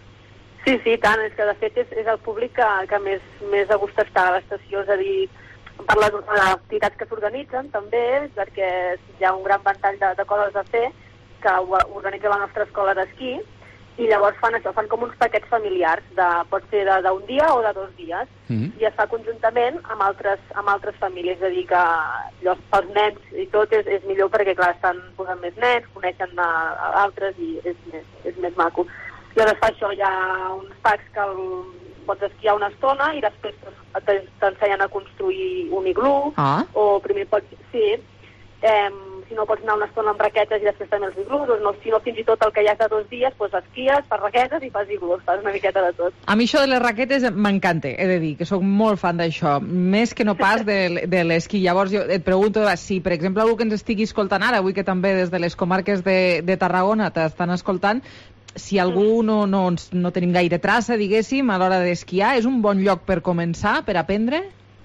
Sí, sí, tant, és que de fet és, és el públic que, que més, més a gust està a l'estació, és a dir, per les activitats que s'organitzen també, perquè hi ha un gran ventall de, de coses a fer que organitza la nostra escola d'esquí, i llavors fan això, fan com uns paquets familiars, de, pot ser d'un dia o de dos dies, mm-hmm. i es fa conjuntament amb altres, amb altres famílies, és a dir, que llavors, pels nens i tot és, és millor perquè, clar, estan posant més nens, coneixen a, a altres i és més, és més maco. Llavors es fa això, hi ha uns packs que el, pots esquiar una estona i després t'ensenyen a construir un iglú, ah. o primer pots... Sí, eh, si no pots anar una estona amb raquetes i després també els iglús, o no, si no fins i tot el que ja és de dos dies, doncs esquies, fas raquetes i fas iglús, fas una miqueta de tot. A mi això de les raquetes m'encanta, he de dir, que sóc molt fan d'això, més que no pas de, de l'esquí. Llavors jo et pregunto si, per exemple, algú que ens estigui escoltant ara, avui que també des de les comarques de, de Tarragona t'estan escoltant, si algú no, no, no tenim gaire traça, diguéssim, a l'hora d'esquiar, és un bon lloc per començar, per aprendre?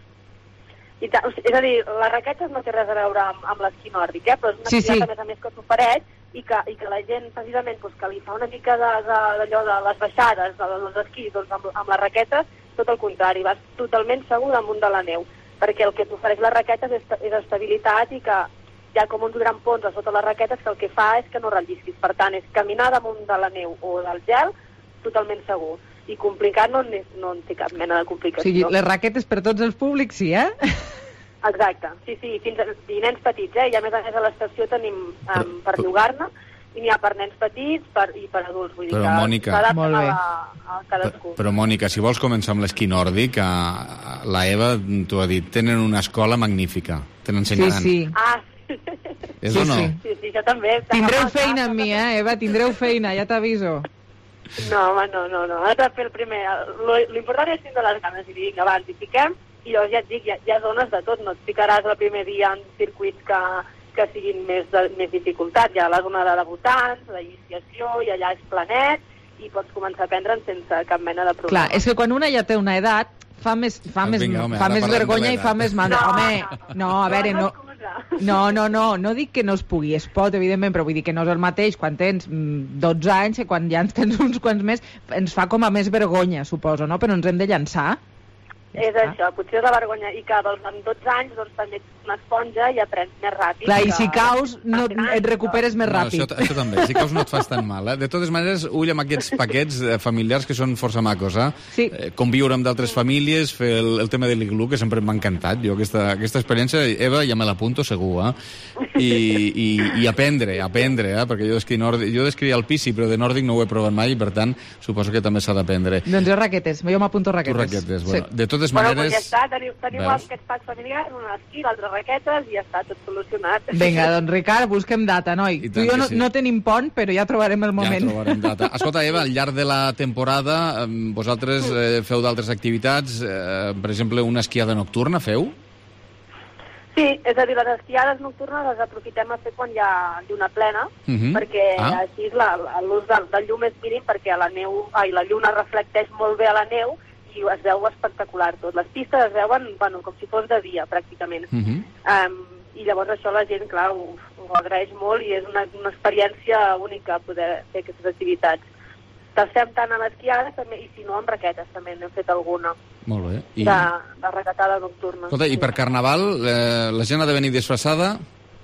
I ta, és a dir, les raquetes no té res a veure amb, amb l'esquí nòrdic, eh? però és una sí, activitat, sí. a més a més, que s'ofereix i, que, i que la gent, precisament, doncs, que li fa una mica d'allò de, de, de les baixades, de, dels esquís, doncs, amb, amb les raquetes, tot el contrari, vas totalment segur damunt de la neu, perquè el que t'ofereix les raquetes és, és estabilitat i que hi ha com uns grans ponts a sota les raquetes que el que fa és que no rellisquis. Per tant, és caminar damunt de la neu o del gel totalment segur. I complicat no, no en té cap mena de complicació. O sigui, les raquetes per tots els públics, sí, eh? Exacte, sí, sí, fins a i nens petits, eh? I a més a més a l'estació tenim um, per llogar-ne, i n'hi ha per nens petits per, i per adults. Vull dir Però, que Mònica... s'adapten a, la, a cadascú. Però, Mònica, si vols començar amb l'esquí nòrdic, a, la Eva t'ho ha dit, tenen una escola magnífica. Te n'ensenyaran. Sí, sí. Ah, És sí, o no? Sí, sí, sí, jo també. Tindreu feina amb mi, eh, Eva? Tindreu feina, ja t'aviso. No, home, no, no, no. Has de fer el primer. L'important és tindre les ganes i dir, vinga, va, ens hi fiquem, i llavors ja et dic, hi ha, hi ha zones de tot. No et ficaràs el primer dia en circuits que, que siguin més, de, més dificultat. Hi ha la zona de debutants, d'iniciació, i allà és planet, i pots començar a aprendre'n sense cap mena de problema. Clar, és que quan una ja té una edat, fa més, fa més, Vinga, home, fa ara més parlem vergonya de i fa l'edat. més mal. No, Home, no, a veure, no... No, no, no, no dic que no es pugui, es pot, evidentment, però vull dir que no és el mateix quan tens mm, dotze anys que quan ja ens tens uns quants més, ens fa com a més vergonya, suposo, no? Però ens hem de llançar. És això, potser és la vergonya. I que doncs, amb dotze anys doncs, també ets una esponja i aprens més ràpid. Clar, i que... si caus no, et recuperes més No, ràpid. això, això també, si caus no et fas tan mal. Eh? De totes maneres, ull amb aquests paquets eh, familiars que són força macos. Eh? Sí. Eh, conviure amb d'altres famílies, fer el, el tema de l'iglú, que sempre m'ha encantat. Jo aquesta, aquesta experiència, Eva, ja me l'apunto segur. Eh? I, i, I aprendre, aprendre, eh? perquè jo d'esquí nòrdic, jo d'esquí alpí sí, però de nòrdic no ho he provat mai i per tant suposo que també s'ha d'aprendre. Doncs jo raquetes, jo m'apunto Tu raquetes. raquetes, bueno. Sí. De totes Bueno, maneres... doncs ja està, teniu, teniu Veus? aquests packs familiars, un a l'esquí, l'altre raquetes, i ja està tot solucionat. Vinga, doncs Ricard, busquem data, noi. I Tu tant i jo que no, sí. no tenim pont, però ja trobarem el moment. Ja trobarem data. Escolta, Eva, al llarg de la temporada eh, vosaltres eh, feu d'altres activitats, eh, per exemple, una esquiada nocturna, feu? Sí, és a dir, les esquiades nocturnes les aprofitem a fer quan hi ha lluna plena, Mhm. perquè Ah. així la- la- l'ús del, del llum és mínim, perquè la neu, ai, la lluna reflecteix molt bé a la neu i es veu espectacular tot. Les pistes es veuen, bueno, com si fos de dia, pràcticament. Mhm. Um, I llavors això la gent, clar, ho, ho agraeix molt i és una, una experiència única poder fer aquestes activitats. Les fem tant a l'esquiada també, i si no amb raquetes també, n'hem fet alguna Molt bé. I, de, de raquetada nocturna. escolta, i per Carnaval eh, la gent ha de venir disfressada?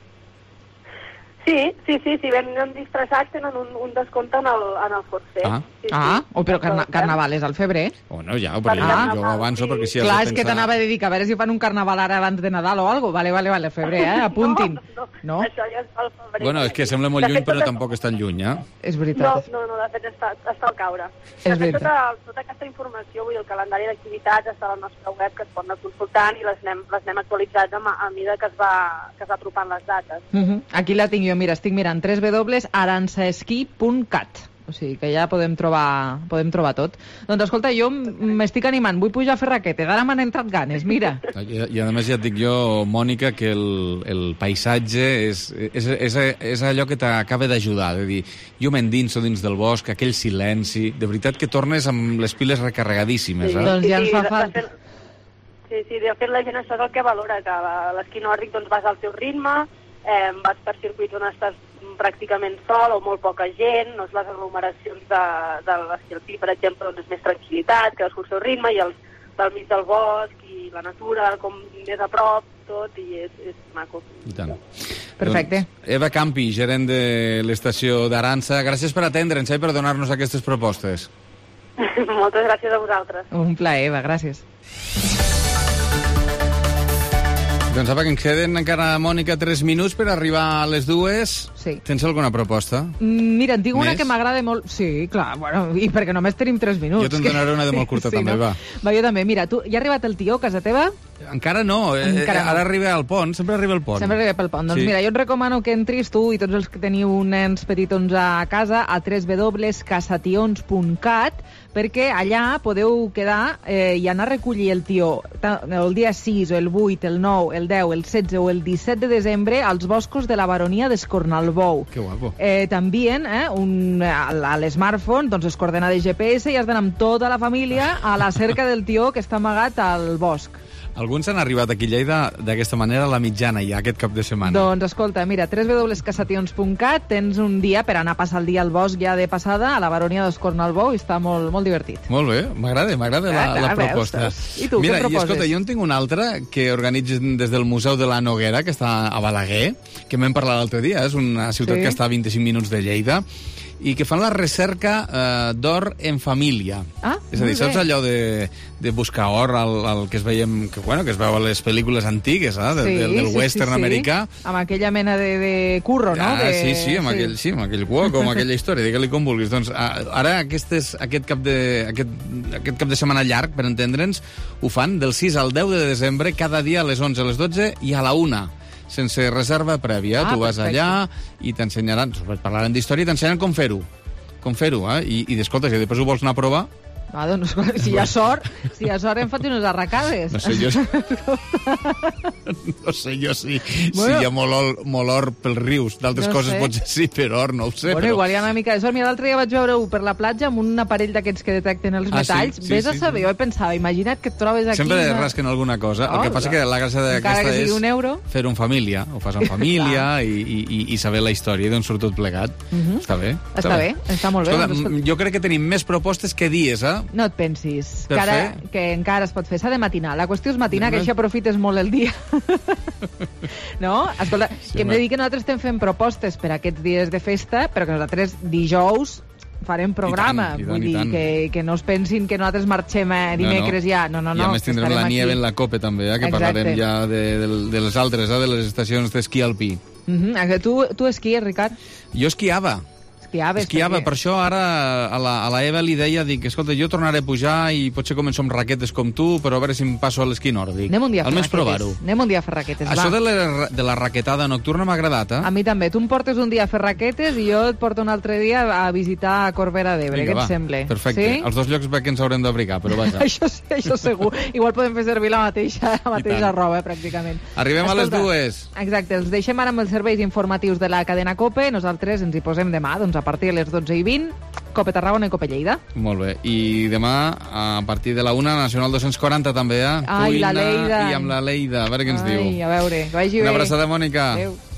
Sí, sí, sí, si venen disfressats tenen un, un descompte en el, en el forcer. Ah. Sí, sí. Ah, oh, però carna carnaval és al febrer. O no, ja, però Per jo, jo ho avanço perquè si has Clar, de és que pensar... t'anava a dir que a veure si fan un carnaval ara abans de Nadal o algo. Vale, vale, vale, febrer, eh? Apuntin. No, No? Això ja és al febrer. Bueno, és que sembla molt De lluny, fet, però tota- tampoc és tan lluny, eh? És No, veritat. no, no, de fet està, està al caure. És De fet, veritat. tota, tota aquesta informació, vull dir, el calendari d'activitats està a la nostra web, que es pot anar consultant i les anem, les anem actualitzant a, a mesura que es va, que es va apropant les dates. Uh -huh. Aquí la tinc jo, mira, estic mirant w w w punt aransaesquí punt cat. O sigui que ja podem trobar, podem trobar tot. Doncs escolta, jo m'estic animant, vull pujar a fer raquetes, ara m'han entrat ganes, mira. I, i a més ja et dic jo, Mònica, que el, el paisatge és, és, és, és allò que t'acaba d'ajudar, de dir, jo m'endinso dins del bosc, aquell silenci, de veritat que tornes amb les piles recarregadíssimes, eh? Doncs ja ens fa de- de falta. fet- Sí, sí, de fet la gent això és el que valora, que a l'esquí nòrdic doncs, vas al teu ritme, eh, vas per circuits on estàs pràcticament sol o molt poca gent, no és les aglomeracions de, de l'esquí alpí, per exemple, doncs és més tranquil·litat, que vas al seu ritme, i els del mig del bosc i la natura com més a prop, tot, i és, és maco. I tant. Perfecte. Doncs, Eva Campi, gerent de l'estació d'Aransa, gràcies per atendre'ns eh, i per donar-nos aquestes propostes. Moltes gràcies a vosaltres. Un plaer, Eva, gràcies. Doncs apa, que ens queden encara, Mònica, tres minuts per arribar a les dues. Sí. Tens alguna proposta? Mm, Mira, en tinc una Més? que m'agrada molt... Sí, clar, bueno, i perquè només tenim tres minuts. Jo te'n donaré una de molt curta, també, va. Va, jo també. Mira, tu, ja ha arribat el tió a casa teva? Encara no, eh, Encara no. ara arriba al pont, sempre arriba al pont. Sempre arriba pel pont. Doncs Sí. mira, jo et recomano que entris tu i tots els que teniu nens petitons a casa a w w w punt casations punt cat perquè allà podeu quedar eh, i anar a recollir el tió ta- el dia sis, o el vuit, el nou, el deu, el setze o el disset de desembre als boscos de la baronia d'Escornalbou. Que guapo. Eh, també eh, un, a a l'smartphone doncs es coordena de G P S i has d'anar amb tota la família a la cerca del tió que està amagat al bosc. Alguns han arribat aquí a Lleida d'aquesta manera a la mitjana ja aquest cap de setmana. Doncs escolta, mira, w w w punt casations punt cat tens un dia per anar a passar el dia al bosc ja de passada a la baronia d'Escornalbou i està molt, molt divertit. Molt bé, m'agrada, m'agrada la, Ah, la veus, proposta. veus. I tu, Mira, què proposes? i escolta, jo en tinc una altra que organitzen des del Museu de la Noguera, que està a Balaguer, que m'hem parlat l'altre dia, és una ciutat Sí. que està a vint-i-cinc minuts de Lleida, i que fan la recerca eh, d'or en família. Ah, és a dir, saps allò de, de buscar or, al, al que es veiem, que, bueno, que es veu a les pel·lícules antigues, eh, de, sí, del, del sí, western sí, sí. americà? Amb aquella mena de, de curro, no? Ah, de... sí, sí, amb, sí. Aquell, sí, amb aquell wok, amb aquella història, digue-li com vulguis. Doncs ara aquestes, aquest, cap de, aquest, aquest cap de setmana llarg, per entendre'ns, ho fan del sis al deu de desembre, cada dia a les onze, a les dotze i a la una, sense reserva prèvia. Ah, tu vas perfecte. Allà i t'ensenyaran, parlaran d'història i t'ensenyaran com fer-ho. Com fer-ho, eh? I, i escolta, si després ho vols anar a provar... Ah, doncs, si hi ha sort, si hi ha sort em faig unes arracades. No sé jo... no sé jo si, bueno, si hi ha molt or, molt or pels rius. D'altres no coses sé. Potser sí, però or no ho sé. Bueno, però... igual hi ha una mica de sort. Mira, l'altre dia vaig veure-ho per la platja amb un aparell d'aquests que detecten els ah, metalls. Sí, sí, Ves sí, a saber, sí. jo pensava, imagina't que et trobes aquí... Sempre una... rasquen alguna cosa. Oh, el que passa clar. que la gràcia d'aquesta és un euro. fer-ho en família. Ho fas en família i, i, i saber la història d'on surt tot plegat. Uh -huh. Està bé. Està, està bé. bé, està molt bé. Escolta, doncs... jo crec que tenim més propostes que dies, eh? No et pensis. Per que ara, fer? que encara es pot fer. S'ha de matinar. La qüestió és matinar, que així aprofites molt el dia. No? Escolta, sí, que hem de dir que nosaltres estem fent propostes per aquests dies de festa, però que nosaltres dijous farem programa. I tant, i tant, Vull i dir, tant. que, que no es pensin que nosaltres marxem a dimecres no, no. ja. No, no, no. I a més tindrem la nieve en la Cope, també, eh? Que exacte. Parlarem ja de, de, de les altres, eh? De les estacions d'esquí alpí. Uh -huh. Tu, tu esquies, Ricard? Jo esquiava. Esquiaves, Esquiava, perquè... per això ara a la, a la Eva li deia, dic, escolta, jo tornaré a pujar i potser començo amb raquetes com tu, però a veure si em passo a l'esquí nòrdic. Anem un dia a fer almenys raquetes. provar-ho. Anem un dia a fer raquetes, Això va. de la, de la raquetada nocturna m'ha agradat, eh? A mi també. Tu em portes un dia a fer raquetes i jo et porto un altre dia a visitar Corbera d'Ebre. Què et sembla? Perfecte. Sí? Els dos llocs que ens haurem d'abrigar, però vaja. això, això segur. Igual podem fer servir la mateixa, la mateixa roba, pràcticament. Arribem Escolta, a les dues. Exacte. Els deixem ara amb els serveis informatius de la cadena COPE. Nosaltres ens hi posem demà, doncs a partir de les dotze i vint, Cope Tarragona i Cope Lleida. Molt bé. I demà, a partir de la una, Nacional dos-cents quaranta també, eh? Ai, la Lleida. I amb la Leida, a veure què ens Ai, diu. a veure, que vagi Una bé. abraçada, Mònica. Adéu.